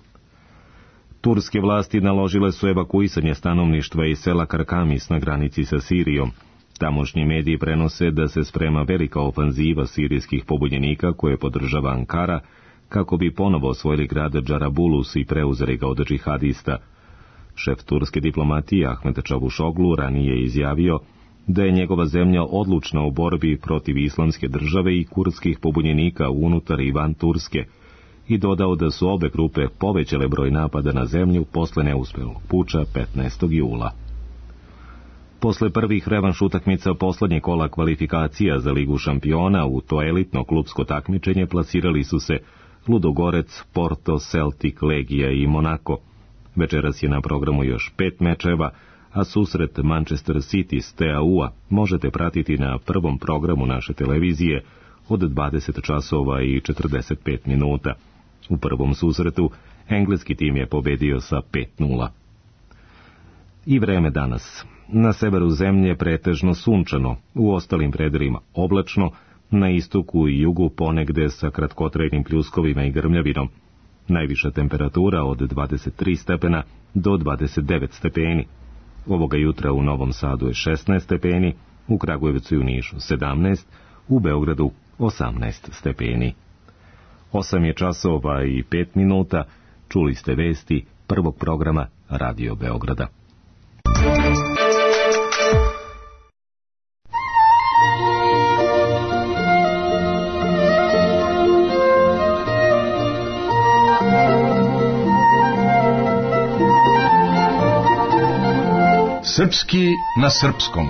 Turske vlasti naložile su evakuisanje stanovništva iz sela Karkamis na granici sa Sirijom. Tamošnji mediji prenose da se sprema velika ofanziva sirijskih pobunjenika koje podržava Ankara, kako bi ponovo osvojili grad Džarabulus i preuzeli ga od džihadista. Šef turske diplomatije Ahmet Čavuşoglu ranije je izjavio da je njegova zemlja odlučna u borbi protiv islamske države i kurdskih pobunjenika unutar i van Turske i dodao da su obe grupe povećale broj napada na zemlju posle neuspelog puča 15. jula. Posle prvih revanš utakmica poslednje kola kvalifikacija za Ligu šampiona u to elitno klubsko takmičenje plasirali su se Ludogorec, Porto, Celtic, Legija i Monako. Večeras je na programu još 5 mečeva, a susret Manchester City s TAU-a možete pratiti na prvom programu naše televizije od 20 časova i 45 minuta. U prvom susretu engleski tim je pobedio sa 5:0. I vreme danas. Na severu zemlje pretežno sunčano, u ostalim predelima oblačno, na istoku i jugu ponegde sa kratkotrajnim pljuskovima i grmljavinom. Najviša temperatura od 23 stepena do 29 stepeni. Ovoga jutra u Novom Sadu je 16 stepeni, u Kragujevcu i u Nišu 17, u Beogradu 18 stepeni. 8 je časova i 5 minuta, čuli ste vesti prvog programa Radio Beograda. Srpski na srpskom.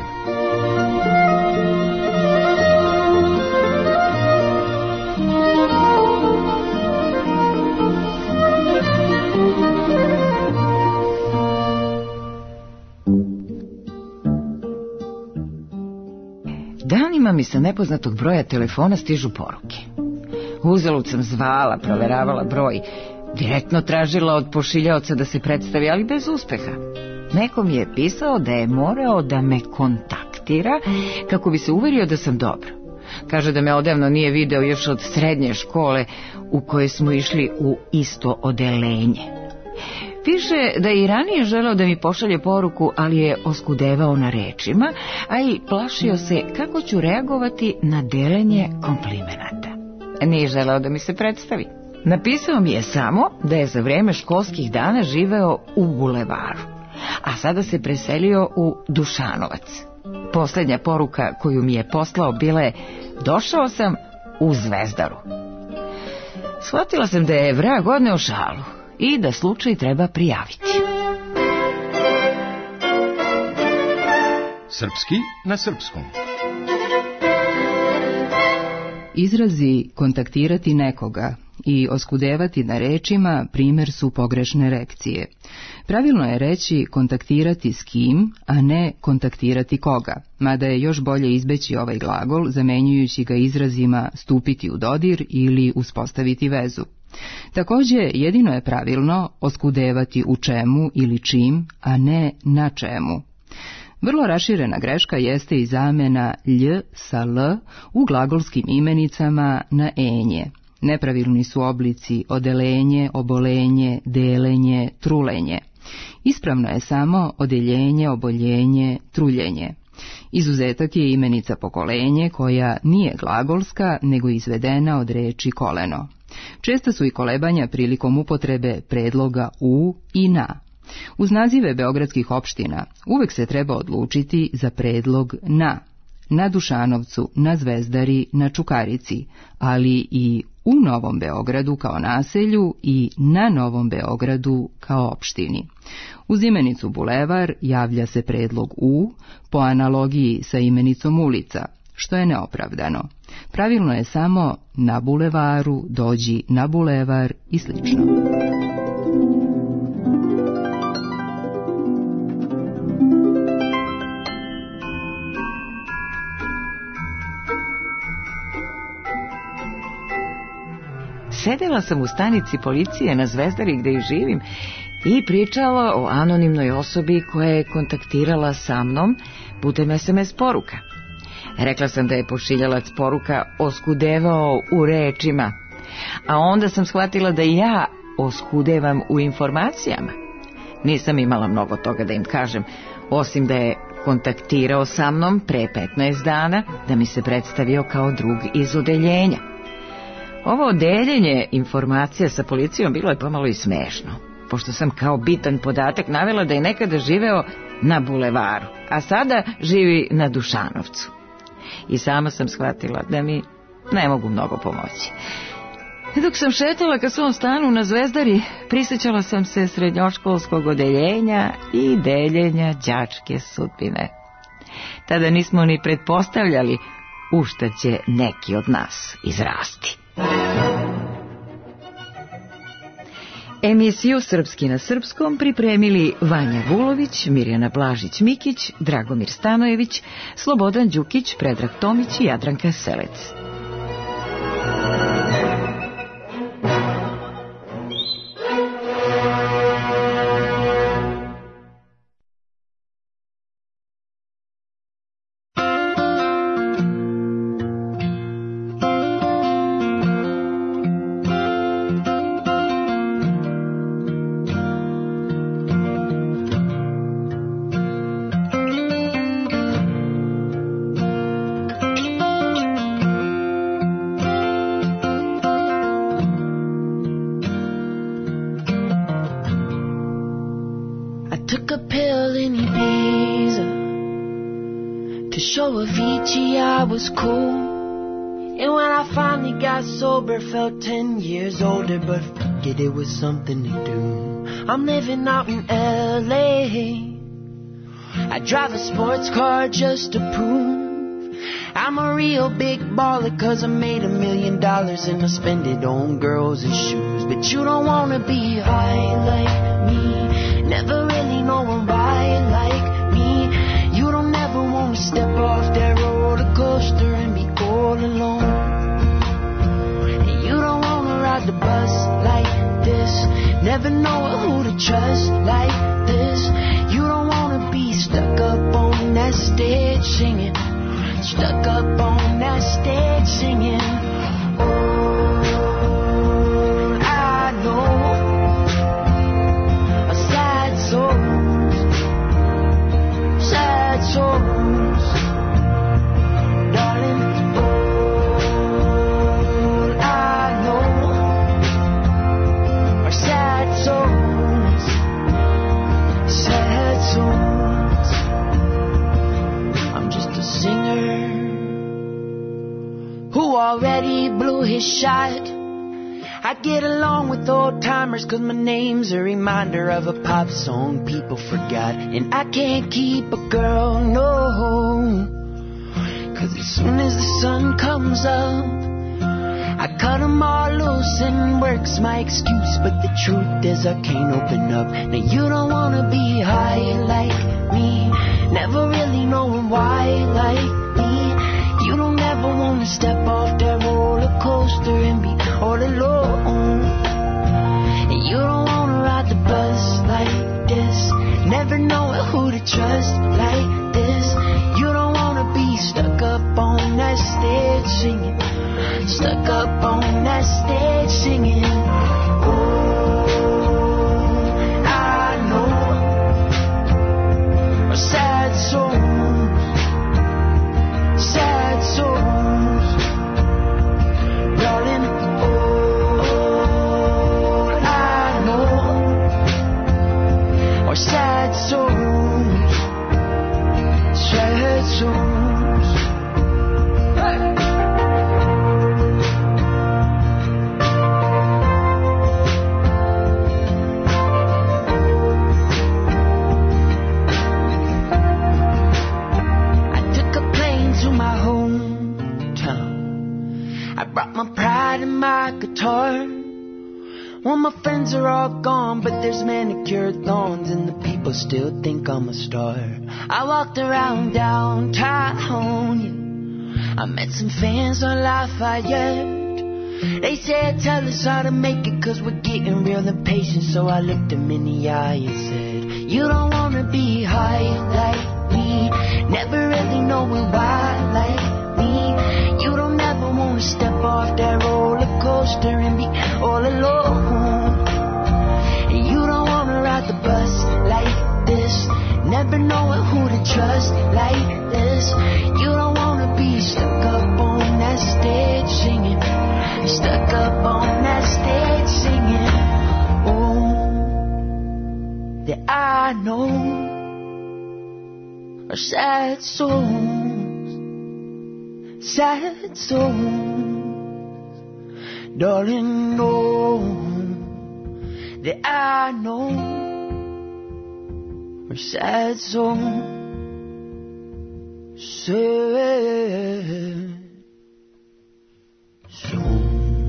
Danima mi sa nepoznatog broja telefona stižu poruke. Uzalud sam zvala, proveravala broj, direktno tražila od pošiljaoca da se predstavi, ali bez uspeha. Neko mi je pisao da je morao da me kontaktira kako bi se uverio da sam dobro. Kaže da me odavno nije video još od srednje škole u kojoj smo išli u isto odelenje. Piše da je i ranije želeo da mi pošalje poruku, ali je oskudevao na rečima, a i plašio se kako ću reagovati na deljenje komplimenata. Nije želeo da mi se predstavi. Napisao mi je samo da je za vreme školskih dana živeo u Bulevaru, a sada se preselio u Dušanovac. Poslednja poruka koju mi je poslao bila je: došao sam u Zvezdaru. Shvatila sam da je vrag odneo šalu i da slučaj treba prijaviti. Srpski na srpskom. Izrazi kontaktirati nekoga i oskudevati na rečima primjer su pogrešne rekcije. Pravilno je reći kontaktirati s kim, a ne kontaktirati koga, mada je još bolje izbeći ovaj glagol zamenjujući ga izrazima stupiti u dodir ili uspostaviti vezu. Također, jedino je pravilno oskudevati u čemu ili čim, a ne na čemu. Vrlo raširena greška jeste i zamjena lj sa l u glagolskim imenicama na enje. Nepravilni su oblici odelenje, obolenje, delenje, trulenje. Ispravno je samo odeljenje, oboljenje, truljenje. Izuzetak je imenica pokolenje koja nije glagolska nego izvedena od reči koleno. Česta su i kolebanja prilikom upotrebe predloga u i na. Uz nazive beogradskih opština uvek se treba odlučiti za predlog na Dušanovcu, na Zvezdari, na Čukarici, ali i u Novom Beogradu kao naselju i na Novom Beogradu kao opštini. Uz imenicu bulevar javlja se predlog u, po analogiji sa imenicom ulica, što je neopravdano. Pravilno je samo na bulevaru, dođi na bulevar i slično. Sedela sam u stanici policije na Zvezdari gde i živim i pričala o anonimnoj osobi koja je kontaktirala sa mnom putem SMS poruka. Rekla sam da je pošiljalac poruka oskudevao u rečima, a onda sam shvatila da ja oskudevam u informacijama. Nisam imala mnogo toga da im kažem, osim da je kontaktirao sa mnom pre 15 dana da mi se predstavio kao drug iz odeljenja. Ovo deljenje informacija sa policijom bilo je pomalo i smešno, pošto sam kao bitan podatak navela da je nekada živeo na bulevaru, a sada živi na Dušanovcu. I sama sam shvatila da mi ne mogu mnogo pomoći. Dok sam šetala ka svom stanu na Zvezdari, prisjećala sam se srednjoškolskog odeljenja i deljenja đačke sudbine. Tada nismo ni pretpostavljali u šta će neki od nas izrasti. Emisiju Srpski na srpskom pripremili Vanja Vulović, Mirjana Blažić-Mikić, Dragomir Stanojević, Slobodan Đukić, Predrag Tomić i Jadranka Selec. I was cool, and when I finally got sober, felt 10 years older, but forget it was something to do. I'm living out in LA. I drive a sports car just to prove I'm a real big baller, 'cause I made $1 million and I spend it on girls and shoes. But you don't wanna be high like me, never really knowing why like me. You don't ever wanna step off that roller coaster and be all alone. And you don't wanna ride the bus like this, never know who to trust like this. You don't wanna be stuck up on that stage singing, stuck up on that stage singing. Oh, I know a sad souls, sad souls, darling. Oh, I know are sad souls, sad souls. I'm just a singer who already blew his shot. I get along with old timers 'cause my name's a reminder of a pop song people forgot. And I can't keep a girl, no, 'cause as soon as the sun comes up, I cut them all loose and work's my excuse. But the truth is I can't open up. Now you don't wanna be high like me, never really knowing why like me. You don't ever wanna step off that roller coaster and be all alone. And you don't wanna ride the bus like this, never know who to trust like this. You don't wanna be stuck up on that stage singing, stuck up on that stage singing. Oh, I know a sad soul, sad souls, darling. Oh, I know are sad souls, sad souls. Hey. My pride and my guitar. Well, my friends are all gone, but there's manicured lawns and the people still think I'm a star. I walked around downtown, I met some fans on Lafayette. They said, tell us how to make it 'cause we're getting real impatient. So I looked them in the eye and said, you don't wanna be high like me, never really knowing why like me. You don't ever wanna step off that roller coaster and be all alone. And you don't wanna ride the bus like this, never knowing who to trust like this. You don't wanna be stuck up on that stage singing, stuck walk up on that stage singing, oh, that I know are sad souls, sad souls, darling, know that I know are sad souls, sad souls.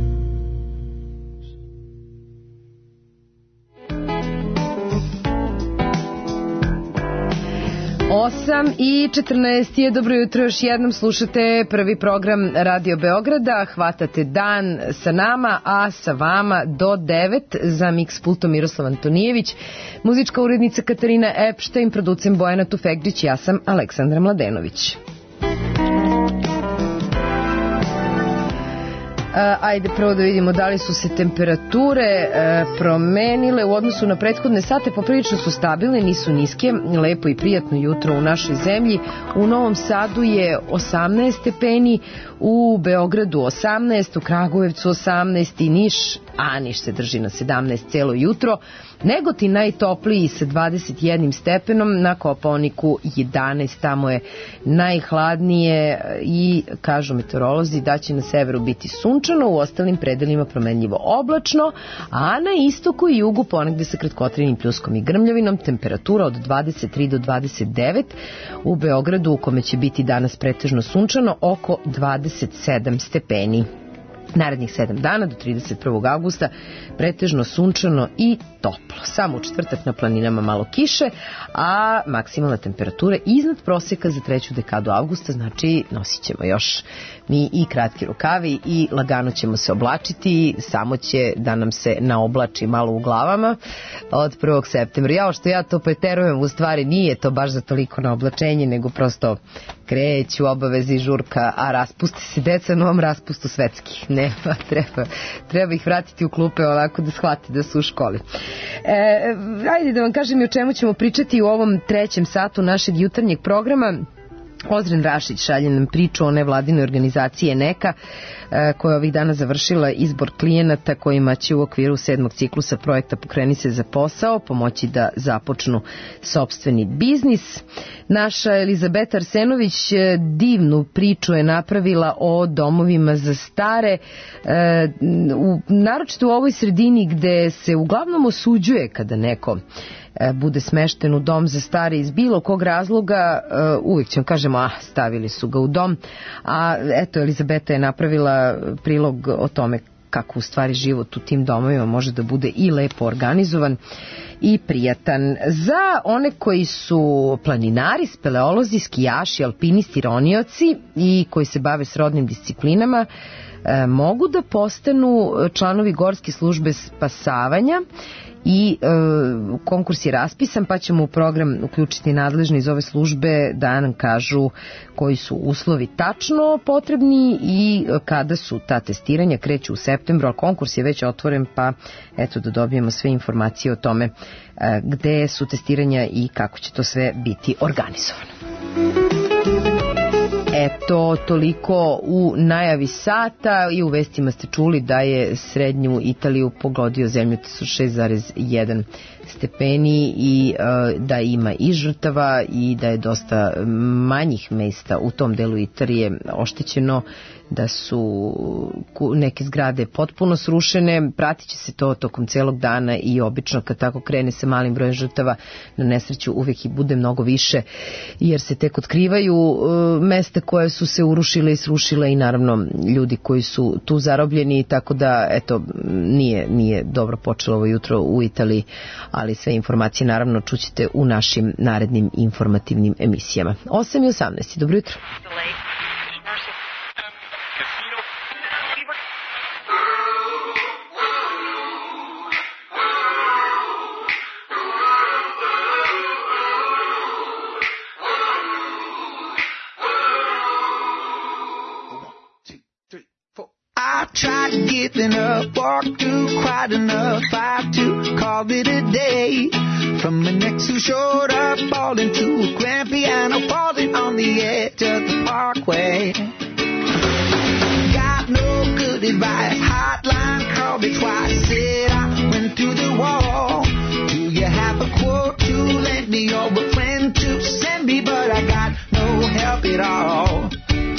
8:14 je, dobro jutro, još jednom slušate prvi program Radio Beograda, hvatate dan sa nama, a sa vama do 9 za Mix pultom Miroslav Antonijević, muzička urednica Katarina Epštajn, producent Bojana Tufekđić, ja sam Aleksandra Mladenović. Ajde prvo da vidimo da li su se temperature promenile u odnosu na prethodne sate, poprilično su stabilne, nisu niske, lepo i prijatno jutro u našoj zemlji. U Novom Sadu je 18 stepeni, u Beogradu 18, u Kragujevcu 18 i Niš, a Niš se drži na 17 celo jutro. Negotin najtopliji sa 21 stepenom, na Kopaoniku 11, tamo je najhladnije i kažu meteorolozi da će na severu biti sunčano, u ostalim predelima promenljivo oblačno, a na istoku i jugu ponegde sa kratkotrenim pljuskom i grmljavinom, temperatura od 23 do 29, u Beogradu u kome će biti danas pretežno sunčano oko 27 stepeni. Narednih 7 dana do 31. augusta pretežno sunčano i toplo. Samo u četvrtak na planinama malo kiše, a maksimalna temperatura iznad proseka za treću dekadu avgusta, znači nosit ćemo još mi i kratki rukavi i lagano ćemo se oblačiti, samo će da nam se naoblači malo u glavama od 1. septembra. Jao što ja to preterujem, u stvari nije to baš za toliko na oblačenje, nego prosto kreću obavezi žurka, a raspuste se deca na ovom raspustu svetski. Ne, treba ih vratiti u klupe ovako da shvate da su u školi. Ajde da vam kažem i o čemu ćemo pričati u ovom trećem satu našeg jutarnjeg programa. Ozren Rašić šalje nam priču o nevladinoj organizaciji Eneka, koja ovih dana završila izbor klijenata kojima će u okviru 7. ciklusa projekta Pokreni se za posao pomoći da započnu sopstveni biznis. Naša Elizabeta Arsenović divnu priču je napravila o domovima za stare, naročito u ovoj sredini gde se uglavnom osuđuje kada neko bude smešten u dom za stare iz bilo kog razloga, uvijek ćemo kažemo stavili su ga u dom, a eto Elizabeta je napravila prilog o tome kako u stvari život u tim domovima može da bude i lepo organizovan i prijatan. Za one koji su planinari, speleolozi, skijaši, alpinisti, ronioci i koji se bave srodnim disciplinama, mogu da postanu članovi Gorske službe spasavanja i konkurs je raspisan, pa ćemo u program uključiti nadležni iz ove službe da nam kažu koji su uslovi tačno potrebni i kada su ta testiranja. Kreću u septembru, ali konkurs je već otvoren, pa eto da dobijemo sve informacije o tome gde su testiranja i kako će to sve biti organizovano. Eto, toliko u najavi sata i u vestima ste čuli da je srednju Italiju pogodio zemljotres od 6,1 stepeni i da ima i žrtava i da je dosta manjih mesta u tom delu Italije oštećeno, da su neke zgrade potpuno srušene. Pratit će se to tokom celog dana i obično kad tako krene sa malim brojem žrtava na nesreću uvek i bude mnogo više, jer se tek otkrivaju mesta koje su se urušile i srušile i naravno ljudi koji su tu zarobljeni, tako da eto nije dobro počelo ovo jutro u Italiji, ali sve informacije naravno čućete u našim narednim informativnim emisijama. 8:18, dobro jutro. I tried getting up, walked through quite enough, I to call it a day. From my next who showed up, all into a grand piano, falling on the edge of the parkway. Got no good it right. Hotline called me twice, said I went through the wall. Do you have a quote to lend me or a friend to send me? But I got no help at all.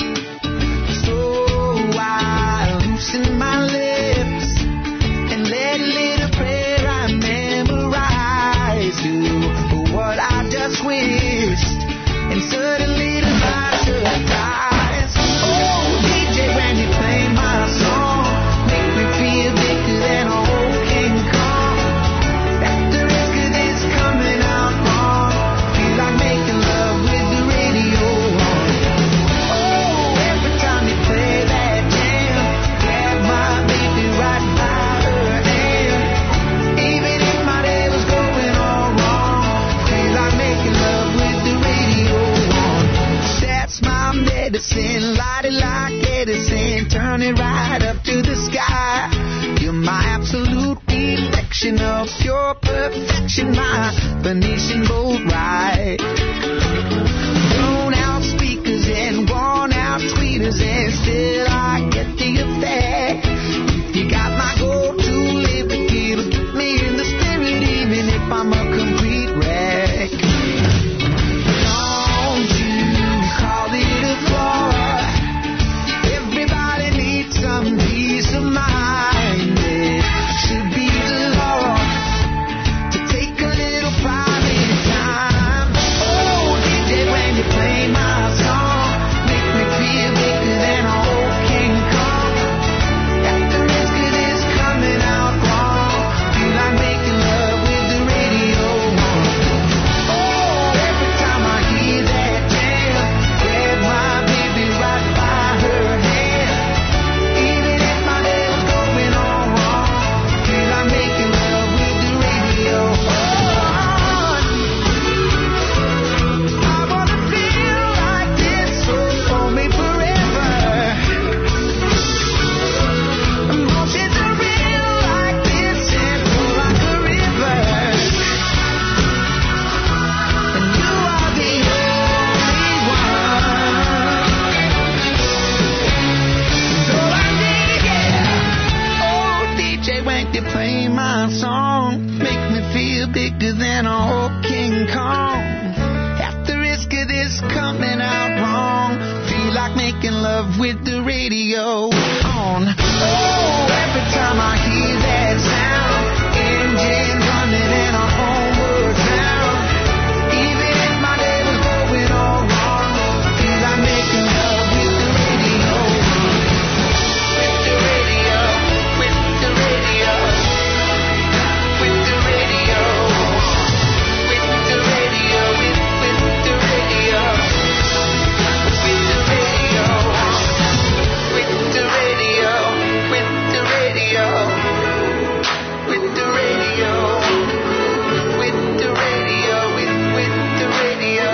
So I loosened my lips and let a little prayer I memorized do what I just wished, and suddenly the light surprise. Oh, DJ, when you play my song, make me feel bigger than a whole King Kong. At the risk of this coming out wrong, feel like making love with the radio on. Oh, every time you play that jam, grab my baby right by her hand. Even if my day was going all wrong, feel like making love with the radio on. That's my medicine, light it like Edison, turn it right up to the sky. You're my absolute reflection of pure perfection, my Venetian boat ride. Blown out speakers and worn out tweeters, and still I get the effect. If you got my go-to lyric, it'll keep me in the spirit, even if I'm a complete wreck. Don't you call it a flaw? Everybody needs some peace of mind. It should be the law to take a little private time. Oh, DJ, when you play my song, make me feel bigger than a whole King Kong. At the risk of this coming out wrong, feel like making love with the radio on. Oh, every time I hear that jam, grab my baby right by her hand. Even if my day was going all wrong, feel like making love with the radio on. I wanna feel like this, so hold me forever. Emotions are real like this and flow like a river. And you are the only one. So I need it. Oh, DJ, when you play my song, make me feel bigger than a whole King Kong. At the risk of this coming out wrong, feel like making love with the radio on. Oh, every time I hear that sound, engine running and I'm homeward bound. Even if my day was going all wrong, feel like making love with the radio on. With the radio, with the radio, with the radio, with the radio, with the radio, with the radio, with the radio, with the radio, with the radio, with the radio, with the radio.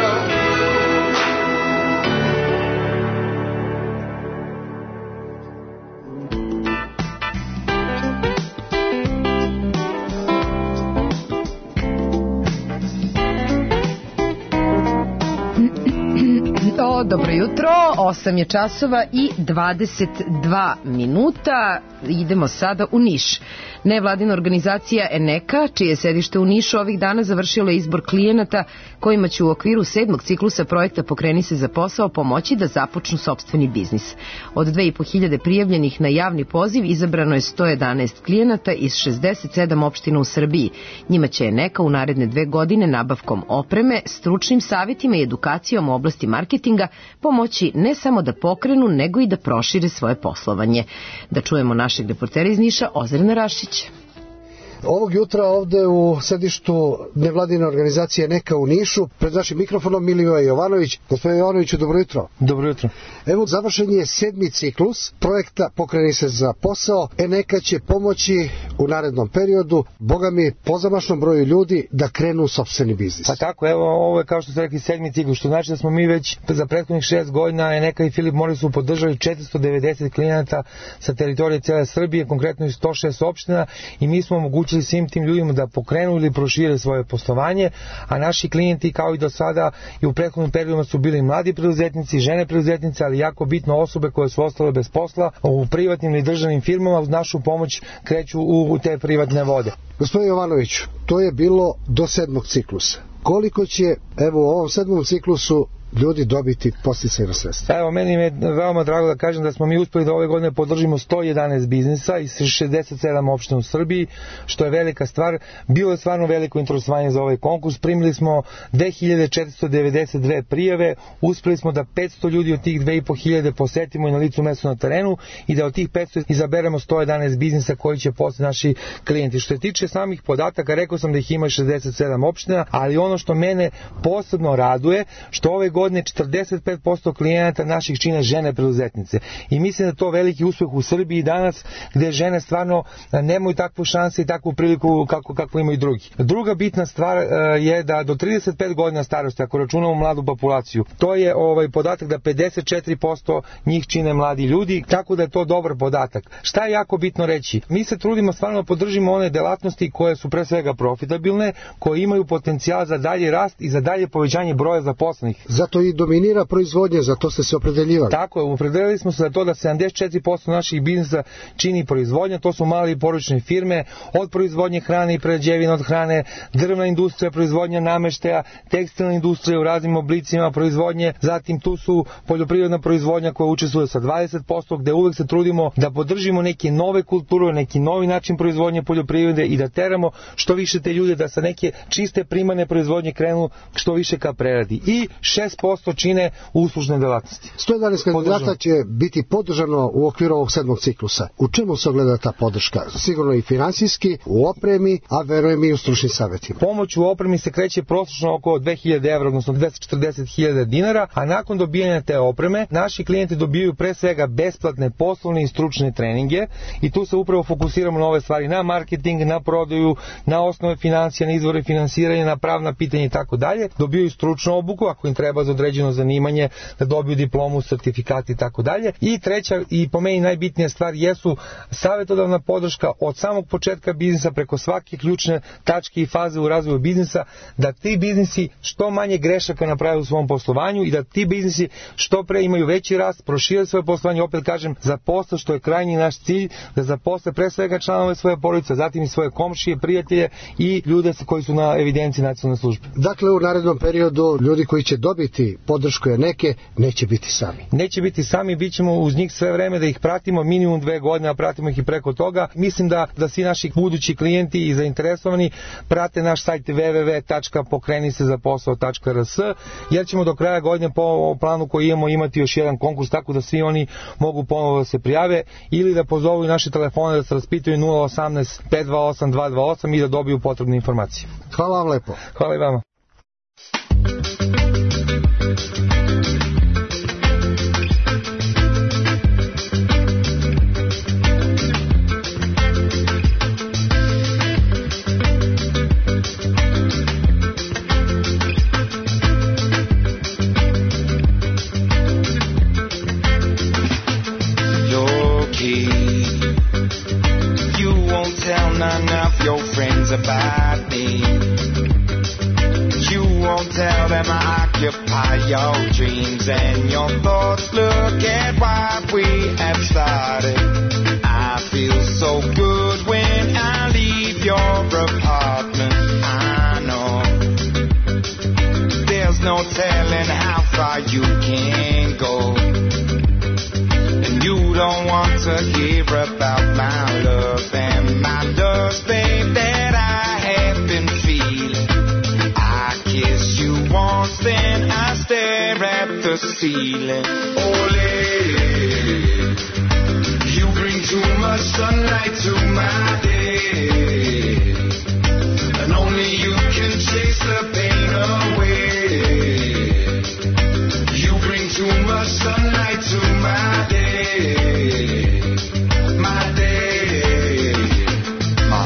Dobro jutro, 8 je časova i 22 minuta. Idemo sada u Niš. Nevladina organizacija Eneka, čije je sedište u Nišu, ovih dana završila izbor klijenata kojima će u okviru 7. ciklusa projekta Pokreni se za posao pomoći da započnu sopstveni biznis. Od 2500 prijavljenih na javni poziv izabrano je 111 klijenata iz 67 opština u Srbiji. Njima će Eneka u naredne 2 godine nabavkom opreme, stručnim savjetima i edukacijom u oblasti marketinga pomoći ne samo da pokrenu, nego i da prošire svoje poslovanje. Da čujemo našeg reportera iz Niša, Ozrena Rašić. Ovog jutra ovde u sedištu nevladine organizacije Eneka u Nišu, pred našim mikrofonom Milivoje Jovanović. Gospodine Jovanoviću, dobro jutro. Dobro jutro. Evo, završen je 7. ciklus projekta Pokreni se za posao. Eneka će pomoći u u narednom periodu, boga mi, pozamašnom broju ljudi da krenu u sopstveni biznis. Pa tako, evo, ovo je kao što ste rekli 7. ciklus, što znači da smo mi već za prethodnih 6 godina Neka i Filip Morris su podržali 490 klijenata sa teritorije cijele Srbije, konkretno iz 106 opština, i mi smo omogućili svim tim ljudima da pokrenu ili prošire svoje poslovanje, a naši klijenti kao i do sada i u prethodnim periodima su bili mladi preduzetnici, žene preduzetnice, ali jako bitno osobe koje su ostale bez posla u privatnim i državnim firmama. Uz našu pomoć kreću u te privatne vode. Gospodin Jovanović, to je bilo do 7. ciklusa. Koliko će, evo, u ovom 7. ciklusu ljudi dobiti podsticajna sredstva? Evo, meni je veoma drago da kažem da smo mi uspeli da ove godine podržimo 111 biznisa iz 67 opština u Srbiji, što je velika stvar. Bilo je stvarno veliko interesovanje za ovaj konkurs. Primili smo 2492 prijave, uspeli smo da 500 ljudi od tih 2500 posetimo i na licu mesta na terenu i da od tih 500 izaberemo 111 biznisa koji će postati naši klijenti. Što se tiče samih podataka, rekao sam da ih ima 67 opština, ali ono što mene posebno raduje, što ove godine 45% klijenata naših čine žene preduzetnice. I mislim da je to veliki uspeh u Srbiji danas, gde žene stvarno nemaju takvu šansu i takvu priliku kako imaju drugi. Druga bitna stvar je da do 35 godina starosti, ako računamo mladu populaciju, to je podatak da 54% njih čine mladi ljudi, tako da je to dobar podatak. Šta je jako bitno reći? Mi se trudimo stvarno da podržimo one delatnosti koje su pre svega profitabilne, koje imaju potencijal za dalji rast i za dalje povećanje broja zaposlenih. Zato i dominira proizvodnja, zato ste se opredeljivali. Tako je, opredelili smo se za to da 74% naših biznisa čini proizvodnja, to su male i porodične firme, od proizvodnje hrane i prerađevina od hrane, drvna industrija, proizvodnja nameštaja, tekstilna industrija u raznim oblicima proizvodnje, zatim tu su poljoprivredna proizvodnja koja učestvuje sa 20%, gde uvek se trudimo da podržimo neke nove kulture, neki novi način proizvodnje poljoprivrede i da teramo što više te ljude da sa neke čiste primarne proizvodnje krenu što više ka preradi. I 6% čine uslužne delatnosti. 111 kandidata će biti podržano u okviru ovog 7. ciklusa. U čemu se ogleda ta podrška? Sigurno i finansijski, u opremi, a verujem i u stručnim savjetima. Pomoć u opremi se kreće prosječno oko 2000 evra, odnosno 240.000 dinara, a nakon dobijanja te opreme, naši klijenti dobijaju pre svega besplatne poslovne i stručne treninge i tu se upravo fokusiramo na ove stvari, na marketing, na prodaju, na osnove financija, na izvore finansiranja, na pravna pitanja i tako dalje. Dobijaju stručnu obuku, ako im treba za određeno zanimanje, da dobiju diplomu, sertifikat i tako dalje. I treća i po meni najbitnija stvar jesu savjetodavna podrška od samog početka biznisa preko svake ključne tačke i faze u razvoju biznisa, da ti biznisi što manje grešaka naprave u svom poslovanju i da ti biznisi što pre imaju veći rast, prošire svoje poslovanje, opet kažem, zaposle, što je krajnji naš cilj, da zaposle pre svega članove svoje porodice, zatim i svoje komšije, prijatelje i ljude koji su na evidenciji nacionalne službe. Dakle, u narednom periodu ljudi koji će dobiti podršku neke neće biti sami. Neće biti sami, bit ćemo uz njih sve vreme da ih pratimo, minimum 2 godine, a pratimo ih i preko toga. Mislim da svi naši budući klijenti i zainteresovani prate naš sajt www.pokrenisezapostao.rs, jer ćemo do kraja godine po planu koji imamo imati još jedan konkurs, tako da svi oni mogu ponovo da se prijave ili da pozovu naše telefone da se raspituju 018 528 228 i da dobiju potrebne informacije. Hvala vam lepo. Hvala i vama. About me, you won't tell them I occupy your dreams and your thoughts. Look at what we have started. I feel so good when I leave your apartment. I know there's no telling how far you can go, and you don't want to hear about my love and my lust, babe, that I have been feeling. I kiss you once, then I stare at the ceiling. Ole, you bring too much sunlight to my day, and only you can chase the pain away. You bring too much sunlight to my day, my day, my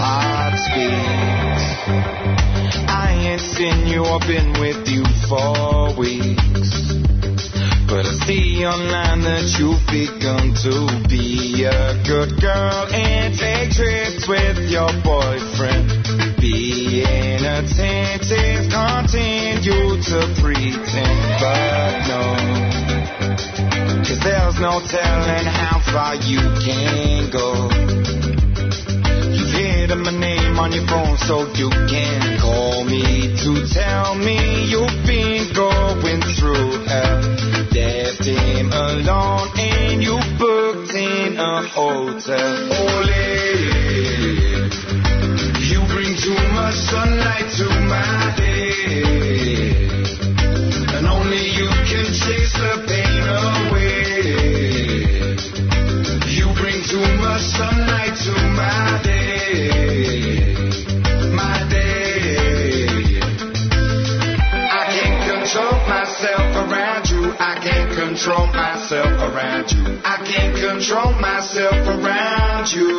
I've been with you for weeks, but I see online that you've begun to be a good girl and take trips with your boyfriend. Being attentive, continue to pretend, but no, 'cause there's no telling how far you can go. You've hidden my name on your phone so you can call me to tell me you've been going through hell. Left him alone and you booked in a hotel. Oh lady, you bring too much sunlight to my head, and only you can chase the pain away. You bring too much sunlight to my day, my day. I can't control myself around you. I can't control myself around you. I can't control myself around you.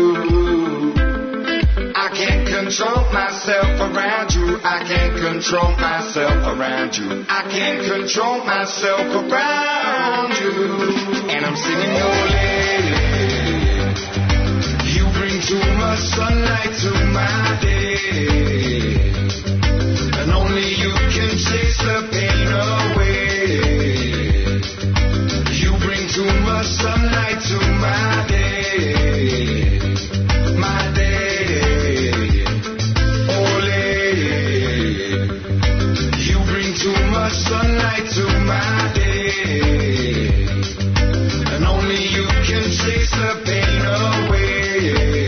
I can't control myself around you. I can't control myself around you. I can't control myself around you. And I'm singing your lady. You bring too much sunlight to my day, and only you can chase the pain away. You bring too much sunlight to my day, my day. Oh lady, you bring too much sunlight to my day, and only you can chase the pain away.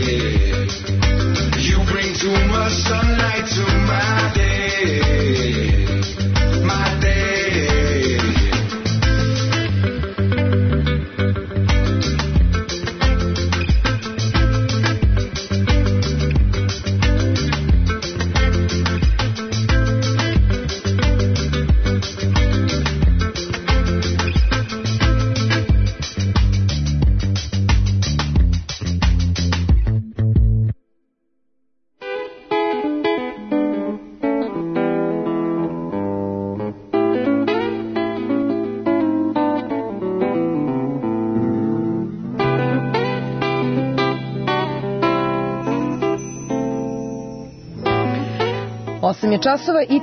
You bring too much sunlight to my day, my day. Osam je časova i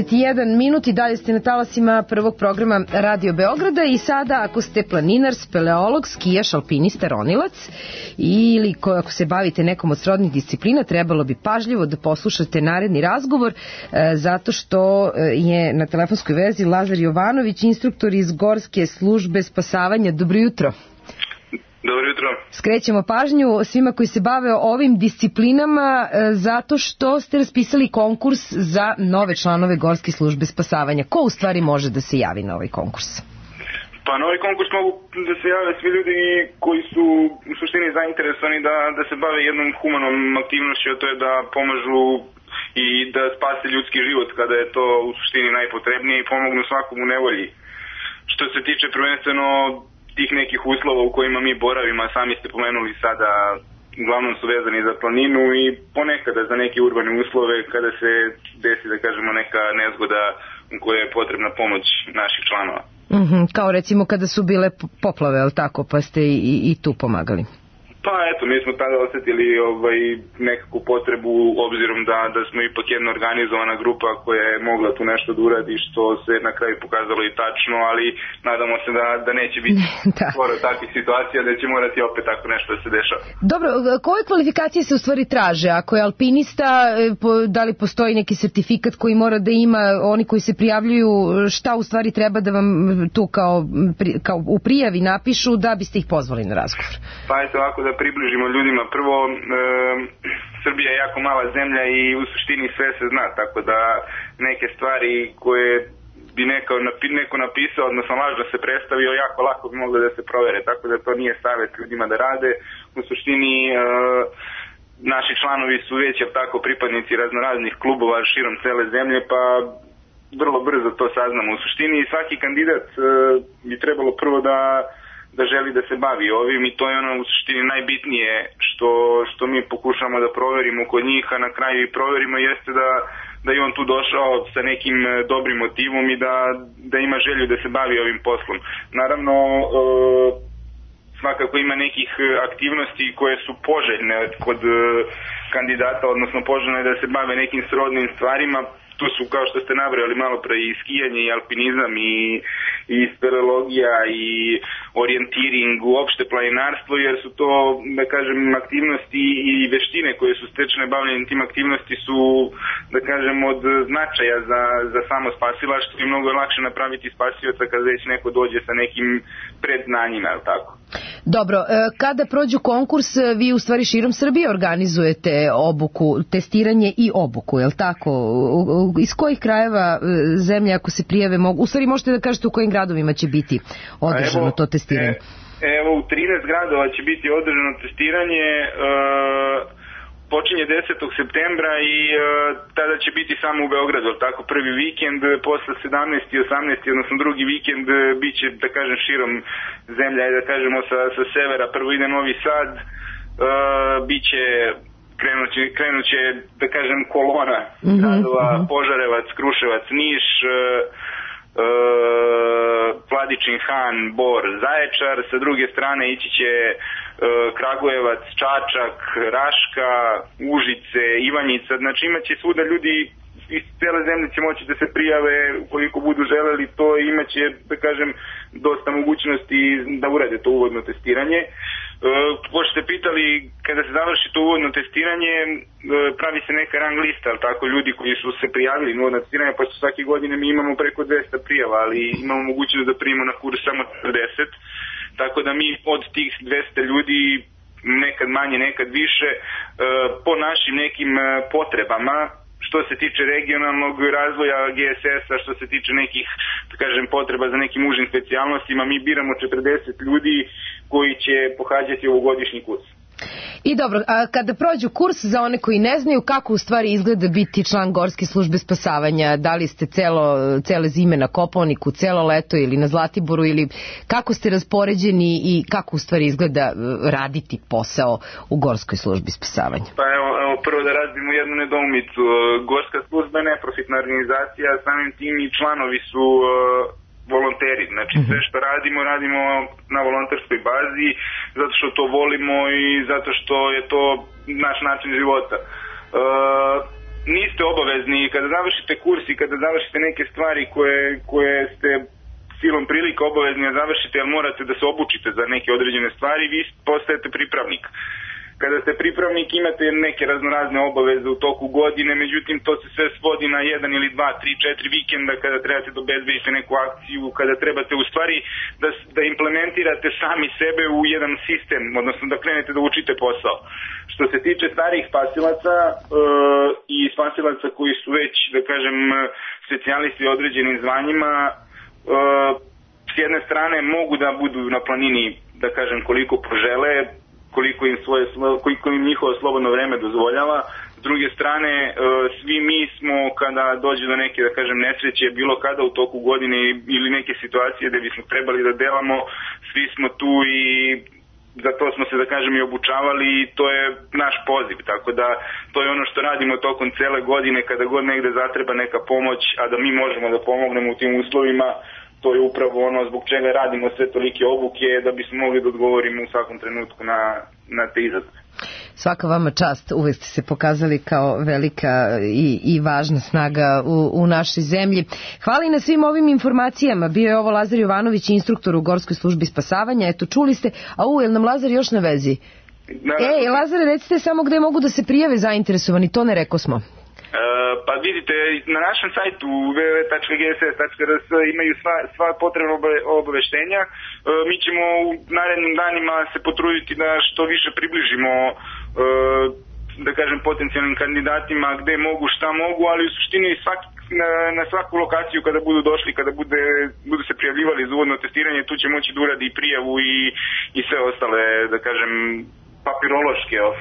31 minut i dalje ste na talasima prvog programa Radio Beograda i sada ako ste planinar, speleolog, skijaš, alpinista, ronilac ili ako se bavite nekom od srodnih disciplina, trebalo bi pažljivo da poslušate naredni razgovor zato što je na telefonskoj vezi Lazar Jovanović, instruktor iz Gorske službe spasavanja. Dobro jutro. Dobro jutro. Skrećemo pažnju svima koji se bave ovim disciplinama zato što ste raspisali konkurs za nove članove Gorske službe spasavanja. Ko u stvari može da se javi na ovaj konkurs? Pa na ovaj konkurs mogu da se jave svi ljudi koji su u suštini zainteresovani da se bave jednom humanom aktivnošću, a to je da pomažu i da spase ljudski život kada je to u suštini najpotrebnije i pomognu svakom u nevolji. Što se tiče prvenstveno tih nekih uslova u kojima mi boravimo, a sami ste pomenuli sada, uglavnom su vezani za planinu i ponekada za neke urbane uslove kada se desi, da kažemo, neka nezgoda u kojoj je potrebna pomoć naših članova. Kao recimo kada su bile poplave, ali tako, pa ste i tu pomagali? Pa eto, mi smo tada osetili nekakvu potrebu, obzirom da smo ipak jedna organizovana grupa koja je mogla tu nešto da uradi, što se na kraju pokazalo i tačno, ali nadamo se da neće biti skoro takvih situacija, da će morati opet tako nešto da se dešava. Dobro, koje kvalifikacije se u stvari traže? Ako je alpinista, da li postoji neki sertifikat koji mora da ima, oni koji se prijavljuju, šta u stvari treba da vam tu kao u prijavi napišu da biste ih pozvali na razgovor? Pa eto, ovako da približimo ljudima. Prvo, Srbija je jako mala zemlja i u suštini sve se zna, tako da neke stvari koje bi neko napisao, odnosno lažno se predstavio, jako lako bi moglo da se provere, tako da to nije savjet ljudima da rade. U suštini naši članovi su već tako pripadnici raznoraznih klubova širom cele zemlje, pa vrlo brzo to saznamo. U suštini svaki kandidat bi trebalo prvo da želi da se bavi ovim i to je ono u suštini najbitnije što mi pokušamo da proverimo kod njih, a na kraju i proverimo jeste da je on tu došao sa nekim dobrim motivom i da ima želju da se bavi ovim poslom. Naravno, svakako ima nekih aktivnosti koje su poželjne kod kandidata, odnosno poželjno je da se bave nekim srodnim stvarima. Tu su, kao što ste nabrojali malo pre, i skijanje, i alpinizam, i speleologija, i orijentiring, uopšte planinarstvo, jer su to, da kažem, aktivnosti i veštine koje su stečene bavljenjem tim aktivnosti su, da kažem, od značaja za samo spasilaštvo i mnogo je lakše napraviti spasioca kada već neko dođe sa nekim predznanjima, je li tako? Dobro, kada prođu konkurs, vi u stvari širom Srbije organizujete obuku, testiranje i obuku, je li tako? Iz kojih krajeva zemlje, ako se prijave, u stvari možete da kažete u kojim gradovima će biti održano to testiranje? Evo, u 13 gradova će biti održano testiranje, počinje 10. septembra i tada će biti samo u Beogradu, tako prvi vikend, posle 17. i 18. odnosno drugi vikend bit će, da kažem, širom zemlja, da kažemo sa severa, prvo ide Novi Sad, bit će krenuće, da kažem, kolona gradova, Požarevac, Kruševac, Niš, Vladičin Han, Bor, Zaječar, sa druge strane ići će Kragujevac, Čačak, Raška, Užice, Ivanjica, znači imaće svuda ljudi iz cele zemlje će moći da se prijave ukoliko budu želeli to i imaće, da kažem, dosta mogućnosti da urade to uvodno testiranje. Pošto ste pitali, kada se završi to uvodno testiranje, pravi se neka rang lista, ali tako, ljudi koji su se prijavili na uvodno testiranje, pa što svake godine mi imamo preko 200 prijava, ali imamo mogućnost da primimo na kurs samo 40, tako da mi od tih 200 ljudi, nekad manje, nekad više, po našim nekim potrebama, što se tiče regionalnog razvoja GSS-a, što se tiče nekih, da kažem, potreba za nekim užim specijalnostima, mi biramo 40 ljudi koji će pohađati ovogodišnji kurs. I dobro, a kada prođu kurs, za one koji ne znaju kako u stvari izgleda biti član Gorske službe spasavanja, da li ste cele zime na Kopaoniku, celo leto ili na Zlatiboru, ili kako ste raspoređeni i kako u stvari izgleda raditi posao u Gorskoj službi spasavanja? Pa evo prvo da razbimo jednu nedoumicu. Gorska služba je neprofitna organizacija, samim tim i članovi su volonteri, znači sve što radimo na volonterskoj bazi, zato što to volimo i zato što je to naš način života. Niste obavezni, kada završite kurs i kada završite neke stvari koje ste silom prilika obavezni da završite, jer morate da se obučite za neke određene stvari, vi postajete pripravnik. Kada ste pripravnik imate neke raznorazne obaveze u toku godine, međutim to se sve svodi na 1 ili 2, 3, 4 vikenda kada trebate da obezbedite neku akciju, kada trebate u stvari da implementirate sami sebe u jedan sistem, odnosno da krenete da učite posao. Što se tiče starih spasilaca i spasilaca koji su već, da kažem, specijalisti određenim zvanjima, s jedne strane mogu da budu na planini, da kažem, koliko požele, koliko im njihovo slobodno vreme dozvoljava. S druge strane, svi mi smo, kada dođe do neke, da kažem, nesreće, bilo kada u toku godine ili neke situacije gde bismo trebali da delamo, svi smo tu i za to smo se, da kažem, i obučavali i to je naš poziv, tako da to je ono što radimo tokom cele godine, kada god negde zatreba neka pomoć, a da mi možemo da pomognemo u tim uslovima. To je upravo ono zbog čega radimo sve tolike obuke, da bismo mogli da odgovorimo u svakom trenutku na te izazove. Svaka vama čast, uvek ste se pokazali kao velika i važna snaga u našoj zemlji. Hvala i na svim ovim informacijama. Bio je ovo Lazar Jovanović, instruktor u Gorskoj službi spasavanja. Eto, čuli ste, jel nam Lazar još na vezi? Lazare, recite samo gde mogu da se prijave zainteresovani, to ne reko smo. Pa vidite, na našem sajtu www.gss.rs imaju sva potrebna obaveštenja. Mi ćemo u narednim danima se potruditi da što više približimo, da kažem, potencijalnim kandidatima gde mogu, šta mogu, ali u suštini na svaku lokaciju kada budu došli, kada budu se prijavljivali za uvodno testiranje, tu će moći da uradi i prijavu i sve ostale, da kažem, papirološke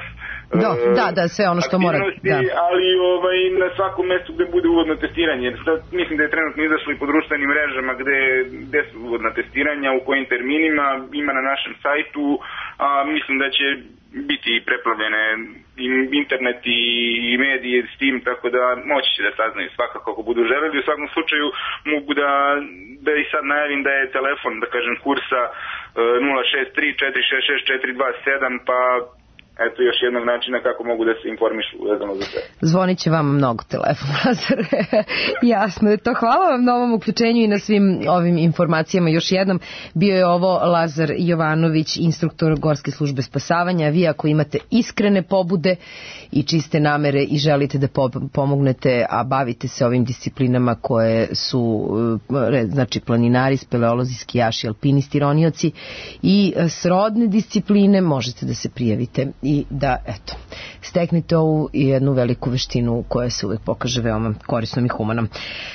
Da, sve ono što mora. Da. Ali na svakom mestu gde bude uvodno testiranje. Sad, mislim da je trenutno izašlo i po društvenim mrežama gde su uvodna testiranja, u kojim terminima, ima na našem sajtu, a mislim da će biti preplavljene internet i medije s tim, tako da moći će da saznaju svakako ako budu želeli. U svakom slučaju mogu da i sad najavim da je telefon, da kažem, kursa 063 466 427, pa eto još jednog načina kako mogu da se informišu vezano za sve. Zvonit će vam mnogo telefona, Lazar. Jasno je to. Hvala vam na ovom uključenju i na svim ovim informacijama. Još jednom, bio je ovo Lazar Jovanović, instruktor Gorske službe spasavanja. Vi ako imate iskrene pobude i čiste namere i želite da pomognete, a bavite se ovim disciplinama koje su, znači, planinari, speleolozi, skijaši, alpinisti, ronioci i srodne discipline, možete da se prijavite i da, eto, steknite ovu jednu veliku veštinu koja se uvek pokaže veoma korisnom i humanom.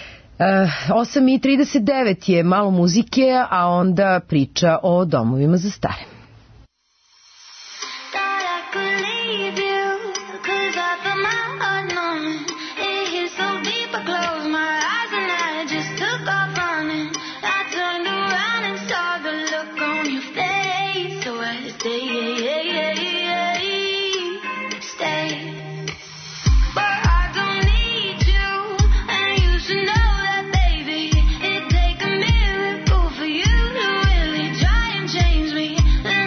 8:39 je malo muzike, a onda priča o domovima za stare. Change me.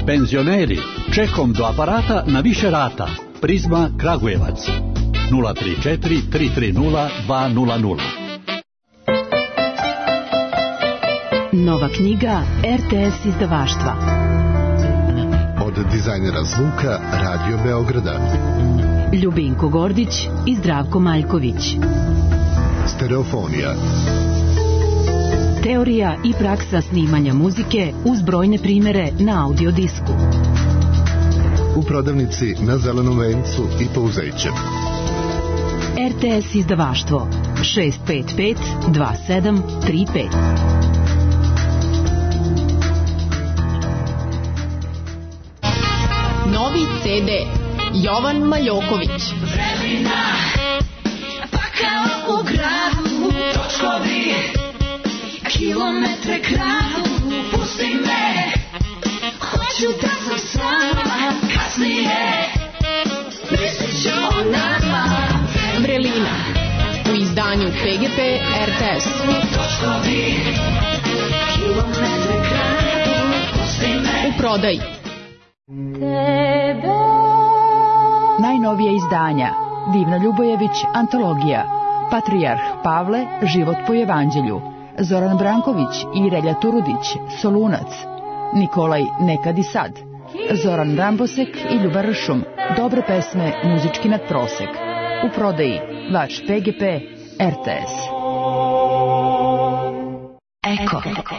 Penzioneri, čekom do aparata na više rata. Prizma Kragujevac 034 330 200. Nova knjiga RTS izdavaštva. Od dizajnera zvuka Radio Beograda. Ljubinko Gordić i Zdravko Maljković. Stereofonija. Teorija i praksa snimanja muzike uz brojne primere na audio disku. U prodavnici na Zelenom vencu i Pouzeće. RTS izdavaštvo 655 2735. Novi CD Jovan Maljoković. Vremena, pa kao u gradu, točkovi, kilometre kradu, pusti me, hoću da sam sama, kasnije, mislit ću o nama. Vrelina, u izdanju PGP RTS. Točkovi, kilometre kradu, pusti me. U prodaji. Najnovije izdanja Divna Ljubojević, antologija. Patrijarh Pavle, život po evanđelju. Zoran Branković i Relja Turudić, Solunac. Nikolaj, nekad i sad. Zoran Rambosek i Ljubar Ršum, dobre pesme, muzički nadprosek. U prodaji vaš PGP RTS. Eko.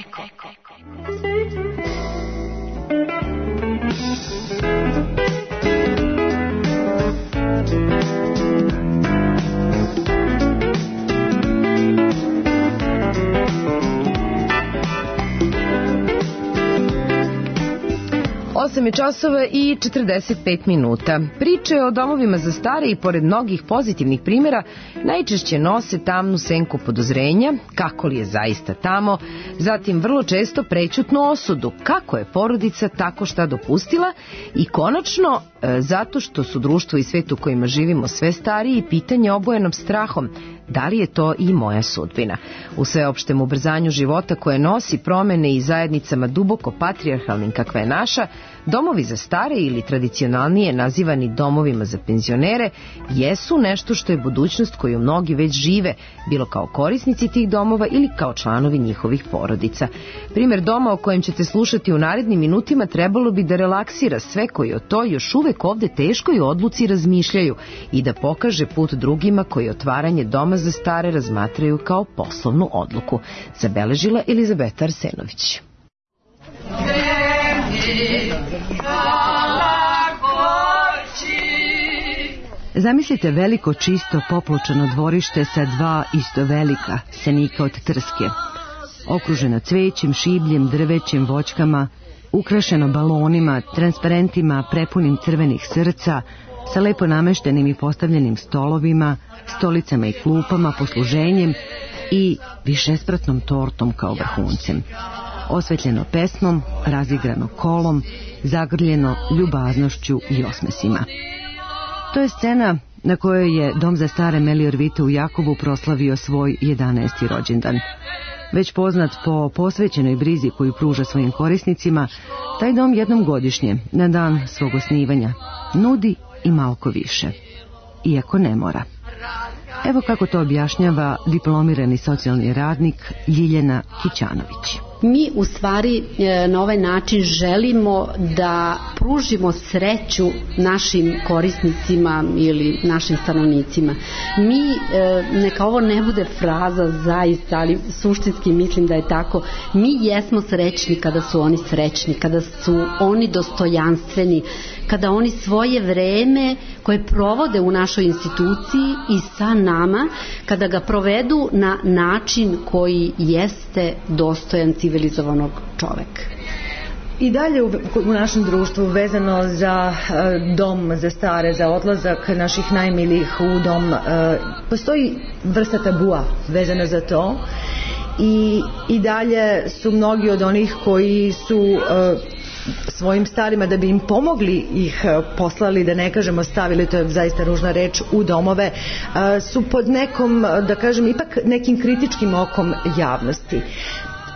8 časova i 45 minuta. Priče o domovima za stare i pored mnogih pozitivnih primjera najčešće nose tamnu senku podozrenja, kako li je zaista tamo, zatim vrlo često prećutnu osudu, kako je porodica tako šta dopustila i konačno, zato što su društvo i svet u kojima živimo sve stariji, pitanje obojenom strahom, da li je to i moja sudbina. U sveopštem ubrzanju života koje nosi promene i zajednicama duboko patrijarhalnim kakva je naša, domovi za stare ili tradicionalnije nazivani domovima za penzionere jesu nešto što je budućnost koju mnogi već žive, bilo kao korisnici tih domova ili kao članovi njihovih porodica. Primjer doma o kojem ćete slušati u narednim minutima trebalo bi da relaksira sve koji o toj još uvek ovde teškoj odluci razmišljaju i da pokaže put drugima koji otvaranje doma za stare razmatraju kao poslovnu odluku. Zabeležila Elizabeta Arsenović. Zamislite veliko čisto popločano dvorište sa dva isto velika senika od trske, okruženo cvećem, šibljem, drvećem, voćkama, ukrašeno balonima, transparentima prepunim crvenih srca, sa lepo nameštenim i postavljenim stolovima, stolicama i klupama, posluženjem i višespratnom tortom kao vrhuncem. Osvetljeno pesmom, razigrano kolom, zagrljeno ljubaznošću i osmesima. To je scena na kojoj je Dom za stare Melior Vite u Jakovu proslavio svoj 11. rođendan. Već poznat po posvećenoj brizi koju pruža svojim korisnicima, taj dom jednom godišnje, na dan svog osnivanja, nudi i malko više. Iako ne mora. Evo kako to objašnjava diplomirani socijalni radnik Ljiljana Kićanović. Mi u stvari na ovaj način želimo da pružimo sreću našim korisnicima ili našim stanovnicima. Mi, neka ovo ne bude fraza zaista, ali suštinski mislim da je tako, mi jesmo srećni kada su oni srećni, kada su oni dostojanstveni, kada oni svoje vreme koje provode u našoj instituciji i sa nama, kada ga provedu na način koji jeste dostojan civilizovanog čoveka. I dalje u našem društvu vezano za dom za stare, za odlazak naših najmilijih u dom, postoji vrsta tabua vezana za to i dalje su mnogi od onih koji su svojim starima da bi im pomogli ih poslali, da ne kažemo stavili, to je zaista ružna reč, u domove, su pod nekom, da kažem, ipak nekim kritičkim okom javnosti.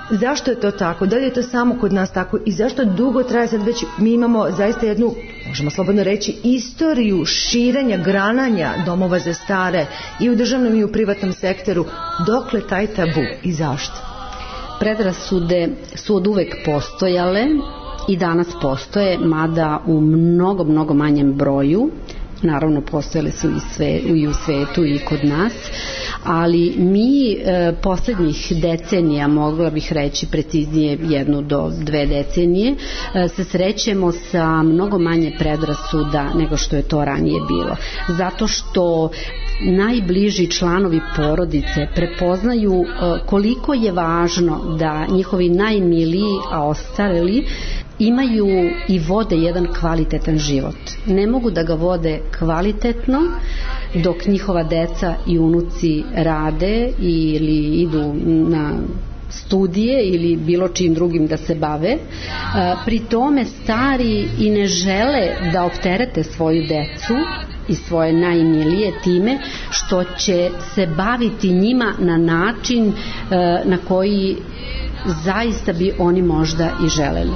Zašto je to tako? Da li je to samo kod nas tako i zašto dugo traje? Sad već mi imamo zaista jednu, možemo slobodno reći, istoriju širenja, grananja domova za stare i u državnom i u privatnom sektoru. Dokle taj tabu i zašto? Predrasude su od uvek postojale i danas postoje, mada u mnogo manjem broju. Naravno postojale su i u svetu i kod nas, ali mi poslednjih decenija, mogla bih reći preciznije 1 do 2 decenije, se srećemo sa mnogo manje predrasuda nego što je to ranije bilo. Zato što najbliži članovi porodice prepoznaju koliko je važno da njihovi najmiliji, a ostareli, imaju i vode jedan kvalitetan život. Ne mogu da ga vode kvalitetno dok njihova deca i unuci rade ili idu na studije ili bilo čim drugim da se bave. Pri tome stari i ne žele da opterete svoju decu i svoje najmilije time što će se baviti njima na način na koji zaista bi oni možda i želeli.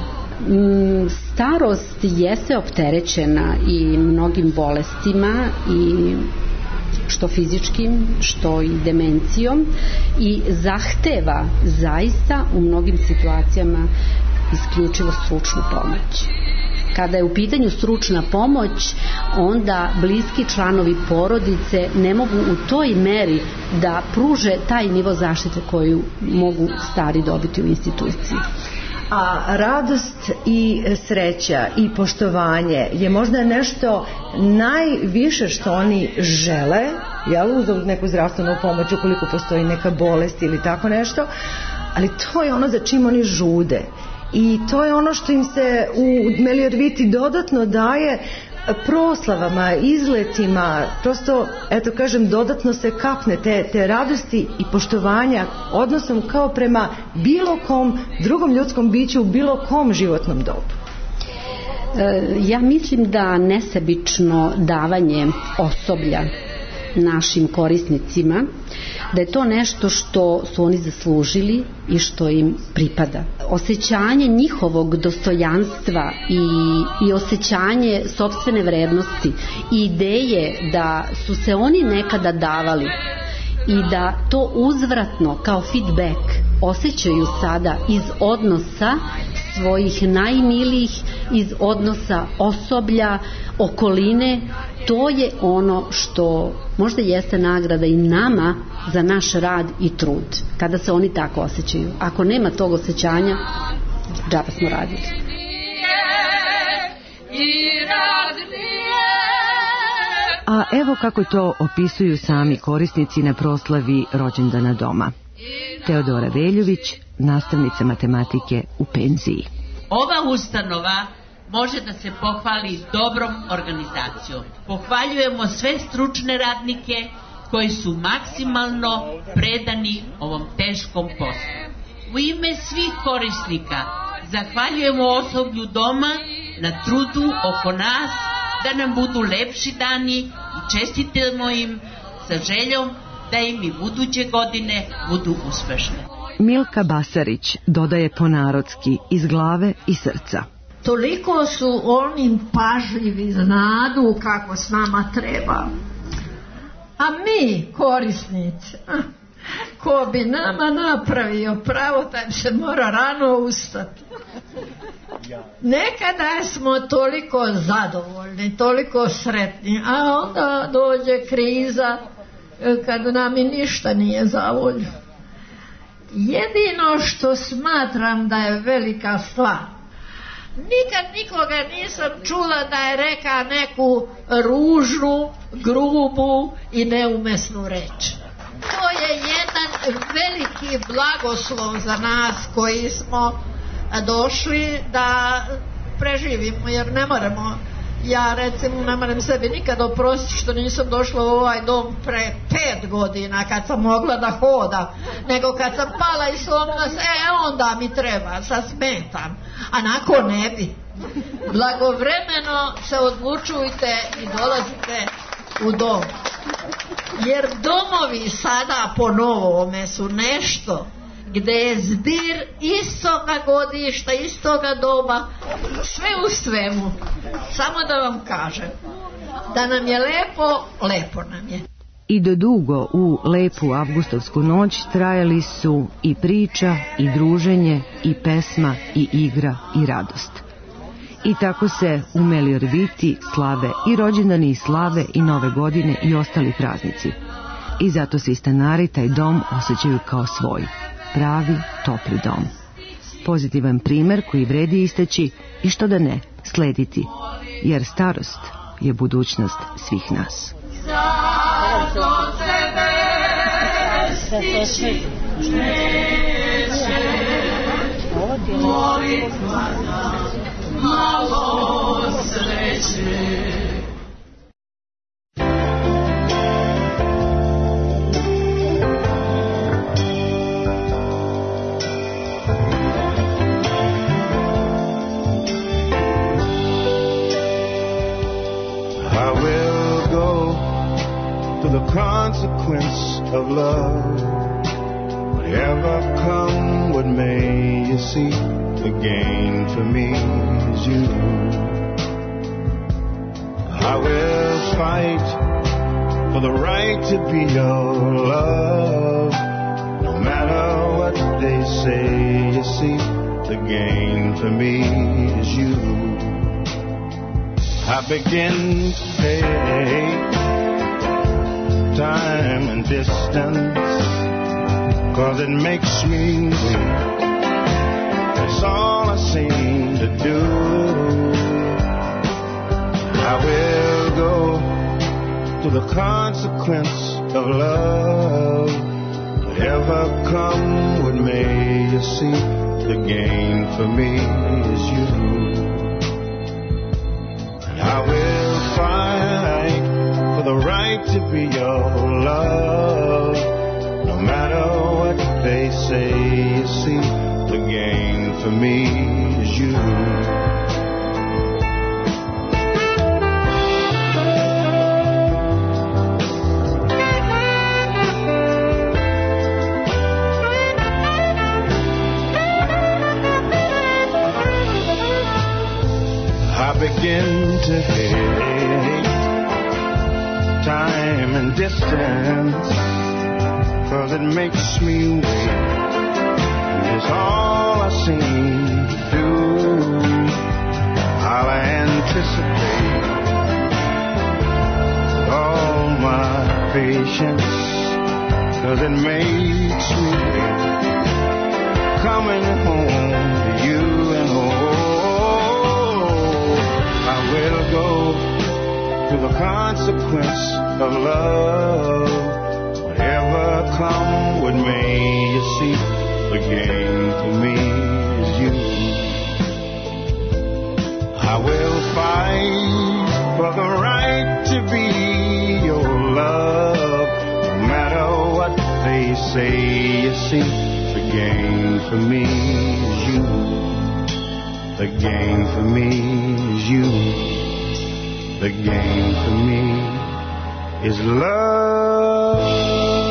Starost jeste opterećena i mnogim bolestima, i što fizičkim, što i demencijom, i zahteva zaista u mnogim situacijama isključivo stručnu pomoć. Kada je u pitanju stručna pomoć, onda bliski članovi porodice ne mogu u toj meri da pruže taj nivo zaštite koju mogu stari dobiti u instituciji. A radost i sreća i poštovanje je možda nešto najviše što oni žele, jel, uz neku zdravstvenu pomoć ukoliko postoji neka bolest ili tako nešto, ali to je ono za čim oni žude. I to je ono što im se u Meliorviti dodatno daje proslavama, izletima, prosto, eto kažem, dodatno se kapne te radosti i poštovanja odnosom kao prema bilo kom drugom ljudskom biću u bilo kom životnom dobu. Ja mislim da nesebično davanje osoblja našim korisnicima, da je to nešto što su oni zaslužili i što im pripada. Osjećanje njihovog dostojanstva i osjećanje sopstvene vrednosti i ideje da su se oni nekada davali i da to uzvratno kao feedback osjećaju sada iz odnosa svojih najmilijih, iz odnosa osoblja, okoline, to je ono što možda jeste nagrada i nama za naš rad i trud, kada se oni tako osjećaju. Ako nema tog osjećanja, džaba smo radili. A evo kako to opisuju sami korisnici na proslavi rođendana doma. Teodora Veljović, nastavnica matematike u penziji. Ova ustanova može da se pohvali dobrom organizacijom. Pohvaljujemo sve stručne radnike koji su maksimalno predani ovom teškom poslu. U ime svih korisnika zahvaljujemo osoblju doma na trudu oko nas da nam budu lepši dani i čestitamo im sa željom da im i buduće godine budu uspešne. Milka Basarić dodaje ponarodski iz glave i srca. Toliko su oni pažljivi, znadu kako s nama treba. A mi, korisnici, ko bi nama napravio pravo, taj se mora rano ustati. Nekada smo toliko zadovoljni, toliko sretni, a onda dođe kriza kad nam i ništa nije za volju. Jedino što smatram da je velika stvar, nikad nikoga nisam čula da je reka neku ružnu, grubu i neumesnu reč. To je jedan veliki blagoslov za nas koji smo došli da preživimo, jer ne moramo, ja recimo ne moram sebi nikad oprostiti što nisam došla u ovaj dom pre 5 godina kad sam mogla da hodam, nego kad sam pala i slomila se, onda mi treba, sad smetam, a nako ne bi. Blagovremeno se odlučujte i dolazite u dom, jer domovi sada po novome su nešto gde je zbir istoga godišta, istoga doba, sve u svemu. Samo da vam kažem, da nam je lepo, lepo nam je. I do dugo u lepu avgustovsku noć trajali su i priča, i druženje, i pesma, i igra, i radost. I tako se u Meliorviti slave i rođendani, i slave, i nove godine, i ostali praznici. I zato svi stanari taj dom osjećaju kao svoj, pravi, topli dom. Pozitivan primer koji vredi istaći i što da ne, slediti, jer starost je budućnost svih nas. Zato tebe stići neće, molitva nam malo sreće. The consequence of love, whatever come, what may you see, the gain for me is you. I will fight for the right to be your love, no matter what they say, you see, the gain for me is you. I begin to hate time and distance, 'cause it makes me weak. That's all I seem to do. I will go to the consequence of love, whatever come, what may you see, the gain for me is you. And I will fight for the right to be your love, no matter what they say, you see, the gain for me is you. I begin to hate time and distance, 'cause it makes me wait. It's all I seem to do. I'll anticipate all my patience, 'cause it makes me wait. Coming home to you and I will go to the consequence of love, whatever come, what may you see, the gain for me is you. I will fight for the right to be your love, no matter what they say, you see, the gain for me is you. The gain for me is you. The gain for me is love.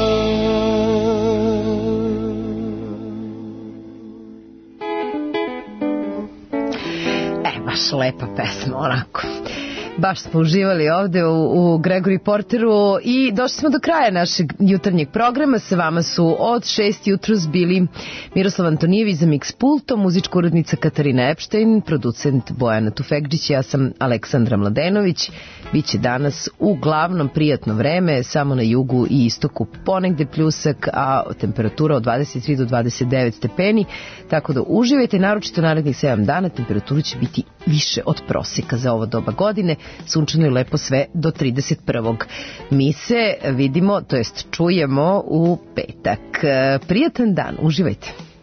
Baš lepa pesma, onako. Baš smo uživali ovde u Gregory Porteru i došli smo do kraja našeg jutarnjeg programa. Sa vama su od 6 jutros bili Miroslav Antonijević za Mix pultom, muzička urednica Katarina Epštajn, producent Bojana Tufekđić, ja sam Aleksandra Mladenović. Biće danas uglavnom prijatno vreme, samo na jugu i istoku ponegde pljusak, a temperatura od 23 do 29 stepeni, tako da uživajte, naročito narednih 7 dana, temperatura će biti više od proseka za ovo doba godine, sunčano i lepo sve do 31. Mi se vidimo, to jest čujemo u petak. Prijatan dan, uživajte.